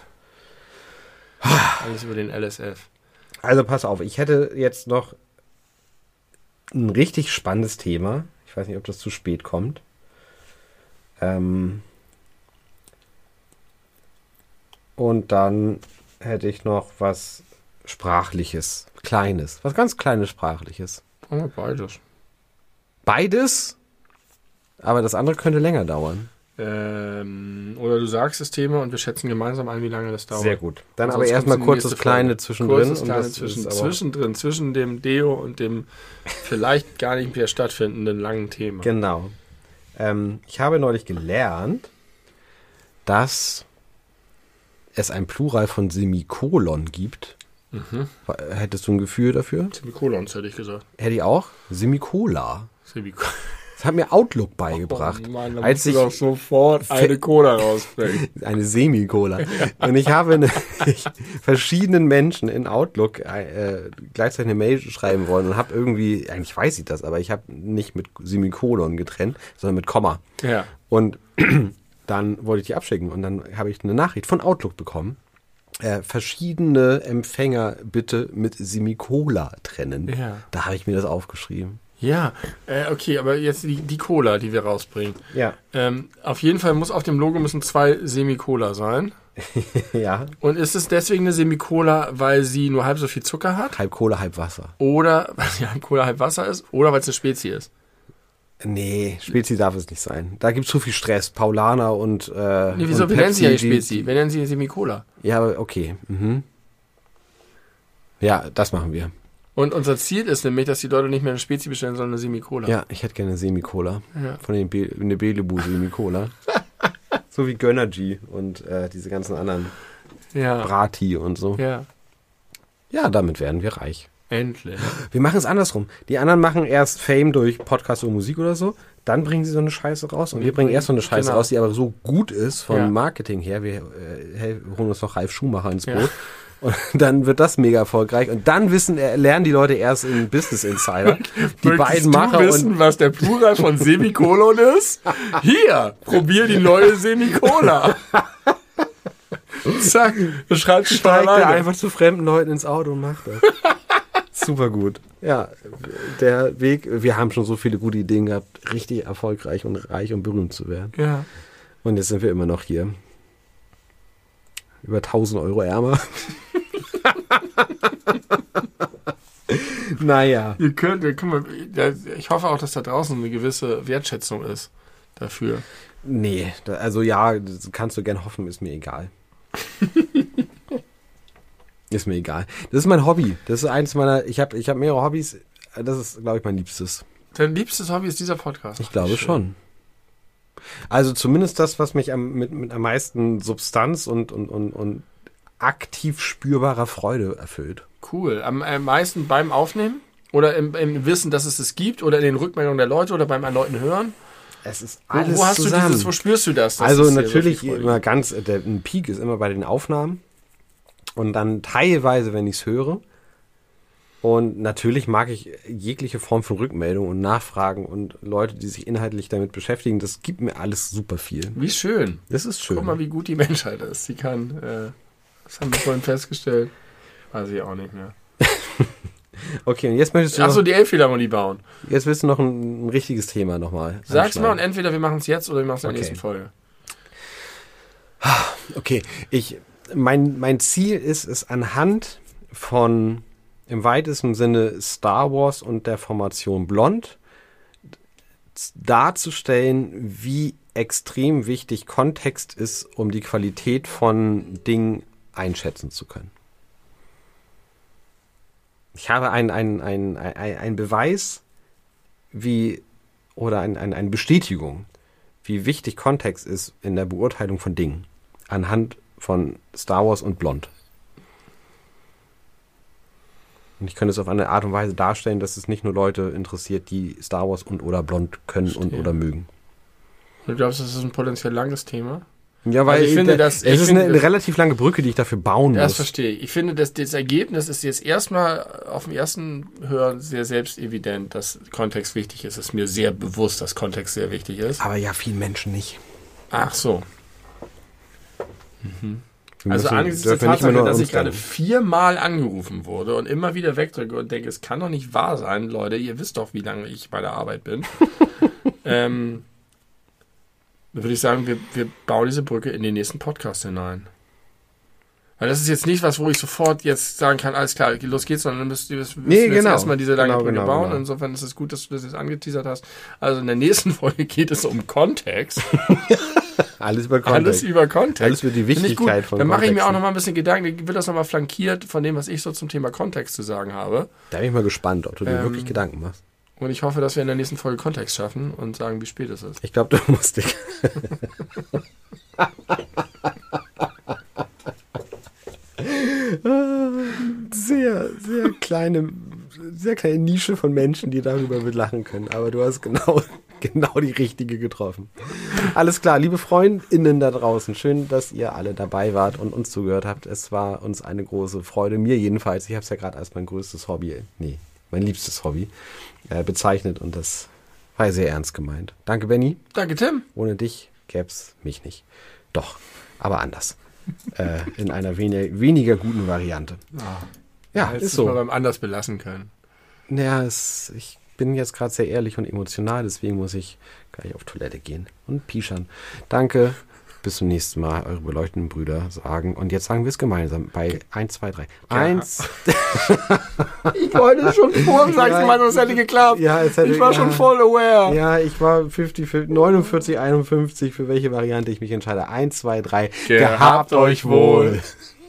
Alles über den L S F. Also pass auf, ich hätte jetzt noch ein richtig spannendes Thema. Ich weiß nicht, ob das zu spät kommt. Ähm Und dann hätte ich noch was Sprachliches, Kleines, was ganz Kleines Sprachliches. Oh, beides. Beides, aber das andere könnte länger dauern. Ähm, oder du sagst das Thema und wir schätzen gemeinsam ein, wie lange das dauert. Sehr gut. Dann Und aber sonst erstmal kommt's in die kurzes nächste Kleine Folge. zwischendrin. Kurzes und kleine das zwischen, ist aber- zwischendrin, zwischen dem Deo und dem vielleicht gar nicht mehr stattfindenden langen Thema. Genau. Ähm, ich habe neulich gelernt, dass es ein Plural von Semikolon gibt. Mhm. Hättest du ein Gefühl dafür? Semikolons hätte ich gesagt. Hätte ich auch. Semikola. Semikolons. Das hat mir Outlook beigebracht. Oh Mann, da als musst du ich doch sofort eine Cola rausbringen. eine Semikola. Und ich habe eine, ich, verschiedenen Menschen in Outlook äh, gleichzeitig eine Mail schreiben wollen und habe irgendwie, eigentlich weiß ich das, aber ich habe nicht mit Semikolon getrennt, sondern mit Komma. Ja. Und dann wollte ich die abschicken und dann habe ich eine Nachricht von Outlook bekommen. Äh, verschiedene Empfänger bitte mit Semikola trennen. Ja. Da habe ich mir das aufgeschrieben. Ja, äh, okay, aber jetzt die, die Cola, die wir rausbringen. Ja. Ähm, auf jeden Fall muss auf dem Logo müssen zwei Semikola sein. Ja. Und ist es deswegen eine Semikola, weil sie nur halb so viel Zucker hat? Halb Cola, halb Wasser. Oder weil sie halb Cola, halb Wasser ist? Oder weil es eine Spezie ist? Nee, Spezi darf es nicht sein. Da gibt es zu viel Stress. Paulaner und äh, Nee, wieso? und Wir nennen sie ja die Pepsi, Spezie. Wir nennen sie Semikola. Ja, aber okay. Mhm. Ja, das machen wir. Und unser Ziel ist nämlich, dass die Leute nicht mehr eine Spezie bestellen, sondern eine Semikola. Ja, ich hätte gerne eine Semikola. Ja. Von den Be eine Belebu Semikola. So wie Gönnergy und äh, diese ganzen anderen Ja. Brati und so. Ja. Ja, damit werden wir reich. Endlich. Wir machen es andersrum. Die anderen machen erst Fame durch Podcast und Musik oder so. Dann bringen sie so eine Scheiße raus. Und wir bringen erst so eine Scheiße Genau. raus, die aber so gut ist vom Ja. Marketing her. Wir äh, hey, holen uns noch Ralf Schumacher ins Ja. Boot. Und dann wird das mega erfolgreich. Und dann wissen, äh, lernen die Leute erst in Business Insider. Die Möchtest beiden du Macher wissen, und was der Plural von Semikolon ist? Hier, probier die neue Semikola. Zack, du schreibst steigt er alleine. einfach zu fremden Leuten ins Auto und macht das. Super gut. Ja, der Weg, wir haben schon so viele gute Ideen gehabt, richtig erfolgreich und reich und berühmt zu werden. Ja. Und jetzt sind wir immer noch hier. Über tausend Euro ärmer. Naja. Ihr könnt, guck mal, ich hoffe auch, dass da draußen eine gewisse Wertschätzung ist dafür. Nee, da, also ja, das kannst du gern hoffen, ist mir egal. Ist mir egal. Das ist mein Hobby. Das ist eins meiner, ich habe ich hab mehrere Hobbys. Das ist, glaube ich, mein Liebstes. Dein liebstes Hobby ist dieser Podcast. Ich glaube Schön. schon. Also zumindest das, was mich am, mit, mit am meisten Substanz und, und, und, und aktiv spürbarer Freude erfüllt. Cool. Am, am meisten beim Aufnehmen? Oder im, im Wissen, dass es es gibt? Oder in den Rückmeldungen der Leute? Oder beim erneuten Hören? Es ist Wo, alles wo hast zusammen. du dieses, wo spürst du das? dass Also es dir so natürlich viel Freude immer ganz, der, ein Peak ist immer bei den Aufnahmen und dann teilweise, wenn ich es höre. Und natürlich mag ich jegliche Form von Rückmeldung und Nachfragen und Leute, die sich inhaltlich damit beschäftigen. Das gibt mir alles super viel. gibt? Wie schön. Das ist schön. Guck mal, wie gut die Menschheit ist. Sie kann, äh, das haben wir vorhin festgestellt. Weiß ich auch nicht mehr. Okay, und jetzt möchtest du Achso, noch, die Elbphilharmonie bauen. jetzt willst du noch ein, ein richtiges Thema nochmal. Sag's mal und entweder wir machen es jetzt oder wir machen es in der Okay. nächsten Folge. Okay, ich, mein, mein Ziel ist es anhand von im weitesten Sinne Star Wars und der Formation Blond darzustellen, wie extrem wichtig Kontext ist, um die Qualität von Dingen einschätzen zu können. Ich habe einen ein, ein, ein, ein Beweis, wie, oder ein, ein, eine Bestätigung, wie wichtig Kontext ist in der Beurteilung von Dingen, anhand von Star Wars und Blond. Und ich könnte es auf eine Art und Weise darstellen, dass es nicht nur Leute interessiert, die Star Wars und oder Blond können und Verstehe. oder mögen. Du glaubst, das ist ein potenziell langes Thema? Ja, weil Also ich finde, da- dass- es ich ist finde, eine, eine das- relativ lange Brücke, die ich dafür bauen Das muss. verstehe ich. Ich finde, dass das Ergebnis ist jetzt erstmal auf dem ersten Hören sehr selbstevident, dass Kontext wichtig ist. Es ist mir sehr bewusst, dass Kontext sehr wichtig ist. Aber ja, vielen Menschen nicht. Ach so. Wir Also müssen- angesichts der dürfen nicht immer Tatsache, nur dass an ich uns gerade denken. viermal angerufen wurde und immer wieder wegdrücke und denke, es kann doch nicht wahr sein, Leute, ihr wisst doch, wie lange ich bei der Arbeit bin. ähm, dann würde ich sagen, wir, wir bauen diese Brücke in den nächsten Podcast hinein. Weil das ist jetzt nicht was, wo ich sofort jetzt sagen kann, alles klar, los geht's, sondern müsst ihr müsst Nee, jetzt genau. erstmal diese lange Genau, Brücke genau, bauen. genau. Insofern ist es gut, dass du das jetzt angeteasert hast. Also in der nächsten Folge geht es um Kontext. Alles über Kontext. Alles über Kontext. Alles über die Finde ich Wichtigkeit gut. von Dann mache ich mir auch Kontexten. noch mal ein bisschen Gedanken. Dann wird das noch mal flankiert von dem, was ich so zum Thema Kontext zu sagen habe. Da bin ich mal gespannt, ob du dir Ähm, wirklich Gedanken machst. Und ich hoffe, dass wir in der nächsten Folge Kontext schaffen und sagen, wie spät es ist. Ich glaube, du musst dich. sehr, sehr kleine, sehr kleine Nische von Menschen, die darüber mit lachen können. Aber du hast genau, genau die richtige getroffen. Alles klar, liebe FreundInnen da draußen, schön, dass ihr alle dabei wart und uns zugehört habt. Es war uns eine große Freude, mir jedenfalls. Ich habe es ja gerade als mein größtes Hobby, nee, mein liebstes Hobby äh, bezeichnet und das war sehr ernst gemeint. Danke, Benni. Danke, Tim. Ohne dich gäb's mich nicht. Doch, aber anders. äh, in einer weniger, weniger guten Variante. Ja, Hättest ist du es so. mal beim anders belassen können. Naja, es, ich bin jetzt gerade sehr ehrlich und emotional, deswegen muss ich gleich auf Toilette gehen und pischern. Danke, bis zum nächsten Mal, eure beleuchtenden Brüder sagen. Und jetzt sagen wir es gemeinsam bei eins, zwei, drei. Eins. Ich wollte es schon vor, sagst Ja, du mal, das hätte geklappt. Ja, es hätte, Ich war ja, schon voll aware. Ja, ich war fünfzig, fünfzig, neunundvierzig, einundfünfzig, für welche Variante ich mich entscheide. Eins, zwei, drei. Gehabt euch wohl.